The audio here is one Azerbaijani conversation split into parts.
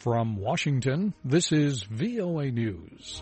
From Washington, this is VOA News.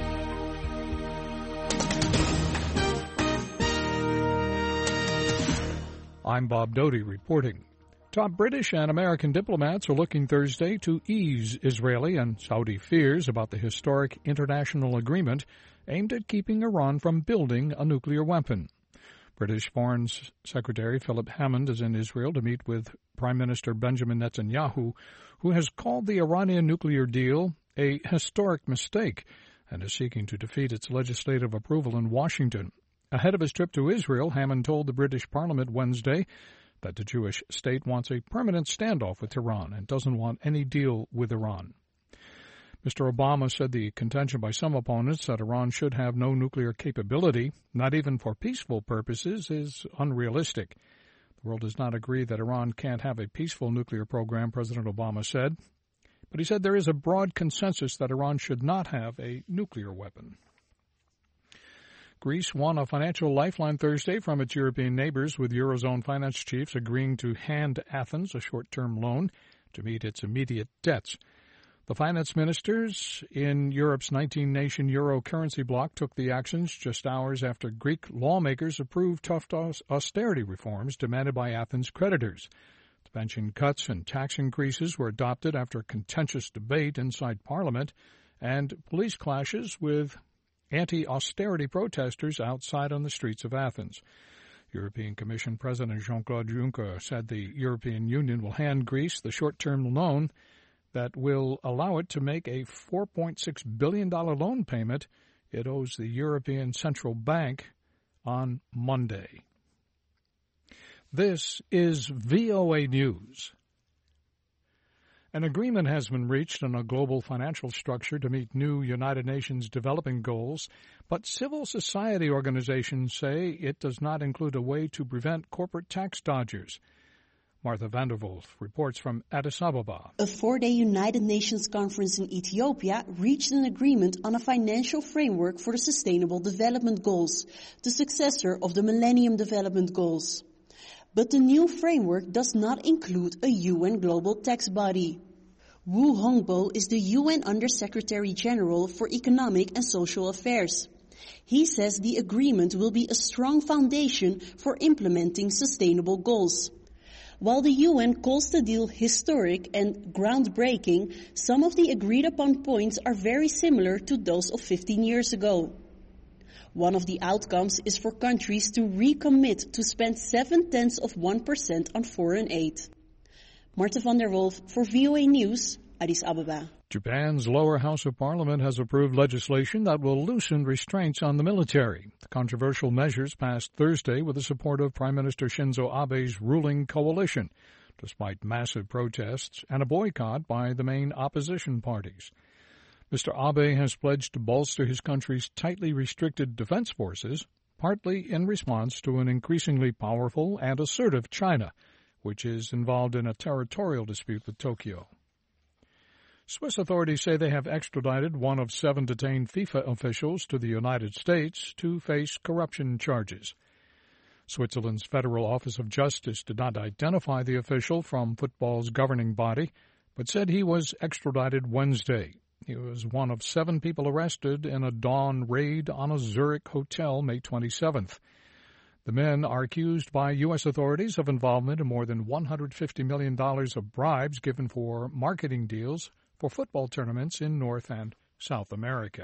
I'm Bob Doty reporting. Top British and American diplomats are looking Thursday to ease Israeli and Saudi fears about the historic international agreement aimed at keeping Iran from building a nuclear weapon. British Foreign Secretary Philip Hammond is in Israel to meet with Prime Minister Benjamin Netanyahu, who has called the Iranian nuclear deal a historic mistake and is seeking to defeat its legislative approval in Washington. Ahead of his trip to Israel, Hammond told the British Parliament Wednesday that the Jewish state wants a permanent standoff with Iran and doesn't want any deal with Iran. Mr. Obama said the contention by some opponents that Iran should have no nuclear capability, not even for peaceful purposes, is unrealistic. The world does not agree that Iran can't have a peaceful nuclear program, President Obama said. But he said there is a broad consensus that Iran should not have a nuclear weapon. Greece won a financial lifeline Thursday from its European neighbors, with Eurozone finance chiefs agreeing to hand Athens a short-term loan to meet its immediate debts. The finance ministers in Europe's 19-nation euro currency bloc took the actions just hours after Greek lawmakers approved tough austerity reforms demanded by Athens' creditors. The pension cuts and tax increases were adopted after contentious debate inside Parliament and police clashes with anti-austerity protesters outside on the streets of Athens. European Commission President Jean-Claude Juncker said the European Union will hand Greece the short-term loan that will allow it to make a $4.6 billion loan payment it owes the European Central Bank on Monday. This is VOA News. An agreement has been reached on a global financial structure to meet new United Nations developing goals, but civil society organizations say it does not include a way to prevent corporate tax dodgers. Martha Vanderwolf reports from Addis Ababa. A 4-day United Nations conference in Ethiopia reached an agreement on a financial framework for the Sustainable Development Goals, the successor of the Millennium Development Goals. But the new framework does not include a UN global tax body. Wu Hongbo is the UN Under-Secretary General for Economic and Social Affairs. He says the agreement will be a strong foundation for implementing sustainable goals. While the UN calls the deal historic and groundbreaking, some of the agreed-upon points are very similar to those of 15 years ago. One of the outcomes is for countries to recommit to spend 0.7% on foreign aid. Marta van der Wolf for VOA News, Addis Ababa. Japan's lower house of parliament has approved legislation that will loosen restraints on the military. The controversial measures passed Thursday with the support of Prime Minister Shinzo Abe's ruling coalition, despite massive protests and a boycott by the main opposition parties. Mr. Abe has pledged to bolster his country's tightly restricted defense forces, partly in response to an increasingly powerful and assertive China, which is involved in a territorial dispute with Tokyo. Swiss authorities say they have extradited one of 7 detained FIFA officials to the United States to face corruption charges. Switzerland's Federal Office of Justice did not identify the official from football's governing body, but said he was extradited Wednesday. He was one of 7 people arrested in a dawn raid on a Zurich hotel May 27th. The men are accused by U.S. authorities of involvement in more than $150 million of bribes given for marketing deals for football tournaments in North and South America.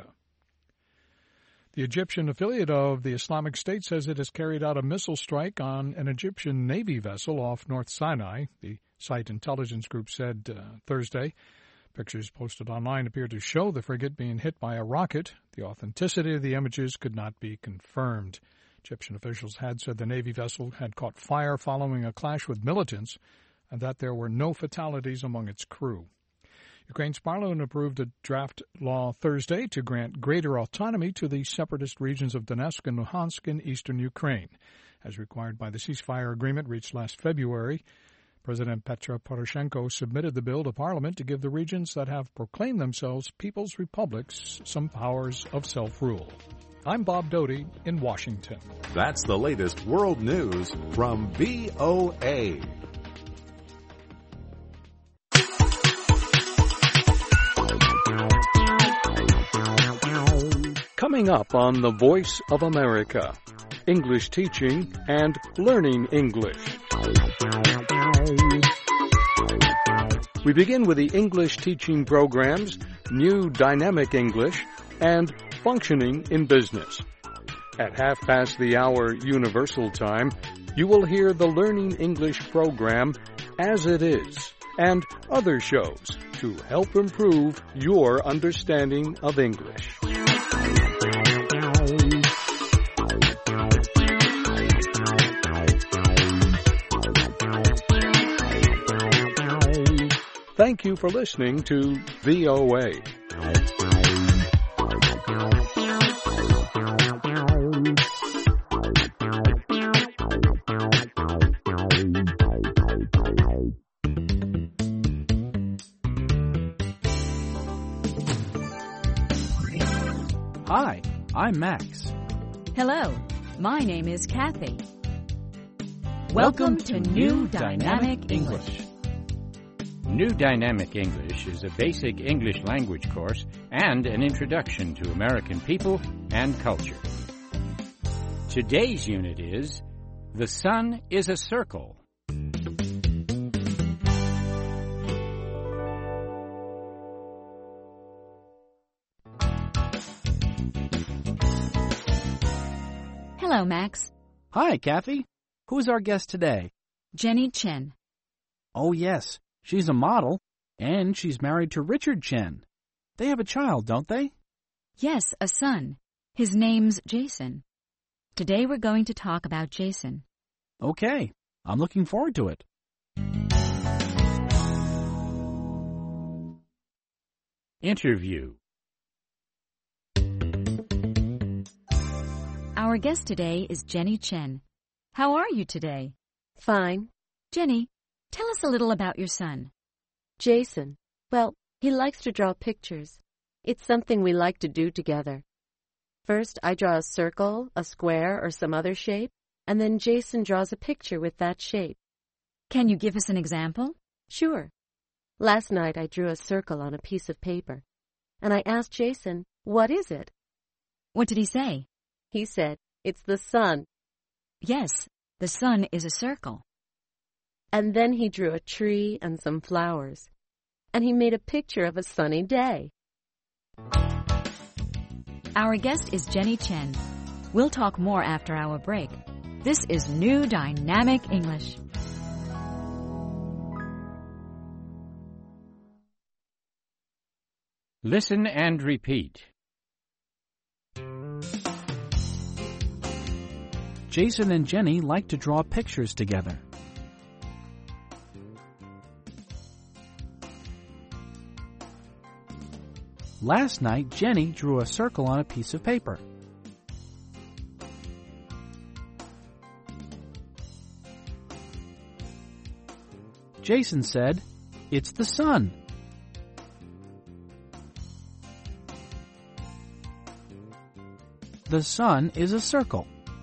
The Egyptian affiliate of the Islamic State says it has carried out a missile strike on an Egyptian Navy vessel off North Sinai, the site intelligence group said Thursday. Pictures posted online appear to show the frigate being hit by a rocket. The authenticity of the images could not be confirmed. Egyptian officials had said the Navy vessel had caught fire following a clash with militants and that there were no fatalities among its crew. Ukraine's parliament approved a draft law Thursday to grant greater autonomy to the separatist regions of Donetsk and Luhansk in eastern Ukraine, as required by the ceasefire agreement reached last February. President Petro Poroshenko submitted the bill to Parliament to give the regions that have proclaimed themselves people's republics some powers of self-rule. I'm Bob Doty in Washington. That's the latest world news from VOA. Coming up on The Voice of America, English teaching and learning English. We begin with the English teaching programs, New Dynamic English, and Functioning in Business. At 1:30 Universal Time, you will hear the Learning English program, As It Is, and other shows to help improve your understanding of English. Thank you for listening to VOA. Hi, I'm Max. Hello, my name is Kathy. Welcome to New Dynamic English. New Dynamic English is a basic English language course and an introduction to American people and culture. Today's unit is The Sun is a Circle. Hello, Max. Hi, Kathy. Who's our guest today? Jenny Chen. Oh, yes. She's a model, and she's married to Richard Chen. They have a child, don't they? Yes, a son. His name's Jason. Today we're going to talk about Jason. Okay. I'm looking forward to it. Interview. Our guest today is Jenny Chen. How are you today? Fine. Jenny, tell us a little about your son. Jason. Well, he likes to draw pictures. It's something we like to do together. First, I draw a circle, a square, or some other shape, and then Jason draws a picture with that shape. Can you give us an example? Sure. Last night I drew a circle on a piece of paper, and I asked Jason, "What is it?" What did he say? He said, "It's the sun." Yes, the sun is a circle. And then he drew a tree and some flowers, and he made a picture of a sunny day. Our guest is Jenny Chen. We'll talk more after our break. This is New Dynamic English. Listen and repeat. Jason and Jenny like to draw pictures together. Last night, Jenny drew a circle on a piece of paper. Jason said, "It's the sun." The sun is a circle.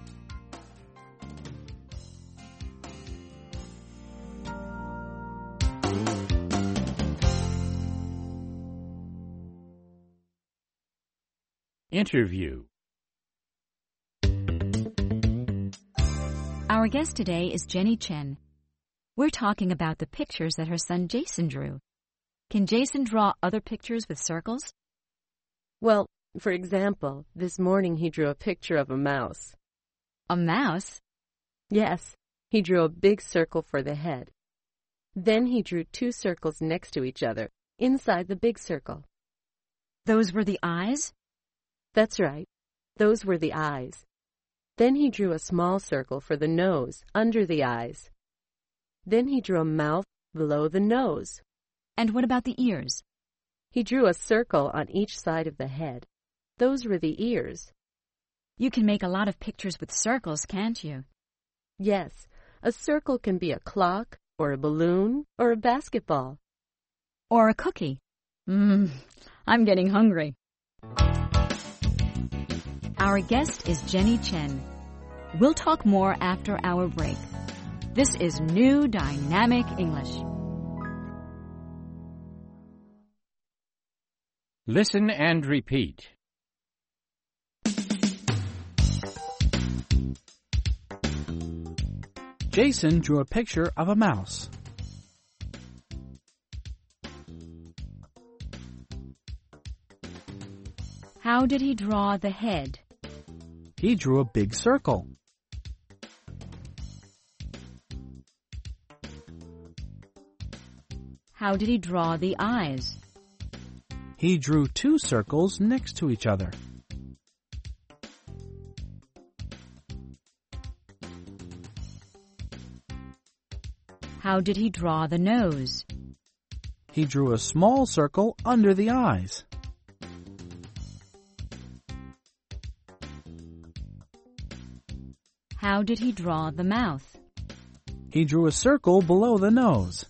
Interview. Our guest today is Jenny Chen. We're talking about the pictures that her son Jason drew. Can Jason draw other pictures with circles? Well, for example, this morning he drew a picture of a mouse. A mouse? Yes, he drew a big circle for the head. Then he drew two circles next to each other, inside the big circle. Those were the eyes? That's right. Those were the eyes. Then he drew a small circle for the nose, under the eyes. Then he drew a mouth below the nose. And what about the ears? He drew a circle on each side of the head. Those were the ears. You can make a lot of pictures with circles, can't you? Yes, a circle can be a clock, or a balloon, or a basketball. Or a cookie. I'm getting hungry. Our guest is Jenny Chen. We'll talk more after our break. This is New Dynamic English. Listen and repeat. Jason drew a picture of a mouse. How did he draw the head? He drew a big circle. How did he draw the eyes? He drew two circles next to each other. How did he draw the nose? He drew a small circle under the eyes. How did he draw the mouth? He drew a circle below the nose.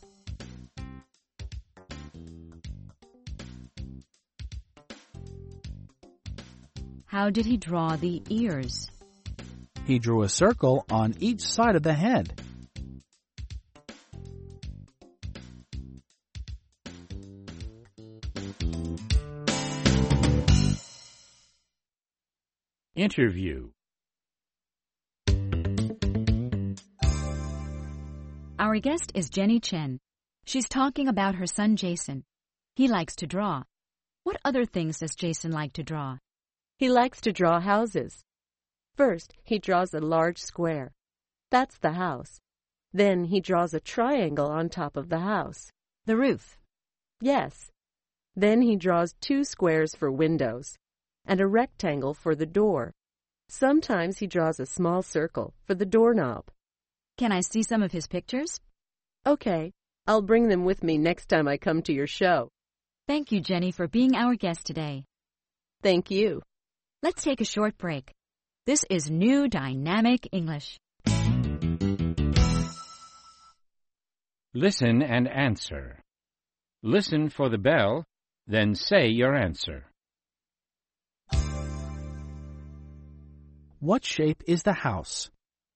How did he draw the ears? He drew a circle on each side of the head. Interview. Our guest is Jenny Chen. She's talking about her son Jason. He likes to draw. What other things does Jason like to draw? He likes to draw houses. First, he draws a large square. That's the house. Then he draws a triangle on top of the house. The roof. Yes. Then he draws two squares for windows and a rectangle for the door. Sometimes he draws a small circle for the doorknob. Can I see some of his pictures? Okay, I'll bring them with me next time I come to your show. Thank you, Jenny, for being our guest today. Thank you. Let's take a short break. This is New Dynamic English. Listen and answer. Listen for the bell, then say your answer. What shape is the house?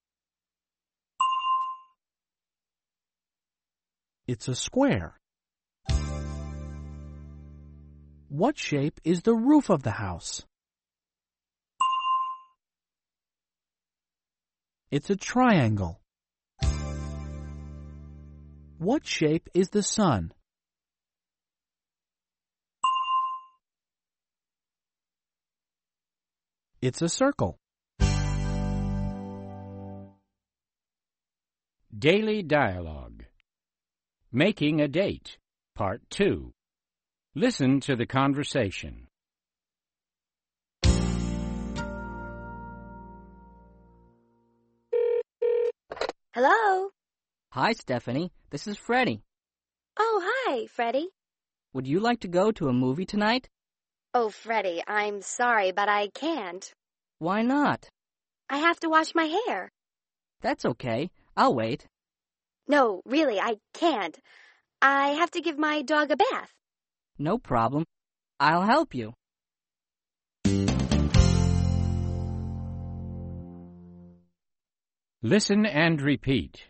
It's a square. What shape is the roof of the house? It's a triangle. What shape is the sun? It's a circle. Daily Dialogue. Making a Date, Part 2. Listen to the conversation. Hello? Hi, Stephanie. This is Freddie. Oh, hi, Freddie. Would you like to go to a movie tonight? Oh, Freddie, I'm sorry, but I can't. Why not? I have to wash my hair. That's okay. I'll wait. No, really, I can't. I have to give my dog a bath. No problem. I'll help you. Listen and repeat.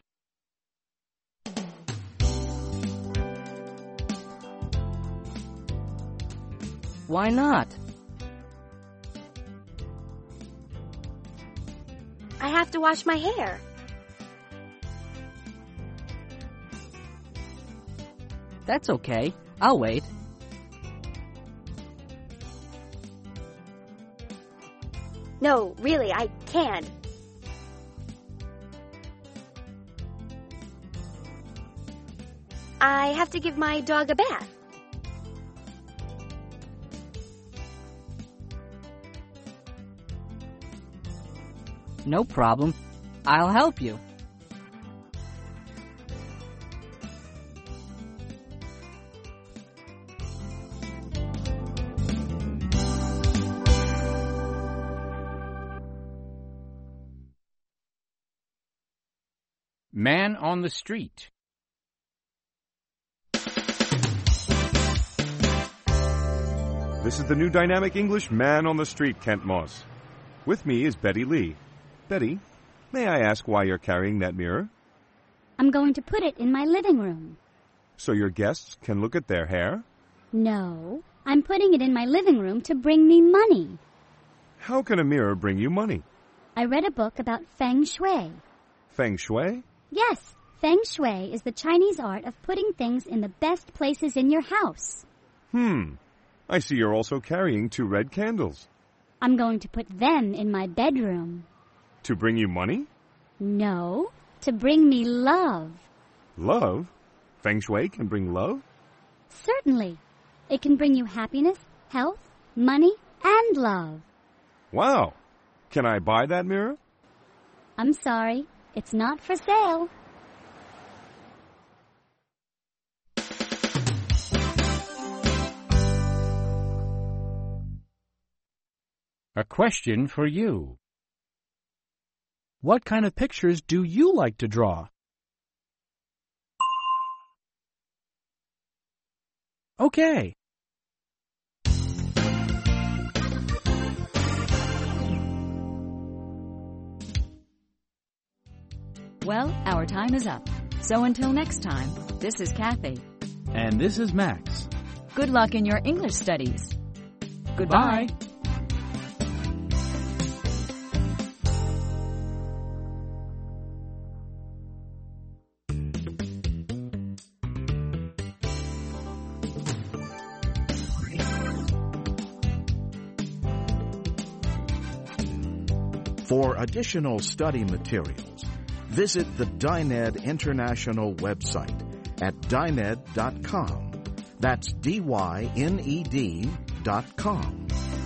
Why not? I have to wash my hair. That's okay. I'll wait. No, really, I can't. I have to give my dog a bath. No problem. I'll help you. Man on the street. This is the New Dynamic English Man on the Street, Kent Moss. With me is Betty Lee. Betty, may I ask why you're carrying that mirror? I'm going to put it in my living room. So your guests can look at their hair? No, I'm putting it in my living room to bring me money. How can a mirror bring you money? I read a book about feng shui. Feng shui? Yes, Feng Shui is the Chinese art of putting things in the best places in your house. I see you're also carrying 2 red candles. I'm going to put them in my bedroom. To bring you money? No, to bring me love. Love? Feng Shui can bring love? Certainly. It can bring you happiness, health, money, and love. Wow! Can I buy that mirror? I'm sorry, it's not for sale. A question for you. What kind of pictures do you like to draw? Okay. Well, our time is up. So until next time, this is Kathy. And this is Max. Good luck in your English studies. Goodbye. Bye. For additional study materials, visit the Dyned International website at dyned.com. That's DYNED.com.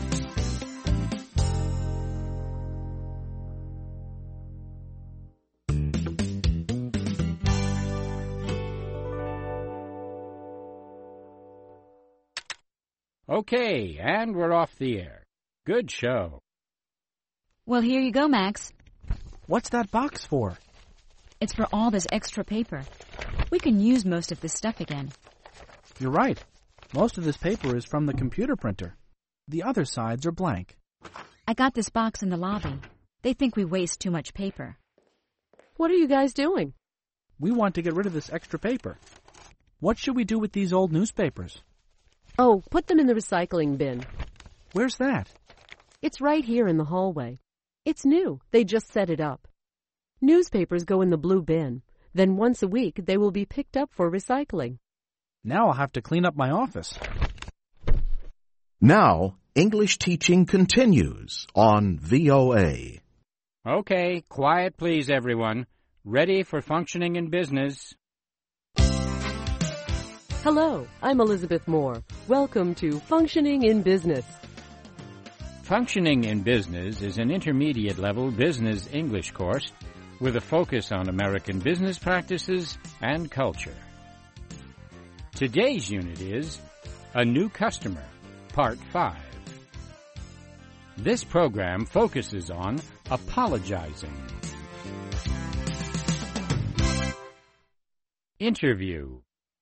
Okay, and we're off the air. Good show. Well, here you go, Max. What's that box for? It's for all this extra paper. We can use most of this stuff again. You're right. Most of this paper is from the computer printer. The other sides are blank. I got this box in the lobby. They think we waste too much paper. What are you guys doing? We want to get rid of this extra paper. What should we do with these old newspapers? Oh, put them in the recycling bin. Where's that? It's right here in the hallway. It's new. They just set it up. Newspapers go in the blue bin. Then once a week, they will be picked up for recycling. Now I'll have to clean up my office. Now, English teaching continues on VOA. Okay, quiet please, everyone. Ready for functioning in business. Hello, I'm Elizabeth Moore. Welcome to Functioning in Business. Functioning in Business is an intermediate-level business English course with a focus on American business practices and culture. Today's unit is A New Customer, Part 5. This program focuses on apologizing. Interview.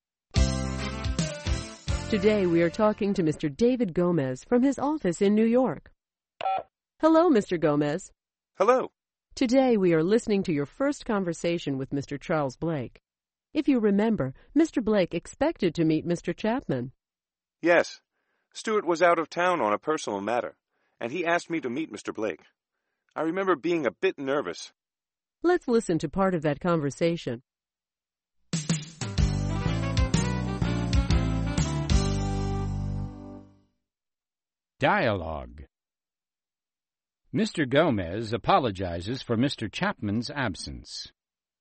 Today we are talking to Mr. David Gomez from his office in New York. Hello, Mr. Gomez. Hello. Today we are listening to your first conversation with Mr. Charles Blake. If you remember, Mr. Blake expected to meet Mr. Chapman. Yes. Stuart was out of town on a personal matter, and he asked me to meet Mr. Blake. I remember being a bit nervous. Let's listen to part of that conversation. Dialogue. Mr. Gomez apologizes for Mr. Chapman's absence.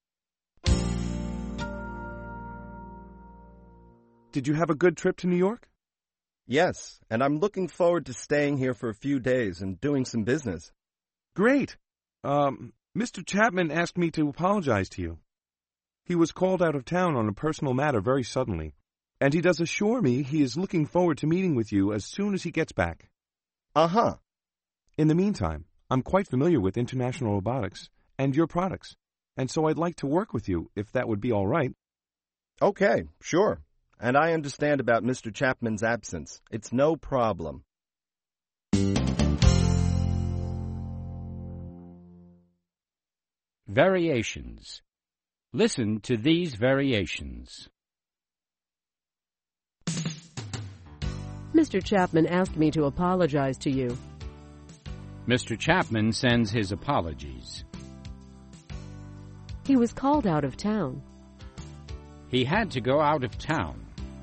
Did you have a good trip to New York? Yes, and I'm looking forward to staying here for a few days and doing some business. Great. Mr. Chapman asked me to apologize to you. He was called out of town on a personal matter very suddenly, and he does assure me he is looking forward to meeting with you as soon as he gets back. Uh-huh. In the meantime, I'm quite familiar with International Robotics and your products, and so I'd like to work with you, if that would be all right. Okay, sure. And I understand about Mr. Chapman's absence. It's no problem. Variations. Listen to these variations. Mr. Chapman asked me to apologize to you. Mr. Chapman sends his apologies. He was called out of town. He had to go out of town.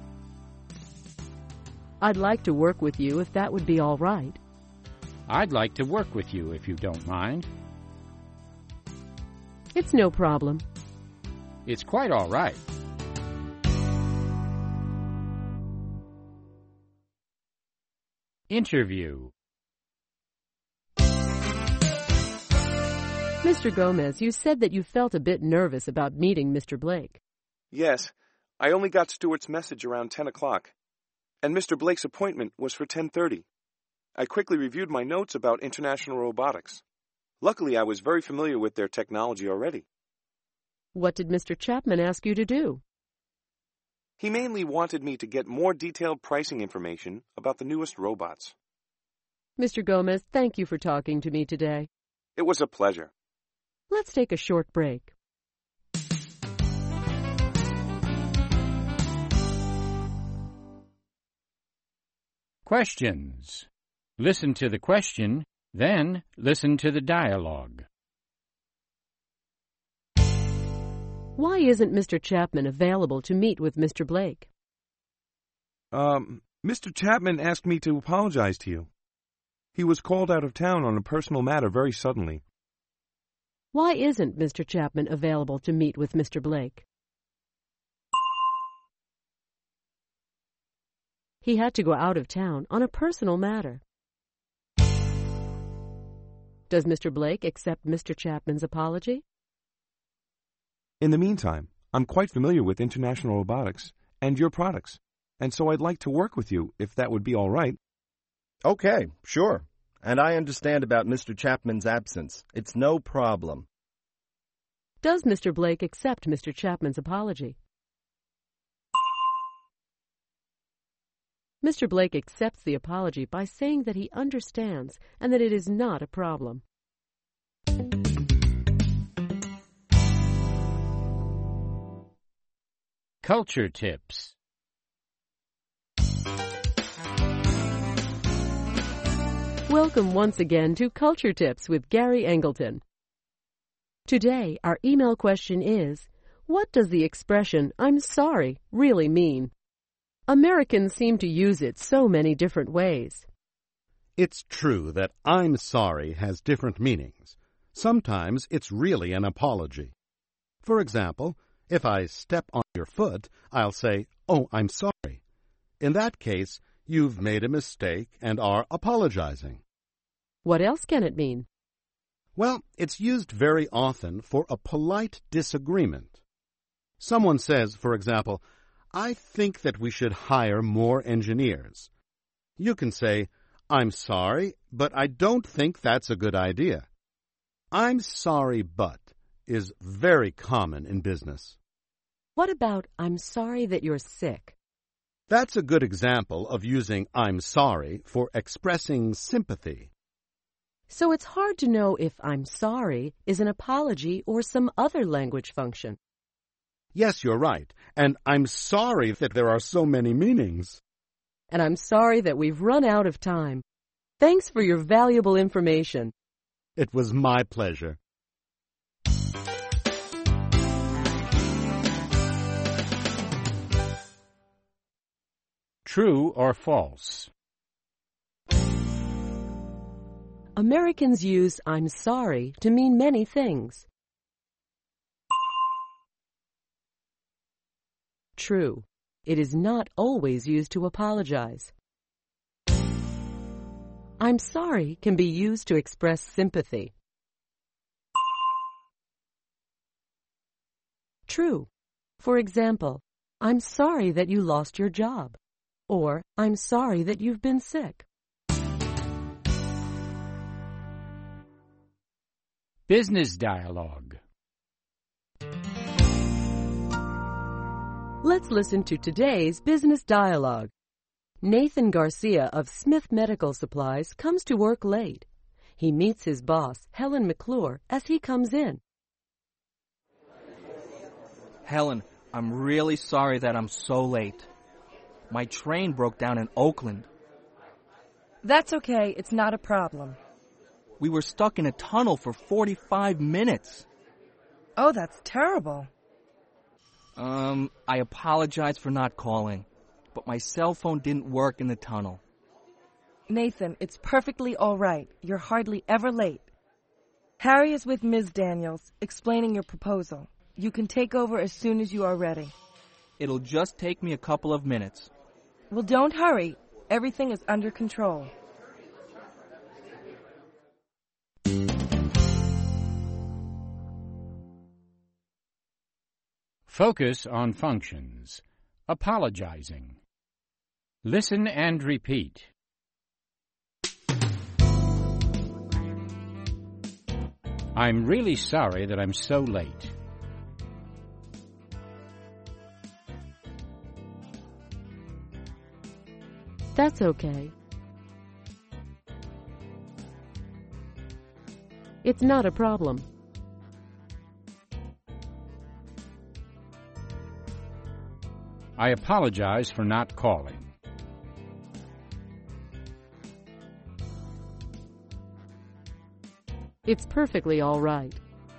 I'd like to work with you if that would be all right. I'd like to work with you if you don't mind. It's no problem. It's quite all right. Interview. Mr. Gomez, you said that you felt a bit nervous about meeting Mr. Blake. Yes, I only got Stuart's message around 10 o'clock, and Mr. Blake's appointment was for 10:30. I quickly reviewed my notes about international robotics. Luckily, I was very familiar with their technology already. What did Mr. Chapman ask you to do? He mainly wanted me to get more detailed pricing information about the newest robots. Mr. Gomez, thank you for talking to me today. It was a pleasure. Let's take a short break. Questions. Listen to the question, then listen to the dialogue. Why isn't Mr. Chapman available to meet with Mr. Blake? Mr. Chapman asked me to apologize to you. He was called out of town on a personal matter very suddenly. Why isn't Mr. Chapman available to meet with Mr. Blake? He had to go out of town on a personal matter. Does Mr. Blake accept Mr. Chapman's apology? In the meantime, I'm quite familiar with international robotics and your products, and so I'd like to work with you if that would be all right. Okay, sure. And I understand about Mr. Chapman's absence. It's no problem. Does Mr. Blake accept Mr. Chapman's apology? Mr. Blake accepts the apology by saying that he understands and that it is not a problem. Culture tips. Welcome once again to Culture Tips with Gary Angleton. Today, our email question is, what does the expression, "I'm sorry," really mean? Americans seem to use it so many different ways. It's true that "I'm sorry" has different meanings. Sometimes it's really an apology. For example, if I step on your foot, I'll say, "Oh, I'm sorry." In that case, you've made a mistake and are apologizing. What else can it mean? Well, it's used very often for a polite disagreement. Someone says, for example, "I think that we should hire more engineers." You can say, "I'm sorry, but I don't think that's a good idea." "I'm sorry, but" is very common in business. What about, "I'm sorry that you're sick"? That's a good example of using "I'm sorry" for expressing sympathy. So it's hard to know if "I'm sorry" is an apology or some other language function. Yes, you're right. And I'm sorry that there are so many meanings. And I'm sorry that we've run out of time. Thanks for your valuable information. It was my pleasure. True or false? Americans use "I'm sorry" to mean many things. True. It is not always used to apologize. "I'm sorry" can be used to express sympathy. True. For example, "I'm sorry that you lost your job," or "I'm sorry that you've been sick." Business dialogue. Let's listen to today's business dialogue. Nathan Garcia of Smith Medical Supplies comes to work late. He meets his boss, Helen McClure, as he comes in. Helen, I'm really sorry that I'm so late. My train broke down in Oakland. That's okay. It's not a problem. We were stuck in a tunnel for 45 minutes. Oh, that's terrible. I apologize for not calling, but my cell phone didn't work in the tunnel. Nathan, it's perfectly all right. You're hardly ever late. Harry is with Ms. Daniels, explaining your proposal. You can take over as soon as you are ready. It'll just take me a couple of minutes. Well, don't hurry. Everything is under control. Focus on functions. Apologizing. Listen and repeat. I'm really sorry that I'm so late. That's okay. It's not a problem. I apologize for not calling. It's perfectly all right.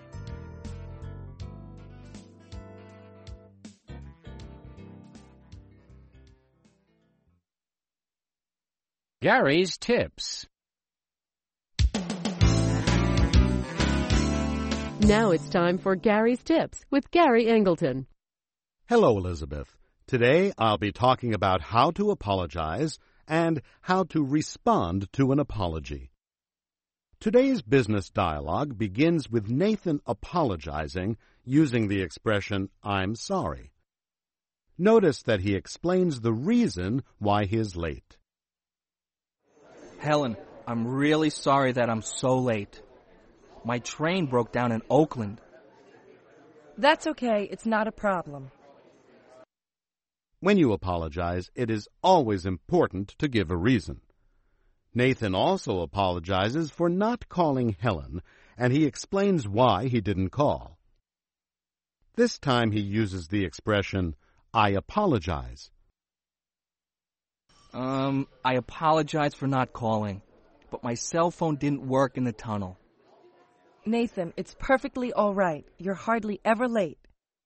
Gary's Tips. Now it's time for Gary's Tips with Gary Angleton. Hello, Elizabeth. Today I'll be talking about how to apologize and how to respond to an apology. Today's business dialogue begins with Nathan apologizing using the expression, "I'm sorry." Notice that he explains the reason why he is late. Helen, I'm really sorry that I'm so late. My train broke down in Oakland. That's okay. It's not a problem. When you apologize, it is always important to give a reason. Nathan also apologizes for not calling Helen, and he explains why he didn't call. This time he uses the expression, "I apologize." I apologize for not calling, but my cell phone didn't work in the tunnel. Nathan, it's perfectly all right. You're hardly ever late.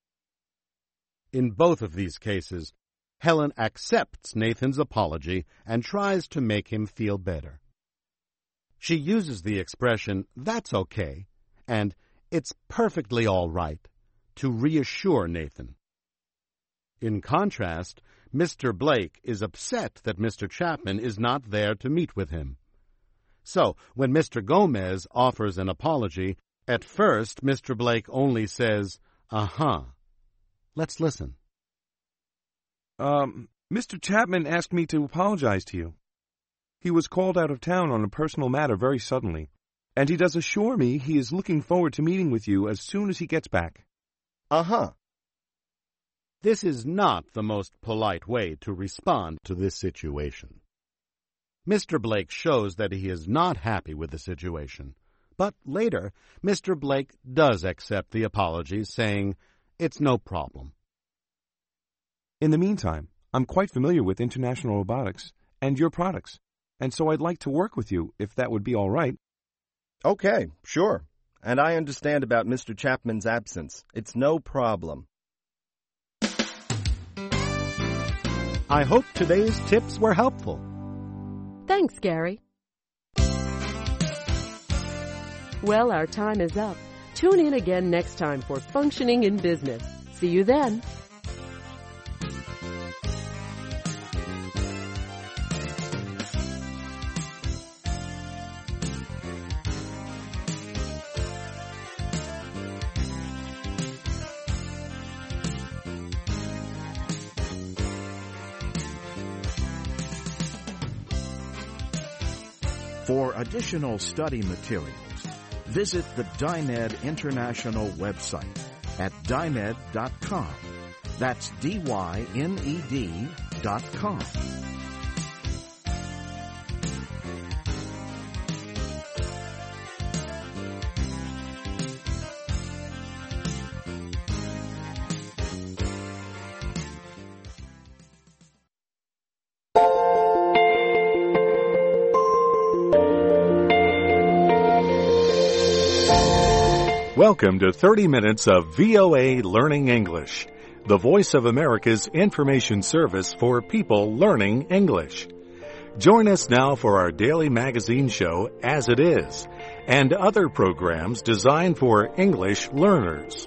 In both of these cases, Helen accepts Nathan's apology and tries to make him feel better. She uses the expression, "That's okay," and "It's perfectly all right," to reassure Nathan. In contrast, Mr. Blake is upset that Mr. Chapman is not there to meet with him. So, when Mr. Gomez offers an apology, at first Mr. Blake only says, "Uh-huh." Let's listen. Mr. Chapman asked me to apologize to you. He was called out of town on a personal matter very suddenly, and he does assure me he is looking forward to meeting with you as soon as he gets back. Uh-huh. This is not the most polite way to respond to this situation. Mr. Blake shows that he is not happy with the situation, but later, Mr. Blake does accept the apology, saying, "It's no problem." In the meantime, I'm quite familiar with International Robotics and your products, and so I'd like to work with you, if that would be all right. Okay, sure. And I understand about Mr. Chapman's absence. It's no problem. I hope today's tips were helpful. Thanks, Gary. Well, our time is up. Tune in again next time for Functioning in Business. See you then. For additional study materials, visit the DINED International website at dined.com. That's DYNED.com. Welcome to 30 minutes of VOA Learning English, the Voice of America's information service for people learning English. Join us now for our daily magazine show, As It Is, and other programs designed for English learners.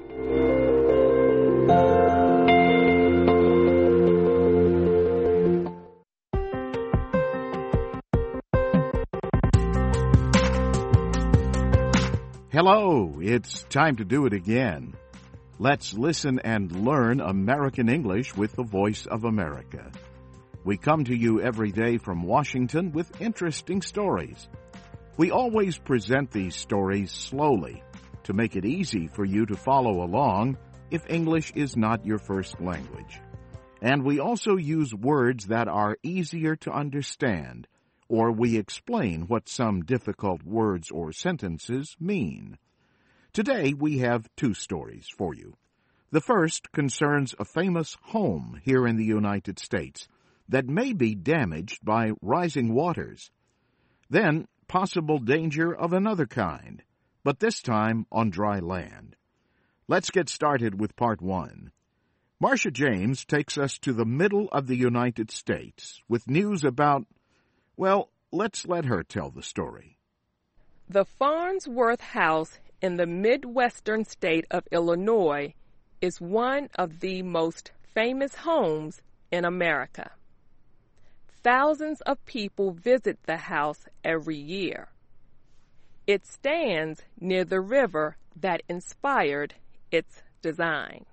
Hello, it's time to do it again. Let's listen and learn American English with the Voice of America. We come to you every day from Washington with interesting stories. We always present these stories slowly to make it easy for you to follow along if English is not your first language. And we also use words that are easier to understand, or we explain what some difficult words or sentences mean. Today we have two stories for you. The first concerns a famous home here in the United States that may be damaged by rising waters. Then, possible danger of another kind, but this time on dry land. Let's get started with part one. Marcia James takes us to the middle of the United States with news about, well, let's let her tell the story. The Farnsworth House in the Midwestern state of Illinois is one of the most famous homes in America. Thousands of people visit the house every year. It stands near the river that inspired its design.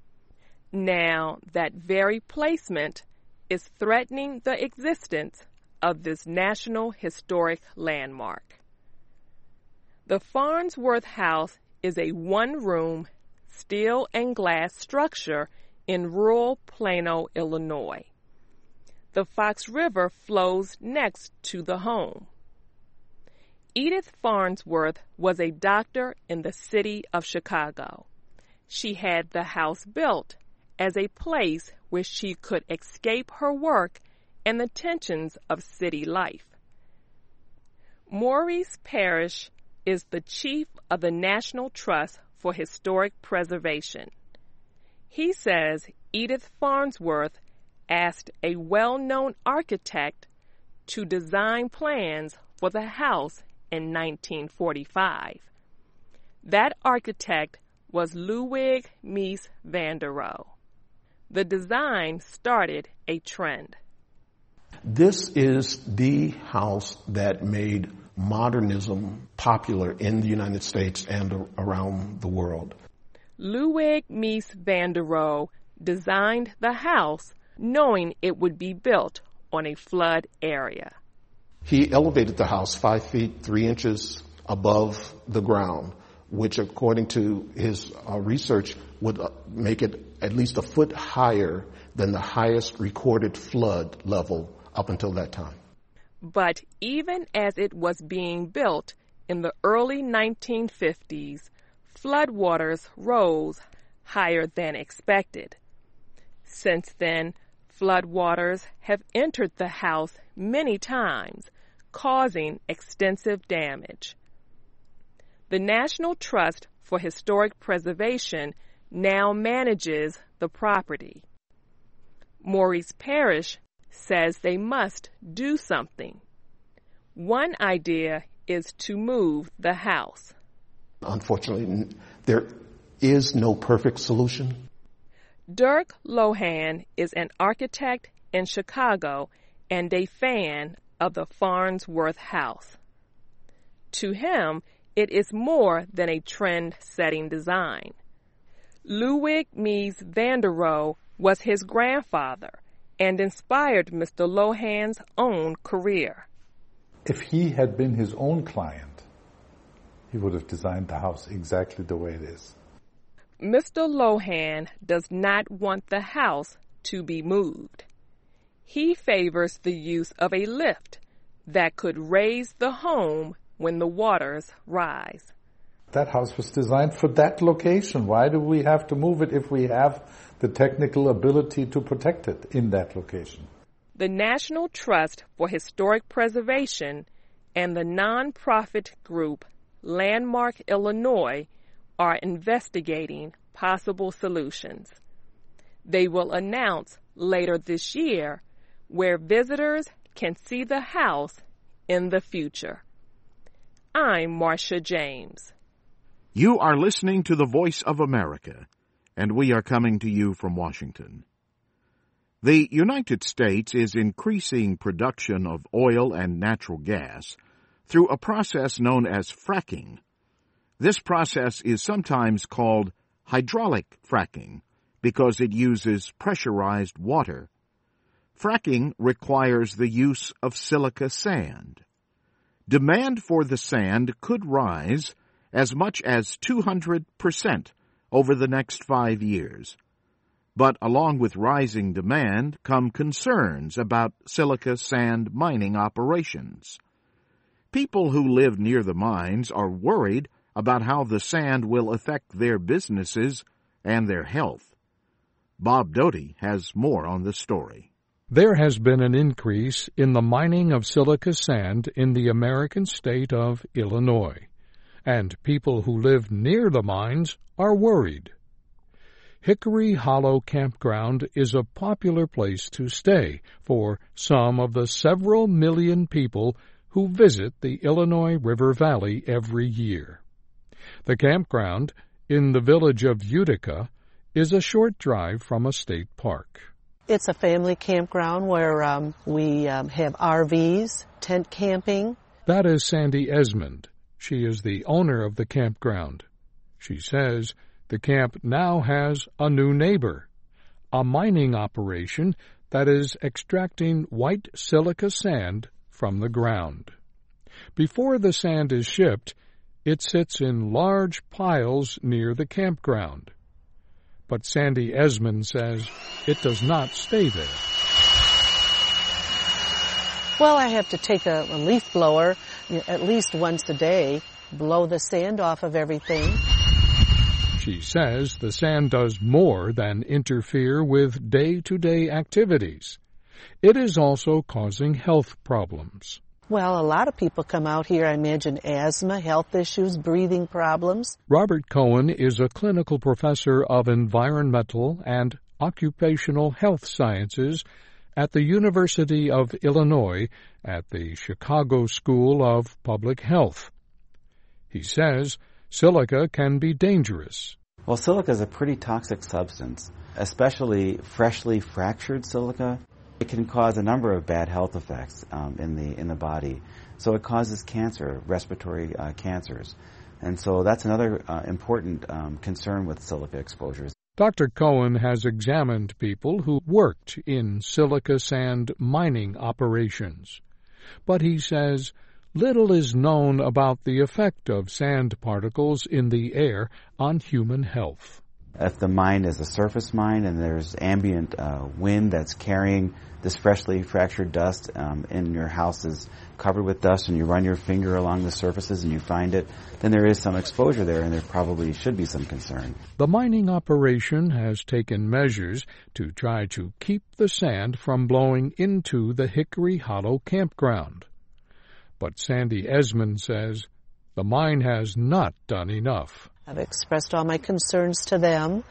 Now, that very placement is threatening the existence of this National Historic Landmark. The Farnsworth House is a one-room, steel and glass structure in rural Plano, Illinois. The Fox River flows next to the home. Edith Farnsworth was a doctor in the city of Chicago. She had the house built as a place where she could escape her work and the tensions of city life. Maurice Parrish is the chief of the National Trust for Historic Preservation. He says Edith Farnsworth asked a well-known architect to design plans for the house in 1945. That architect was Ludwig Mies van der Rohe. The design started a trend. This is the house that made modernism popular in the United States and around the world. Ludwig Mies van der Rohe designed the house knowing it would be built on a flood area. He elevated the house 5 feet 3 inches above the ground, which according to his research would make it at least a foot higher than the highest recorded flood level up until that time. But even as it was being built in the early 1950s, floodwaters rose higher than expected. Since then, floodwaters have entered the house many times, causing extensive damage. The National Trust for Historic Preservation now manages the property. Maurice Parrish says they must do something. One idea is to move the house. Unfortunately, there is no perfect solution. Dirk Lohan is an architect in Chicago and a fan of the Farnsworth House. To him, it is more than a trend-setting design. Ludwig Mies van der Rohe was his grandfather and inspired Mr. Lohan's own career. If he had been his own client, he would have designed the house exactly the way it is. Mr. Lohan does not want the house to be moved. He favors the use of a lift that could raise the home when the waters rise. That house was designed for that location. Why do we have to move it if we have the technical ability to protect it in that location? The National Trust for Historic Preservation and the nonprofit group Landmark Illinois are investigating possible solutions. They will announce later this year where visitors can see the house in the future. I'm Marcia James. You are listening to the Voice of America, and we are coming to you from Washington. The United States is increasing production of oil and natural gas through a process known as fracking. This process is sometimes called hydraulic fracking because it uses pressurized water. Fracking requires the use of silica sand. Demand for the sand could rise as much as 200% over the next 5 years. But along with rising demand come concerns about silica sand mining operations. People who live near the mines are worried about how the sand will affect their businesses and their health. Bob Doty has more on the story. There has been an increase in the mining of silica sand in the American state of Illinois, and people who live near the mines are worried. Hickory Hollow Campground is a popular place to stay for some of the several million people who visit the Illinois River Valley every year. The campground, in the village of Utica, is a short drive from a state park. It's a family campground where we have RVs, tent camping. That is Sandy Esmond. She is the owner of the campground. She says the camp now has a new neighbor, a mining operation that is extracting white silica sand from the ground. Before the sand is shipped, it sits in large piles near the campground. But Sandy Esmond says it does not stay there. Well, I have to take a leaf blower at least once a day, blow the sand off of everything. She says the sand does more than interfere with day-to-day activities. It is also causing health problems. Well, a lot of people come out here, I imagine asthma, health issues, breathing problems. Robert Cohen is a clinical professor of environmental and occupational health sciences at the University of Illinois at the Chicago School of Public Health. He says silica can be dangerous. Well, silica is a pretty toxic substance, especially freshly fractured silica. It can cause a number of bad health effects in the body. So it causes cancer, respiratory cancers. And so that's another important concern with silica exposures. Dr. Cohen has examined people who worked in silica sand mining operations. But he says little is known about the effect of sand particles in the air on human health. If the mine is a surface mine and there's ambient wind that's carrying this freshly fractured dust and your house is covered with dust and you run your finger along the surfaces and you find it, then there is some exposure there and there probably should be some concern. The mining operation has taken measures to try to keep the sand from blowing into the Hickory Hollow campground. But Sandy Esmond says the mine has not done enough. I've expressed all my concerns to them.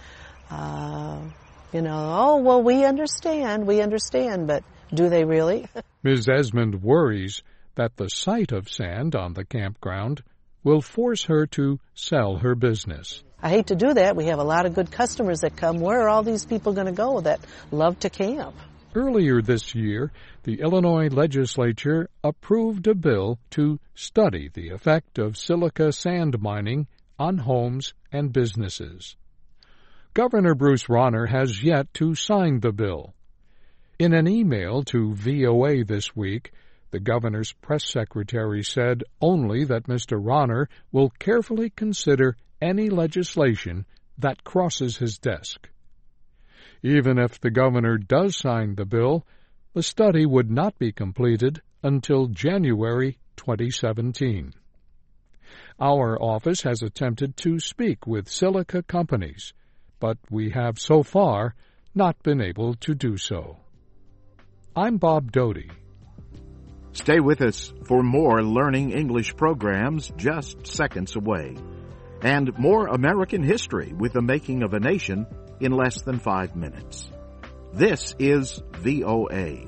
Oh, well, we understand, but do they really? Ms. Esmond worries that the sight of sand on the campground will force her to sell her business. I hate to do that. We have a lot of good customers that come. Where are all these people going to go that love to camp? Earlier this year, the Illinois legislature approved a bill to study the effect of silica sand mining on homes and businesses. Governor Bruce Rauner has yet to sign the bill. In an email to VOA this week, the governor's press secretary said only that Mr. Rauner will carefully consider any legislation that crosses his desk. Even if the governor does sign the bill, the study would not be completed until January 2017. Our office has attempted to speak with silica companies, but we have so far not been able to do so. I'm Bob Doty. Stay with us for more Learning English programs just seconds away. and more American history with the making of a nation in less than 5 minutes. This is VOA.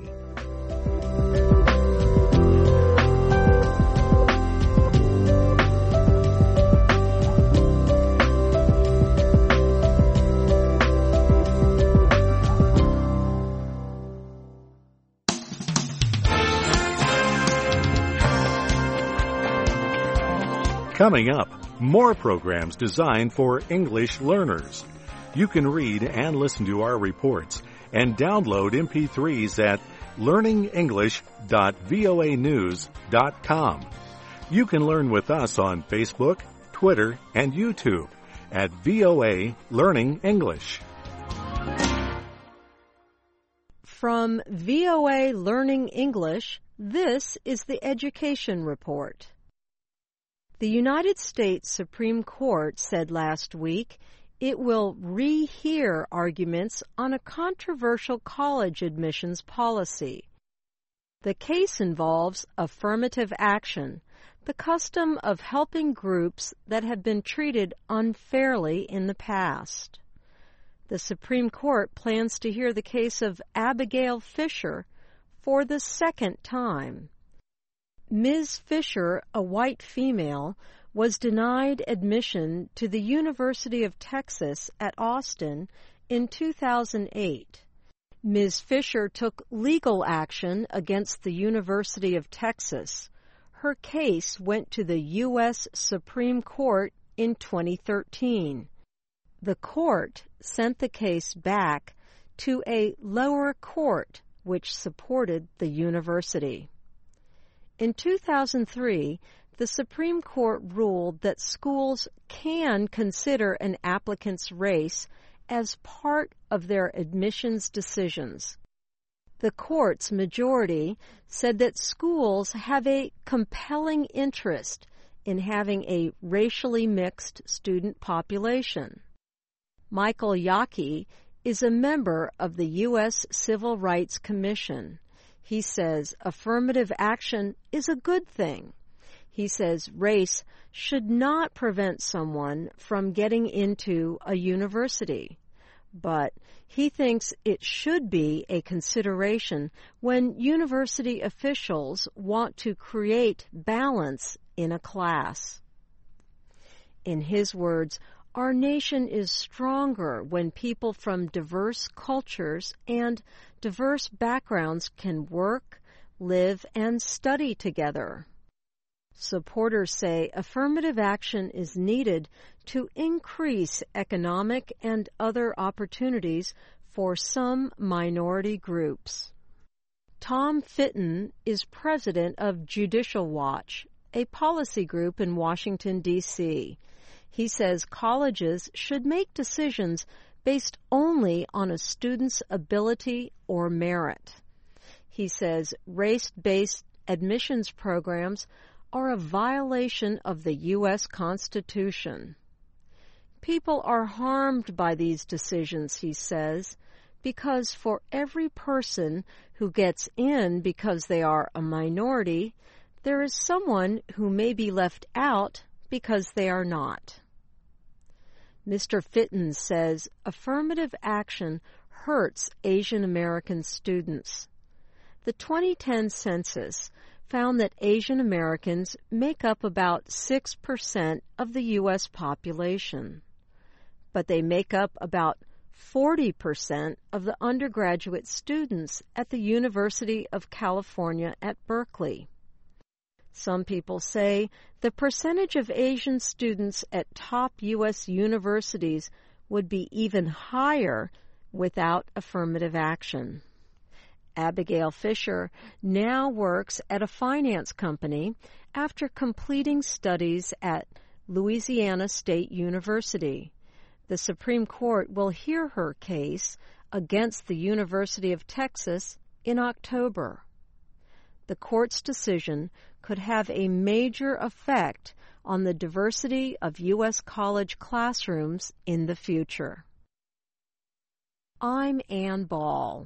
Coming up, more programs designed for English learners. You can read and listen to our reports and download MP3s at learningenglish.voanews.com. You can learn with us on Facebook, Twitter, and YouTube at VOA Learning English. From VOA Learning English, this is the Education Report. The United States Supreme Court said last week it will rehear arguments on a controversial college admissions policy. The case involves affirmative action, the custom of helping groups that have been treated unfairly in the past. The Supreme Court plans to hear the case of Abigail Fisher for the second time. Ms. Fisher, a white female, was denied admission to the University of Texas at Austin in 2008. Ms. Fisher took legal action against the University of Texas. Her case went to the U.S. Supreme Court in 2013. The court sent the case back to a lower court which supported the university. In 2003, the Supreme Court ruled that schools can consider an applicant's race as part of their admissions decisions. The court's majority said that schools have a compelling interest in having a racially mixed student population. Michael Yockey is a member of the U.S. Civil Rights Commission. He says affirmative action is a good thing. He says race should not prevent someone from getting into a university, but he thinks it should be a consideration when university officials want to create balance in a class. In his words, our nation is stronger when people from diverse cultures and diverse backgrounds can work, live, and study together. Supporters say affirmative action is needed to increase economic and other opportunities for some minority groups. Tom Fitton is president of Judicial Watch, a policy group in Washington, D.C. He says colleges should make decisions based only on a student's ability or merit. He says race-based admissions programs are a violation of the U.S. Constitution. People are harmed by these decisions, he says, because for every person who gets in because they are a minority, there is someone who may be left out because they are not. Mr. Fitton says affirmative action hurts Asian American students. The 2010 census found that Asian Americans make up about 6% of the U.S. population, but they make up about 40% of the undergraduate students at the University of California at Berkeley. Some people say the percentage of Asian students at top U.S. universities would be even higher without affirmative action. Abigail Fisher now works at a finance company after completing studies at Louisiana State University. The Supreme Court will hear her case against the University of Texas in October. The court's decision could have a major effect on the diversity of U.S. college classrooms in the future. I'm Ann Ball.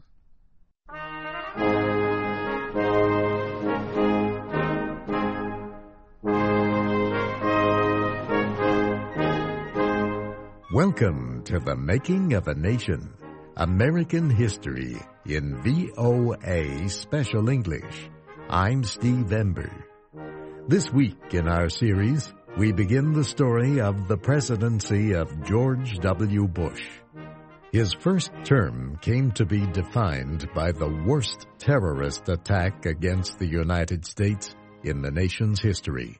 Welcome to the Making of a Nation, American History in VOA Special English. I'm Steve Ember. This week in our series, we begin the story of the presidency of George W. Bush. His first term came to be defined by the worst terrorist attack against the United States in the nation's history.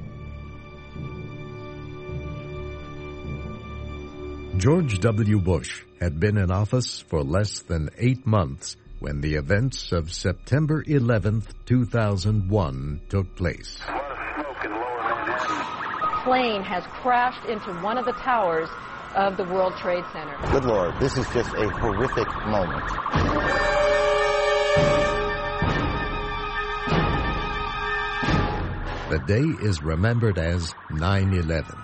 George W. Bush had been in office for less than 8 months when the events of September 11th, 2001 took place. A plane has crashed into one of the towers of the World Trade Center. Good Lord, this is just a horrific moment. The day is remembered as 9/11.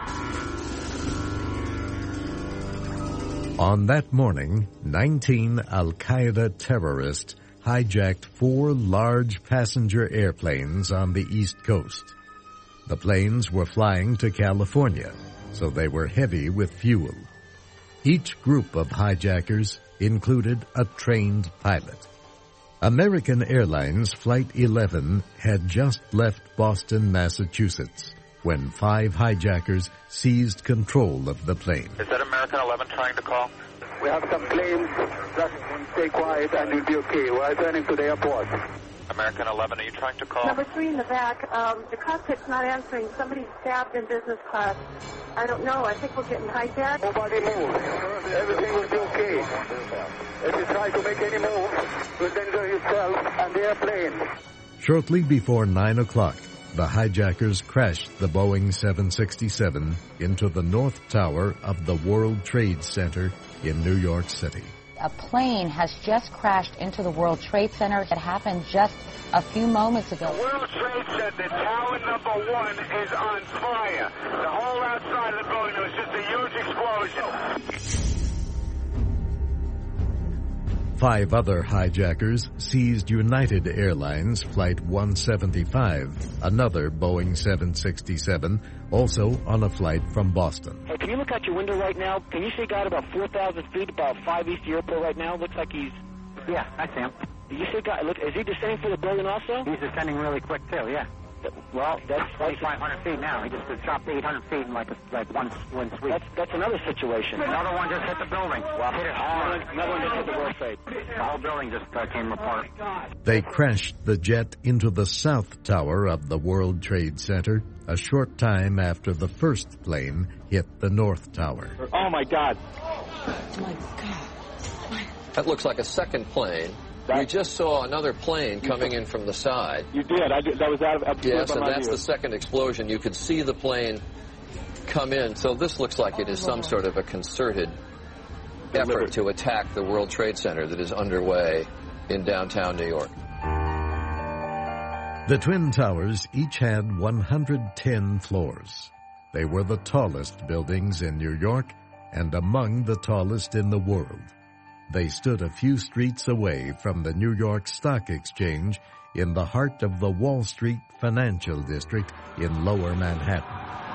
On that morning, 19 Al-Qaeda terrorists hijacked 4 large passenger airplanes on the East Coast. The planes were flying to California, so they were heavy with fuel. Each group of hijackers included a trained pilot. American Airlines Flight 11 had just left Boston, Massachusetts, when 5 hijackers seized control of the plane. Is that American 11 trying to call? We have some claims. Just stay quiet and you'll be okay. We're returning to the airport. American 11, are you trying to call? Number 3 in the back. The cockpit's not answering. Somebody's stabbed in business class. I don't know. I think we're getting hijacked. Nobody move. Everything will be okay. If you try to make any move, you'll danger yourself and the airplane. Shortly before 9 o'clock, the hijackers crashed the Boeing 767 into the North Tower of the World Trade Center in New York City. A plane has just crashed into the World Trade Center. It happened just a few moments ago. The World Trade Center, tower number 1 is on fire. The whole outside of the building, there was just a huge explosion. 5 other hijackers seized United Airlines Flight 175, another Boeing 767, also on a flight from Boston. Hey, can you look out your window right now? Can you see a guy at about 4,000 feet, about 5 East Airport right now? Looks like he's... Yeah, I see him. You see a guy, look, is he descending for the building also? He's descending really quick too, yeah. Well, that's 2,500 feet now. He just chopped 800 feet in like one sweep. That's another situation. Another one just hit the building. Well, hit it hard. Another one just hit the World Trade. The whole building just came apart. They crashed the jet into the South Tower of the World Trade Center a short time after the first plane hit the North Tower. Oh, my God. Oh, my God. That looks like a second plane. We just saw another plane coming in from the side. You did. That was out of yes, and that's the second explosion. You could see the plane come in. So this looks like it is some sort of a concerted effort to attack the World Trade Center that is underway in downtown New York. The Twin Towers each had 110 floors. They were the tallest buildings in New York and among the tallest in the world. They stood a few streets away from the New York Stock Exchange in the heart of the Wall Street financial district in Lower Manhattan.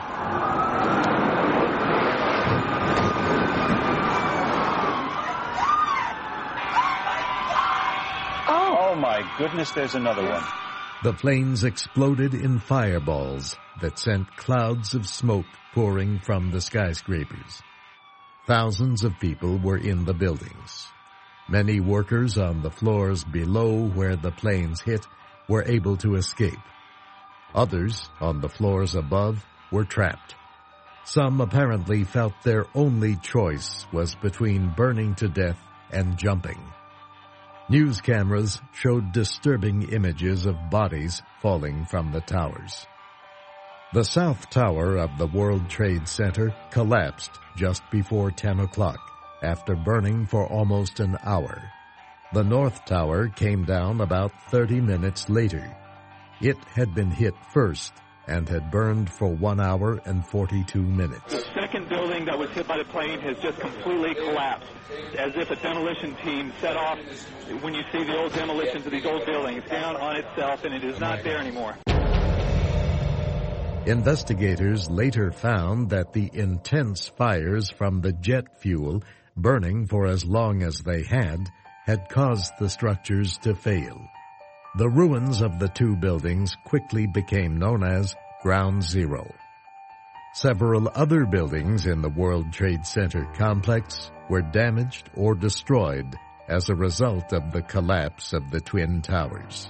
Oh, my goodness, there's another one. The planes exploded in fireballs that sent clouds of smoke pouring from the skyscrapers. Thousands of people were in the buildings. Many workers on the floors below where the planes hit were able to escape. Others, on the floors above, were trapped. Some apparently felt their only choice was between burning to death and jumping. News cameras showed disturbing images of bodies falling from the towers. The South Tower of the World Trade Center collapsed just before 10 o'clock after burning for almost an hour. The North Tower came down about 30 minutes later. It had been hit first and had burned for 1 hour and 42 minutes. The second building that was hit by the plane has just completely collapsed, as if a demolition team set off, when you see the old demolitions of these old buildings, down on itself, and it is not there anymore. Investigators later found that the intense fires from the jet fuel, burning for as long as they had caused the structures to fail. The ruins of the two buildings quickly became known as Ground Zero. Several other buildings in the World Trade Center complex were damaged or destroyed as a result of the collapse of the Twin Towers.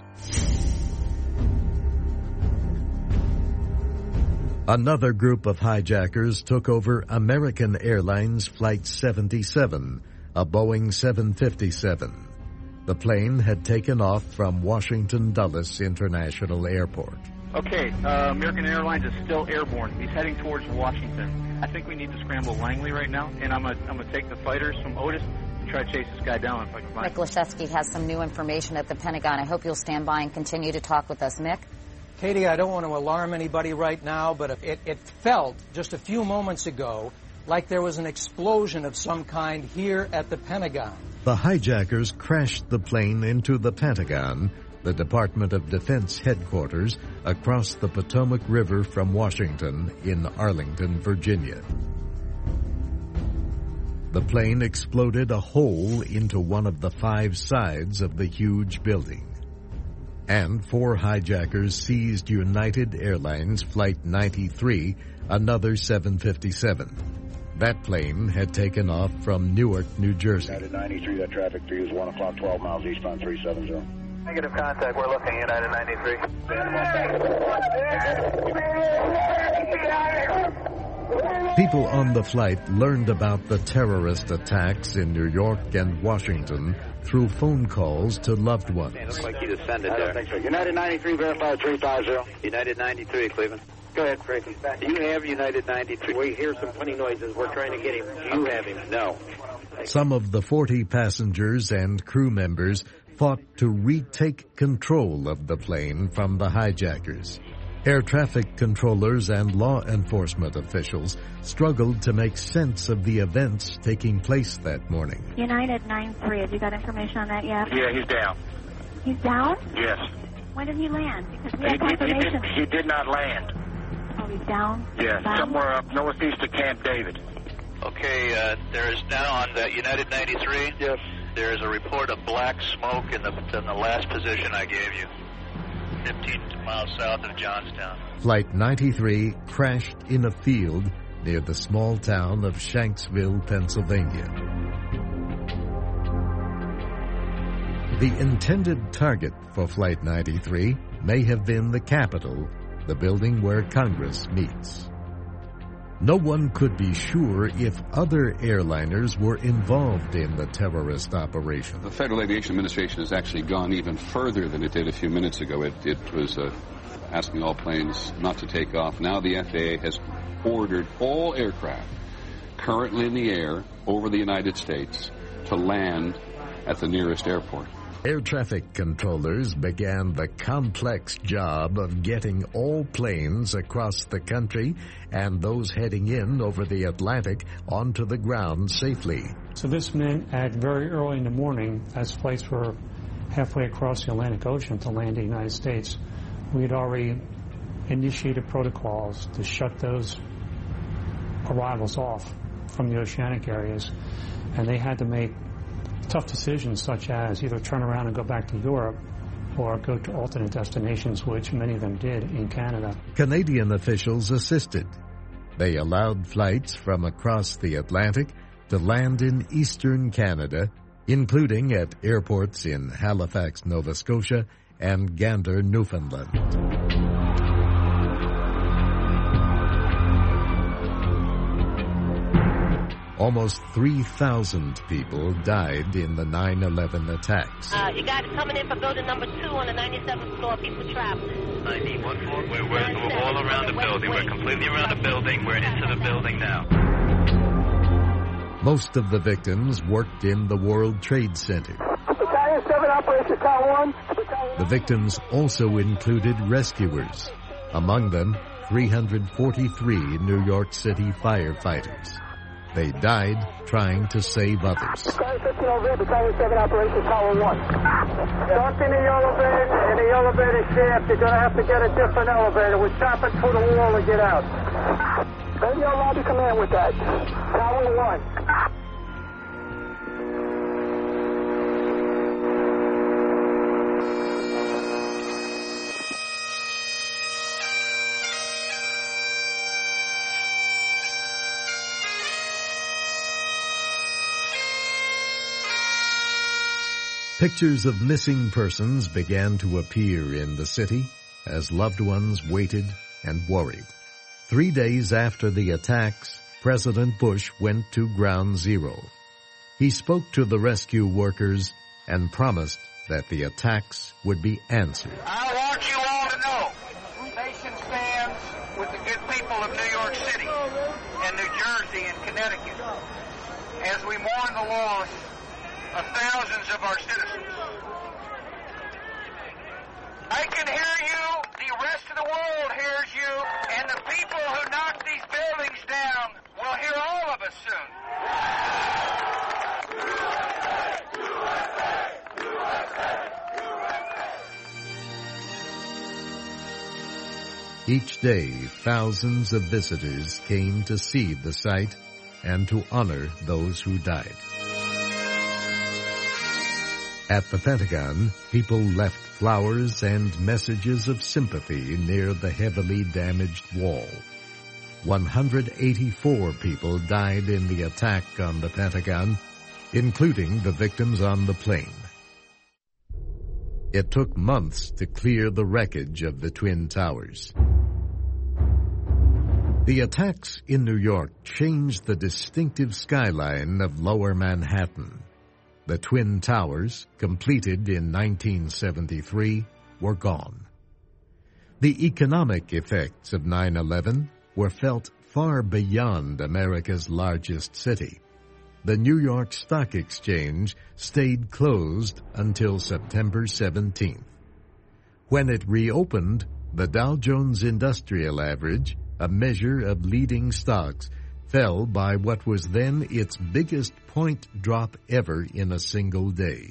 Another group of hijackers took over American Airlines Flight 77, a Boeing 757. The plane had taken off from Washington Dulles International Airport. Okay, American Airlines is still airborne. He's heading towards Washington. I think we need to scramble Langley right now, and I'm gonna take the fighters from Otis and try to chase this guy down if I can find him. Mick Leshefsky has some new information at the Pentagon. I hope you'll stand by and continue to talk with us. Mick? Katie, I don't want to alarm anybody right now, but it felt just a few moments ago like there was an explosion of some kind here at the Pentagon. The hijackers crashed the plane into the Pentagon, the Department of Defense headquarters, across the Potomac River from Washington in Arlington, Virginia. The plane exploded a hole into one of the 5 sides of the huge building. And 4 hijackers seized United Airlines Flight 93, another 757. That plane had taken off from Newark, New Jersey. United 93, that traffic for you is 1 o'clock, 12 miles eastbound 370. Negative contact, we're looking, United 93. People on the flight learned about the terrorist attacks in New York and Washington through phone calls to loved ones. It looks like you descended there. I don't think so. United 93, verify 350. United 93, Cleveland. Go ahead, Frankie. Do you have United 93? We hear some funny noises. We're trying to get him. Do you have him? No. Some of the 40 passengers and crew members fought to retake control of the plane from the hijackers. Air traffic controllers and law enforcement officials struggled to make sense of the events taking place that morning. United 93, have you got information on that yet? Yeah, he's down. He's down? Yes. When did he land? Because we have confirmation. He did not land. Oh, he's down? Yes, somewhere up northeast of Camp David. Okay, there is now on the United 93. Yes. There is a report of black smoke in the last position I gave you, 15 miles south of Johnstown. Flight 93 crashed in a field near the small town of Shanksville, Pennsylvania. The intended target for Flight 93 may have been the Capitol, the building where Congress meets. No one could be sure if other airliners were involved in the terrorist operation. The Federal Aviation Administration has actually gone even further than it did a few minutes ago. It was asking all planes not to take off. Now the FAA has ordered all aircraft currently in the air over the United States to land at the nearest airport. Air traffic controllers began the complex job of getting all planes across the country and those heading in over the Atlantic onto the ground safely. So this meant at very early in the morning, as flights were halfway across the Atlantic Ocean to land in the United States, we had already initiated protocols to shut those arrivals off from the oceanic areas, and they had to make tough decisions such as either turn around and go back to Europe or go to alternate destinations, which many of them did in Canada. Canadian officials assisted. They allowed flights from across the Atlantic to land in eastern Canada, including at airports in Halifax, Nova Scotia, and Gander, Newfoundland. Almost 3,000 people died in the 9/11 attacks. You guys are coming in for building number 2 on the 97th floor. People traveling. 91 floor? We're all around the building. We're completely around the building. We're into the building now. Most of the victims worked in the World Trade Center. Battalion 7, Operation Tower 1. The victims also included rescuers. Among them, 343 New York City firefighters. They died trying to save others. Battalion 15, operation over there, Battalion 7 Operation Tower 1. Stuck in the elevator shaft. You're going to have to get a different elevator. We're chopping through the wall to get out. Send your lobby command with that. Tower 1. Pictures of missing persons began to appear in the city as loved ones waited and worried. 3 days after the attacks, President Bush went to Ground Zero. He spoke to the rescue workers and promised that the attacks would be answered. I want you all to know, the nation stands with the good people of New York City and New Jersey and Connecticut as we mourn the loss of thousands of our citizens. I can hear you, the rest of the world hears you, and the people who knocked these buildings down will hear all of us soon. Each day, thousands of visitors came to see the site and to honor those who died. At the Pentagon, people left flowers and messages of sympathy near the heavily damaged wall. 184 people died in the attack on the Pentagon, including the victims on the plane. It took months to clear the wreckage of the Twin Towers. The attacks in New York changed the distinctive skyline of Lower Manhattan. The Twin Towers, completed in 1973, were gone. The economic effects of 9/11 were felt far beyond America's largest city. The New York Stock Exchange stayed closed until September 17th. When it reopened, the Dow Jones Industrial Average, a measure of leading stocks, fell by what was then its biggest point drop ever in a single day.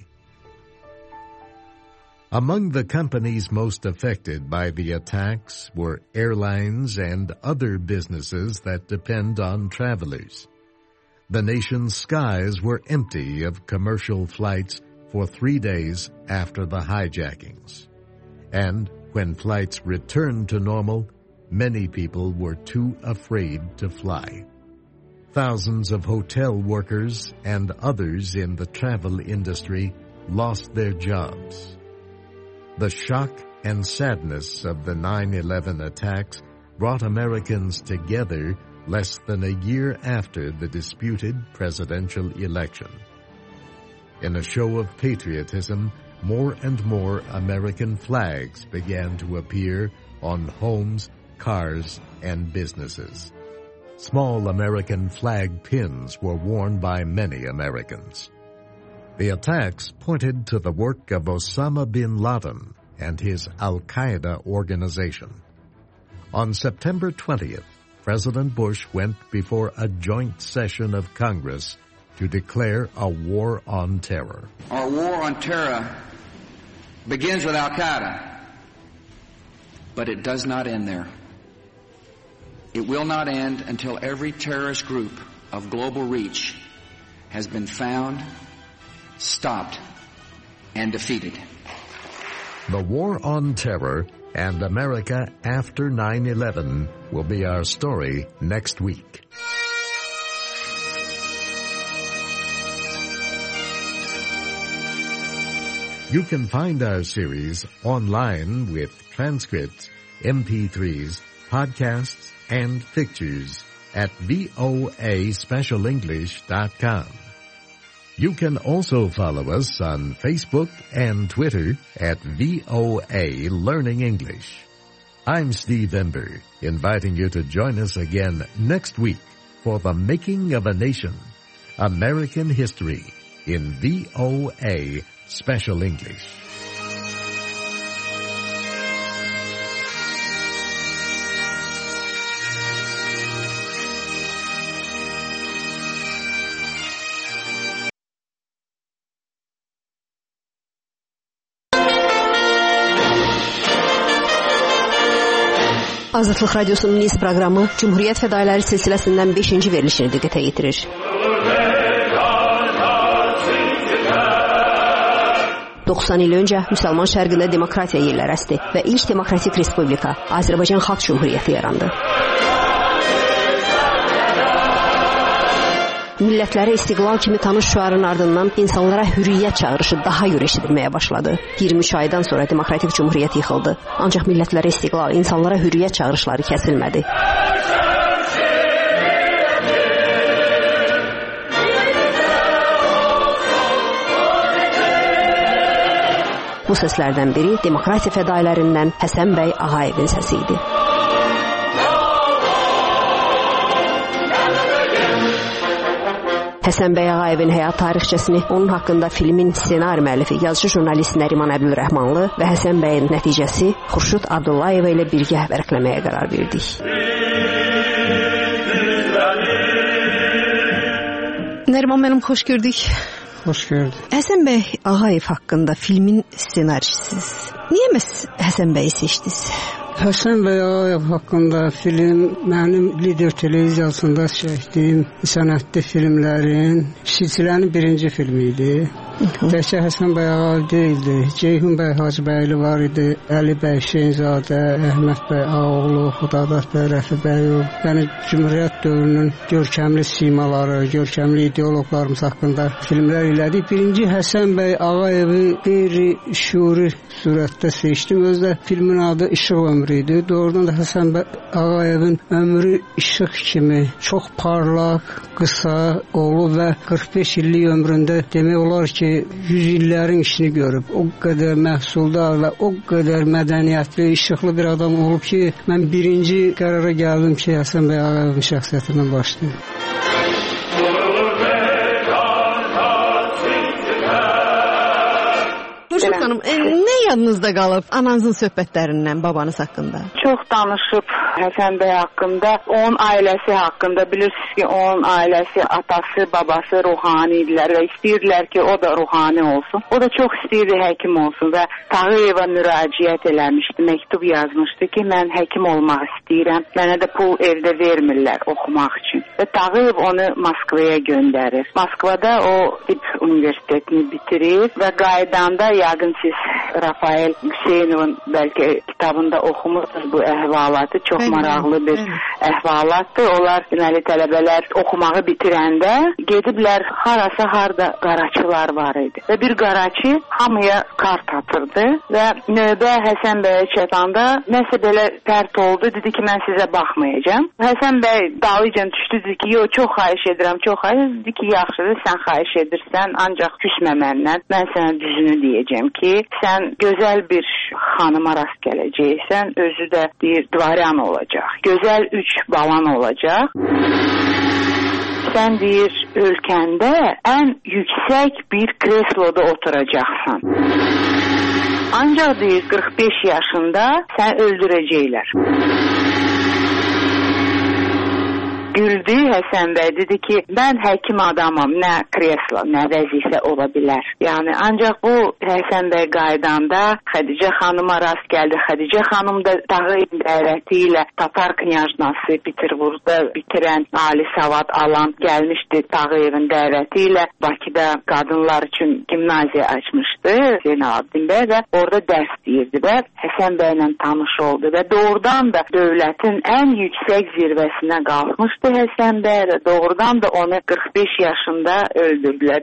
Among the companies most affected by the attacks were airlines and other businesses that depend on travelers. The nation's skies were empty of commercial flights for 3 days after the hijackings. And when flights returned to normal, many people were too afraid to fly. Thousands of hotel workers and others in the travel industry lost their jobs. The shock and sadness of the 9/11 attacks brought Americans together less than a year after the disputed presidential election. In a show of patriotism, more and more American flags began to appear on homes, cars, and businesses. Small American flag pins were worn by many Americans. The attacks pointed to the work of Osama bin Laden and his Al-Qaeda organization. On September 20th, President Bush went before a joint session of Congress to declare a war on terror. Our war on terror begins with Al-Qaeda, but it does not end there. It will not end until every terrorist group of global reach has been found, stopped, and defeated. The War on Terror and America after 9/11 will be our story next week. You can find our series online with transcripts, MP3s, podcasts, and pictures at voaspecialenglish.com. You can also follow us on Facebook and Twitter at VOA Learning English. I'm Steve Ember, inviting you to join us again next week for The Making of a Nation, American History in VOA Special English. Azadlıq Radyosu'nun Nice proqramı Cumhuriyyət Fədailəri silsiləsindən 5-ci verilişini diqqətə yetirir. 90 il öncə Müsəlman şərqində demokratiya yerlər əsdi və ilk demokratik respublika Azərbaycan Xalq Cumhuriyyəti yarandı. Millətlərə istiqlal kimi tanış şüarın ardından insanlara hürriyyət çağırışı daha yürü eşidilməyə başladı. 23 aydan sonra demokratik cumhuriyyət yıxıldı. Ancaq millətlərə istiqlal, insanlara hürriyyət çağırışları kəsilmədi. Bu səslərdən biri demokratiya fədailərindən Həsən bəy Ağayevin səsi idi. Həsən bəy Ağayevin həyat tarixçəsini, onun haqqında filmin ssenari müəllifi, yazıcı jurnalist Nəriman Əbdülrəhmanlı və Həsən bəyin nəticəsi Xurşud Abdullayev ilə birgə vərəqləməyə qərar verdik. Nəriman mənim, xoş gördük. Xoş gördük. Həsən bəy Ağayev haqqında filmin ssenaristisiz. Niyə məhz Həsən bəyi seçdiniz? Həsən bəy Ağayev haqqında film mənim Lider televiziyasında çəkdiyim sənətli filmlərin silsilənin birinci filmi idi. Təkcə Həsən bəy Ağayev deyildi. Ceyhun bəy Hacıbəyli var idi, Əli bəy Şeyzadə, Əhməd bəy Ağoğlu, Xudadad bəy Rəfibəyov. Yəni Cümhuriyyət dövrünün görkəmli simaları, görkəmli ideoloqlarımız haqqında filmlər elədik. Birinci Həsən bəy Ağayevi qeyri-şüuri surətdə seçdim. Özdə filmin adı İşıq ömrü idi. Doğrudan da Həsən bəy Ağayevin ömrü işıq kimi çox parlaq, qısa olub və 45 illik ömründə demək olar ki, 100 illərin işini görüb. O qədər məhsuldar və o qədər mədəniyyətli, işıqlı bir adam olub ki, mən birinci qərara gəldim ki, Həsən bəy Ağayevin şəxsiyyətindən başlayım. Xurşud xanım, nə yadınızda qalıb ananızın söhbətlərindən babanız haqqında? Çox danışıb Həsən bəy haqqında, onun ailəsi haqqında. Bilirsiniz ki, onun ailəsi, atası, babası ruhani idilər və istəyirdilər ki, o da ruhani olsun. O da çox istəyirdi həkim olsun və Tağıyeva müraciət eləmişdi, məktub yazmışdı ki, mən həkim olmaq istəyirəm. Mənə də pul evdə vermirlər oxumaq üçün. Və Tağıyev onu Moskvaya göndərir. Moskvada o tibb universitetini bitirir və qaydanda yəqin siz Rafael Hüseynovun bəlkə kitabında oxumursunuz bu əhvalatı. Çox maraqlı bir əhvalatdır. Onlar deməli tələbələr oxumağı bitirəndə gediblər harda qaraçılar var idi. Və bir qaraçı hamıya kart atırdı və növbə Həsən bəyə çatanda nəsə belə pərt oldu. Dedi ki, mən sizə baxmayacağam. Həsən bəy dalıcan düşdü. Dedi ki, yox, çox xahiş edirəm, çox xahiş. Dedi ki, yaxşıdır, sən xahiş edirsən, ancaq küsmə məndən. Mən sənə düzünü deyəcəm ki, sən gözəl bir xanıma rast gələcəksən, özü də deyir, dvaryan olacaq. Gözəl 3 balan olacaq. Sən deyir, ölkəndə ən yüksək bir kresloda oturacaqsan. Ancaq deyir, 45 yaşında sən öldürəcəklər. Güldü Həsən bəy, dedi ki, mən həkim adamam, nə kreslo, nə vəzifə ola bilər. Yəni, ancaq bu Həsən bəy qaydanda Xədicə xanıma rast gəldi. Xədicə xanım da Tağıyev dəvəti ilə Tatar knyajnası Peterburqda bitirən, ali savad alan gəlmişdi Tağıyevin dəvəti ilə. Bakıda qadınlar üçün gimnaziya açmışdı Zeynalabdin bəy və orada dərs deyirdi və Həsən bəylə tanış oldu və doğrudan da dövlətin ən yüksək zirvəsinə qalxmışdı. Həsən bəy doğrudan da onu 45 yaşında öldürdülər.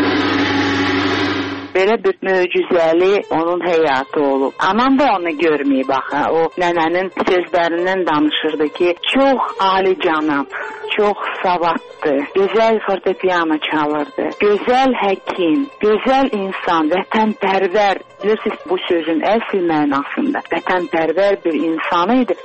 Belə bir möcüzəli onun həyatı olub. Anam da onu görməyib axı. O nənənin sözlərindən danışırdı ki, çox alicənab, çox savadlı, gözəl fortepiano çalırdı, gözəl həkim, gözəl insan, vətənpərvər. Bilirsiniz, bu sözün əsl mənasında vətənpərvər bir insan idi.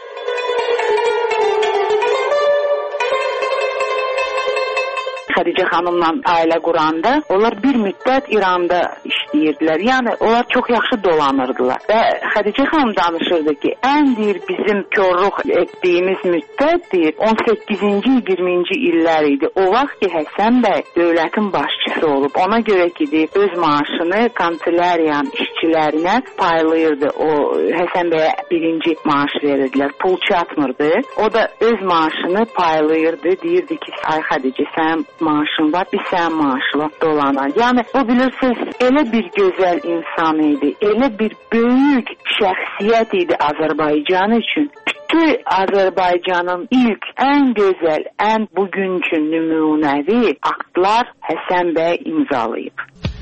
Xədicə xanımla ailə quranda onlar bir müddət İranda işləyirdilər. Yəni onlar çox yaxşı dolanırdılar. Və Xədicə xanım danışırdı ki, ən deyir bizim körluq etdiyimiz müddət deyir 18-ci 20-ci illər idi. O vaxt ki Həsən bəy dövlətin başçısı olub. Ona görə ki deyir öz maaşını kanselariyanın işçi işçilərinə paylayırdı. O Həsən bəyə birinci maaş verirdilər. Pul çatmırdı. O da öz maaşını paylayırdı. Deyirdi ki, ay Xədicə, sənin maaşın var, bir sənin maaşla dolanar. Yəni o bilirsiniz, elə bir gözəl insan idi. Elə bir böyük şəxsiyyət idi Azərbaycan üçün. Bütün Azərbaycanın ilk, ən gözəl, ən bugünkü nümunəvi aktlar Həsən bəy imzalayıb.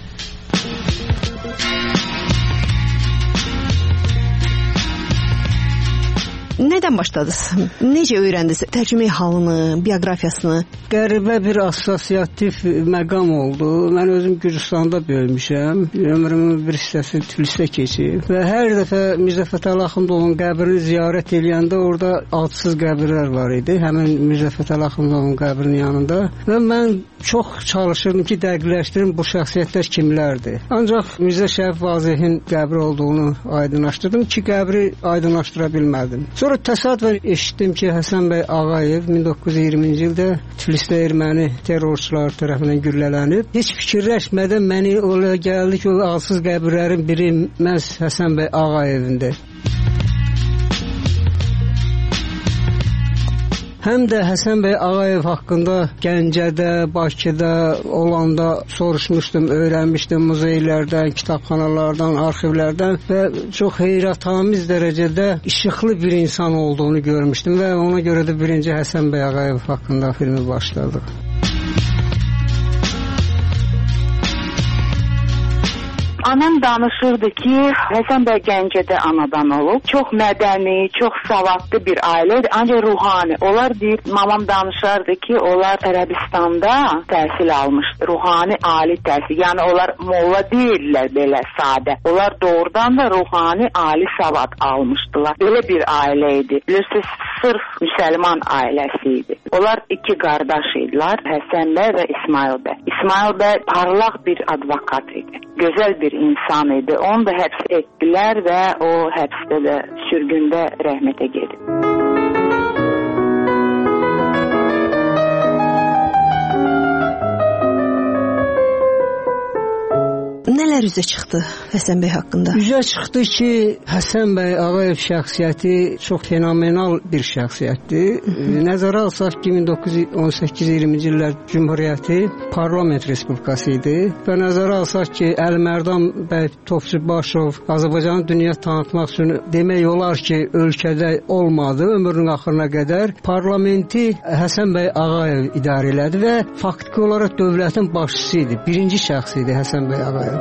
Nədən başladınız? Necə öyrəndiniz tərcümə halını, bioqrafiyasını? Qəribə bir assosiativ məqam oldu. Mən özüm Gürcüstanda böyümüşəm. Ömrümün bir hissəsi Tiflisdə keçib. Və hər dəfə Mirzə Fətəli Axundovun qəbrini ziyarət edəndə orada adsız qəbirlər var idi. Həmin Mirzə Fətəli Axundovun qəbrinin yanında. Və mən çox çalışırdım ki, dəqiqləşdirim bu şəxsiyyətlər kimlərdir. Ancaq Mirzə Şərif Vazehin qəbri olduğunu aydınlaşdırdım ki, qəbri aydınlaşdıra bilmədim. Sonra təsadüfən eşitdim ki, Həsən bəy Ağayev 1920-ci ildə Tiflisdə erməni terrorçular tərəfindən güllələnib. Heç fikirləşmədən məni oraya gəldi ki, o adsız qəbirlərin biri məhz Həsən bəy Ağayevindir. Həm də Həsən bəy Ağayev haqqında Gəncədə, Bakıda olanda soruşmuşdum, öyrənmişdim muzeylərdən, kitabxanalardan, arxivlərdən və çox heyrətamiz dərəcədə işıqlı bir insan olduğunu görmüşdüm və ona görə də birinci Həsən bəy Ağayev haqqında filmi başladıq. Anam danışırdı ki, Həsən bəy Gəncədə anadan olub. Çox mədəni, çox savadlı bir ailədir, ancaq ruhani. Onlar deyir, mamam danışardı ki, onlar Ərəbistanda təhsil almışdı. Ruhani ali təhsil. Yəni onlar molla deyirlər belə sadə. Onlar doğrudan da ruhani ali savad almışdılar. Belə bir ailə idi. Bilirsiniz, sırf müsəlman ailəsi idi. Onlar iki qardaş idilər, Həsən bəy və İsmail bəy. İsmail bəy parlaq bir advokat idi. Gözəl bir insan idi. Onu da həbs etdilər və o həbsdə də sürgündə rəhmətə gedib. Nələr üzə çıxdı Həsən bəy haqqında? Üzə çıxdı ki, Həsən bəy Ağayev şəxsiyyəti çox fenomenal bir şəxsiyyətdir. Nəzərə alsaq ki, 1918-20-ci illər Cümhuriyyəti parlament respublikası idi və nəzərə alsaq ki, Əlimərdan bəy Topçubaşov Azərbaycanı dünya tanıtmaq üçün demək olar ki, ölkədə olmadı. Ömrünün axırına qədər parlamenti Həsən bəy Ağayev idarə elədi və faktiki olaraq dövlətin başçısı idi. Birinci şəxs idi Həsən bəy Ağayev.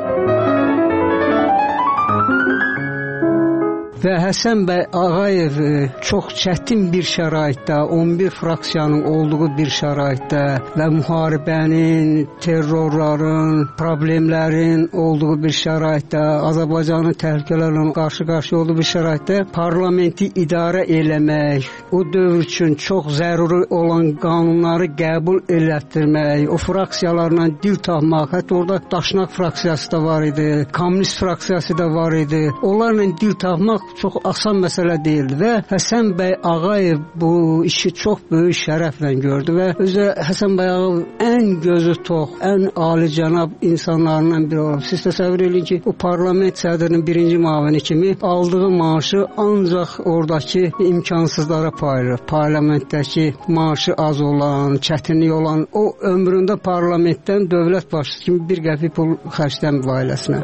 Və Həsən bəy Ağayev çox çətin bir şəraitdə, 11 fraksiyanın olduğu bir şəraitdə və müharibənin, terrorların, problemlərin olduğu bir şəraitdə, Azərbaycanın təhlükələrlə qarşı-qarşıya olduğu bir şəraitdə parlamenti idarə eləmək, o dövr üçün çox zəruri olan qanunları qəbul elətdirmək, o fraksiyalarla dil tapmaq, hətta orada Daşnaq fraksiyası da var idi, Kommunist fraksiyası da var idi. Onlarla dil tapmaq çox asan məsələ deyildi və Həsən bəy Ağayev bu işi çox böyük şərəflə gördü və özü Həsən bəy Ağayev ən gözü tox, ən alicənab insanlarından biri olub. Siz təsəvvür edin ki, o parlament sədrinin birinci müavini kimi aldığı maaşı ancaq oradakı imkansızlara paylayır. Parlamentdəki maaşı az olan, çətinlik olan, o ömründə parlamentdən dövlət başçısı kimi bir qəpik pul xərcləmir ailəsinə.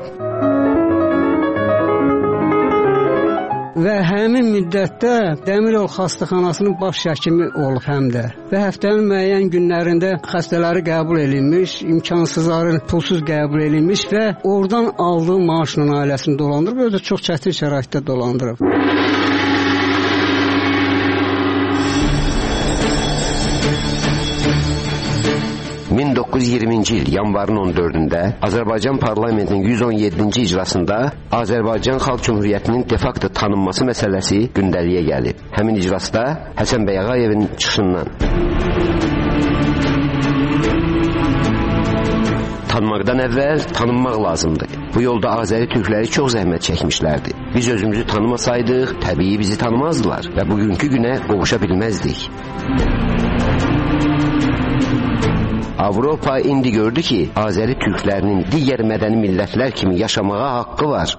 Və həmin müddətdə Dəmiryol xəstəxanasının baş həkimi olub həm də. Və həftənin müəyyən günlərində xəstələri qəbul edilmiş, imkansızları pulsuz qəbul edilmiş və oradan aldığı maaşla ailəsini dolandırıb, özü çox çətin şəraitdə dolandırıb. 1920-ci il yanvarın 14-də Azərbaycan parlamentinin 117-ci iclasında Azərbaycan Xalq Cümhuriyyətinin de facto tanınması məsələsi gündəliyə gəlib. Həmin iclasda Həsən bəy Ağayevin çıxışından tanımaqdan əvvəl tanınmaq lazımdır. Bu yolda Azəri türkləri çox zəhmət çəkmişlərdi. Biz özümüzü tanımasaydıq, təbii bizi tanımazdılar və bugünkü günə qovuşa bilməzdik. Avropa indi gördü ki, Azəri türklərinin digər mədəni millətlər kimi yaşamağa haqqı var.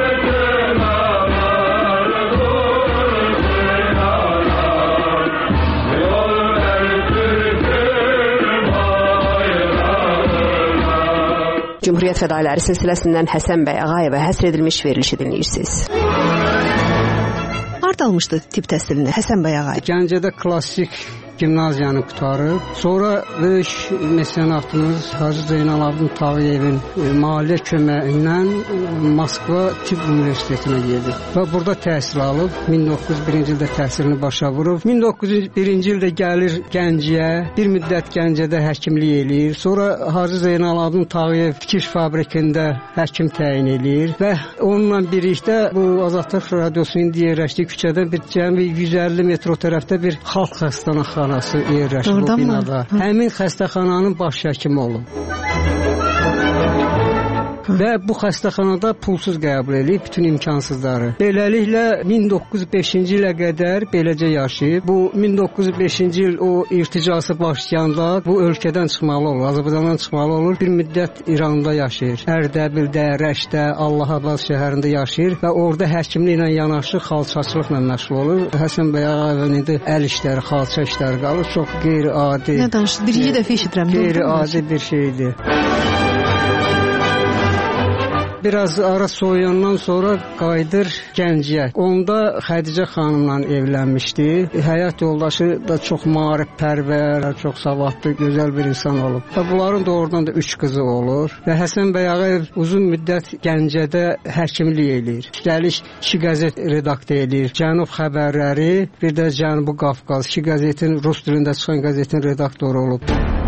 Cumhuriyyət fədailəri silsiləsindən Həsən bəy Ağayevə həsr edilmiş verilişi dinləyirsiniz. Harda almışdı tibb təhsilini Həsən bəy Ağayev? Gəncədə klassik gimnaziyanı qutarıb. Sonra böyük mesenatımız Hacı Zeynalabdin Tağıyevin maliyyə köməyi ilə Moskva Tibb Universitetinə gedib. Və burada təhsil alıb. 1901-ci ildə təhsilini başa vurub. 1901-ci ildə gəlir Gəncəyə. Bir müddət Gəncədə həkimlik eləyir. Sonra Hacı Zeynalabdin Tağıyev tikiş fabrikində həkim təyin eləyir. Və onunla birlikdə bu Azadlıq Radiosu indi yerləşdiyi küçədə bir cəmi 150 metr tərəfdə bir xalq xəstəxanası yerləşib bu binada. Həmin xəstəxananın baş həkimi olub. Və bu xəstəxanada pulsuz qəbul edib bütün imkansızları. Beləliklə 1905-ci ilə qədər beləcə yaşayıb. Bu 1905-ci il o irticası başlayanda bu ölkədən çıxmalı olur, Azərbaycandan çıxmalı olur. Bir müddət İranda yaşayır. Ərdəbildə, Rəşdə, Allahabad şəhərində yaşayır və orada həkimliklə yanaşı xalçaçılıqla məşğul olur. Həsən bəy Ağayevin indi əl işləri, xalça işləri qalır. Çox qeyri-adi. Nə danışdı? Birinci dəfə eşidirəm. Qeyri-adi bir şeydir. Biraz ara soyuyandan sonra qayıdır Gəncəyə. Onda Xədicə xanımla evlənmişdi. Həyat yoldaşı da çox maarifpərvər, çox savadlı, gözəl bir insan olub. Və bunların doğrudan da 3 qızı olur. Və Həsən bəy Ağayev uzun müddət Gəncədə həkimlik eləyir. Üstəlik 2 qəzet redaktə eləyir. Cənub xəbərləri, bir də Cənubi Qafqaz. 2 qəzetin, rus dilində çıxan qəzetin redaktoru olub.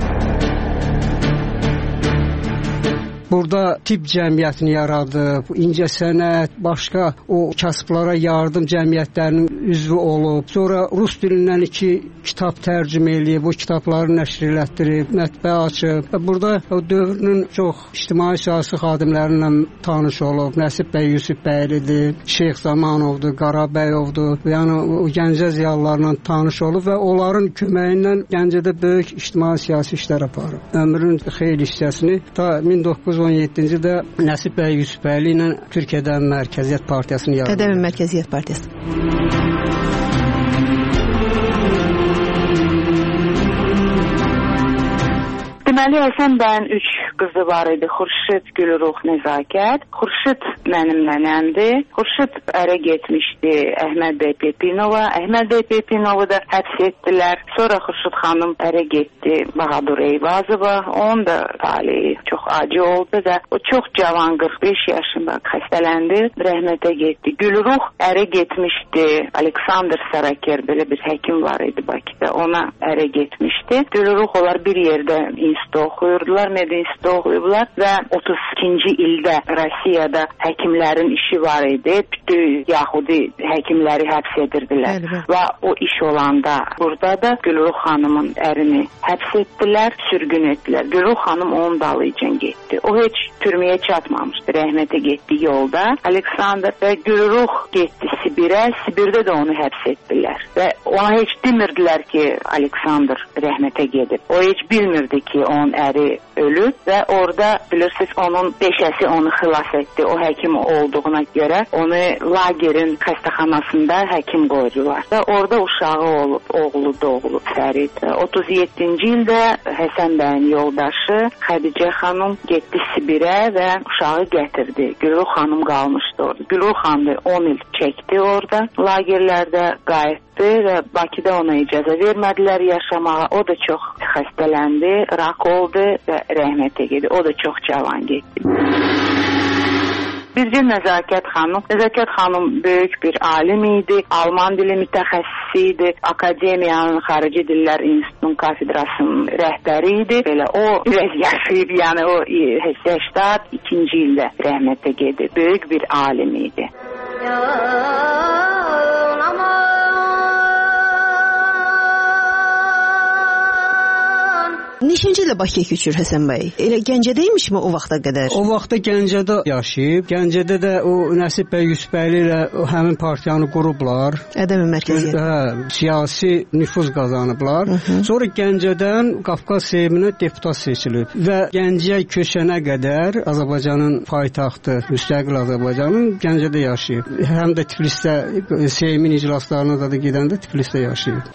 Burada tibb cəmiyyətini yaradıb, incəsənət, başqa o kasıblara yardım cəmiyyətlərinin üzvü olub. Sonra rus dilindən 2 kitab tərcümə eləyib, bu kitabları nəşr elətdirib, mətbəə açıb. Və burada o dövrünün çox ictimai-siyasi xadimlərinlə tanış olub. Nəsib bəy Yusuf bəylidir, Şeyx Zamanovdur, Qarabəyovdur. Yəni o Gəncə ziyalılarla tanış olub və onların köməyi ilə Gəncədə böyük ictimai-siyasi işlər aparıb. Ömrünün xeyli hissəsini ta 1917-ci ildə Nəsib bəy Yusuf bəyli ilə Türkiyədə Mərkəziyyət Partiyasını yaradı. Qədəmin Mərkəziyyət Partiyası. Deməli, Həsən bəyin 3 qızı var idi. Xurşid, Gülruh, Nəzakət. Xurşid mənim nənəmdir. Xurşid ərə getmişdi Əhməd bəy Pepinova. Əhməd bəy Pepinovu da həbs etdilər. Sonra Xurşid xanım ərə getdi Bahadur Eyvazova. Onun da talihi çox acı oldu da. O çox cavan, 45 yaşında xəstələndi, rəhmətə getdi. Gülruh ərə getmişdi. Aleksandr Saraker, belə bir həkim var idi Bakıda. Ona ərə getmişdi. Gülruh onlar bir yerdə oxuyurdular, medinstitutda oxuyublar və 32-ci ildə Rusiyada həkimlərin işi var idi. Bütün Yahudi həkimləri həbs edirdilər. Və o iş olanda burada da Gülruh xanımın ərini həbs etdilər, sürgün etdilər. Gülruh xanım onun dalıyca getdi. O heç türməyə çatmamışdı, rəhmətə getdi yolda. Aleksandr və Gülruh getdi Sibirə, Sibirdə də onu həbs etdilər. Və ona heç demirdilər ki, Aleksandr rəhmətə gedib. O heç bilmirdi ki, onun əri ölüb və orada bilirsiniz onun peşəsi onu xilas etdi. O həkim olduğuna görə onu lagerin xəstəxanasında həkim qoydular. Və orada uşağı olub, oğlu doğulub Fərid. 37-ci ildə Həsən bəyin yoldaşı Xədicə xanım getdi Sibirə və uşağı gətirdi. Gülruh xanım qalmışdı orada. Gülruh xanım 10 il çəkdi orada. Lagerlərdə qayıtdı və Bakıda ona icazə vermədilər yaşamağa. O da çox xəstələndi, rak oldu və rəhmətə getdi. O da çox cavan getdi. Bircə Nəzakət xanım. Nəzakət xanım böyük bir alim idi, Alman dili mütəxəssisi idi, Akademiyanın Xarici Dillər İnstitutunun kafedrasının rəhbəri idi. Belə o biraz yaşayıb, yəni o 82-ci ildə rəhmətə getdi. Böyük bir alim idi. Neçinci ildə Bakıya köçür Həsən bəy? Elə Gəncədə imişmi o vaxta qədər? O vaxtda Gəncədə yaşayıb. Gəncədə də o Nəsib bəy Yusufbəyli ilə həmin partiyanı qurublar. Ədəmi mərkəzi. Siyasi nüfuz qazanıblar. Sonra Gəncədən Qafqaz Seyminə deputat seçilib və Gəncəyə köçənə qədər Azərbaycanın paytaxtı, müstəqil Azərbaycanın Gəncədə yaşayıb. Həm də Tiflisdə Seymin iclaslarına da gedəndə Tiflisdə yaşayıb.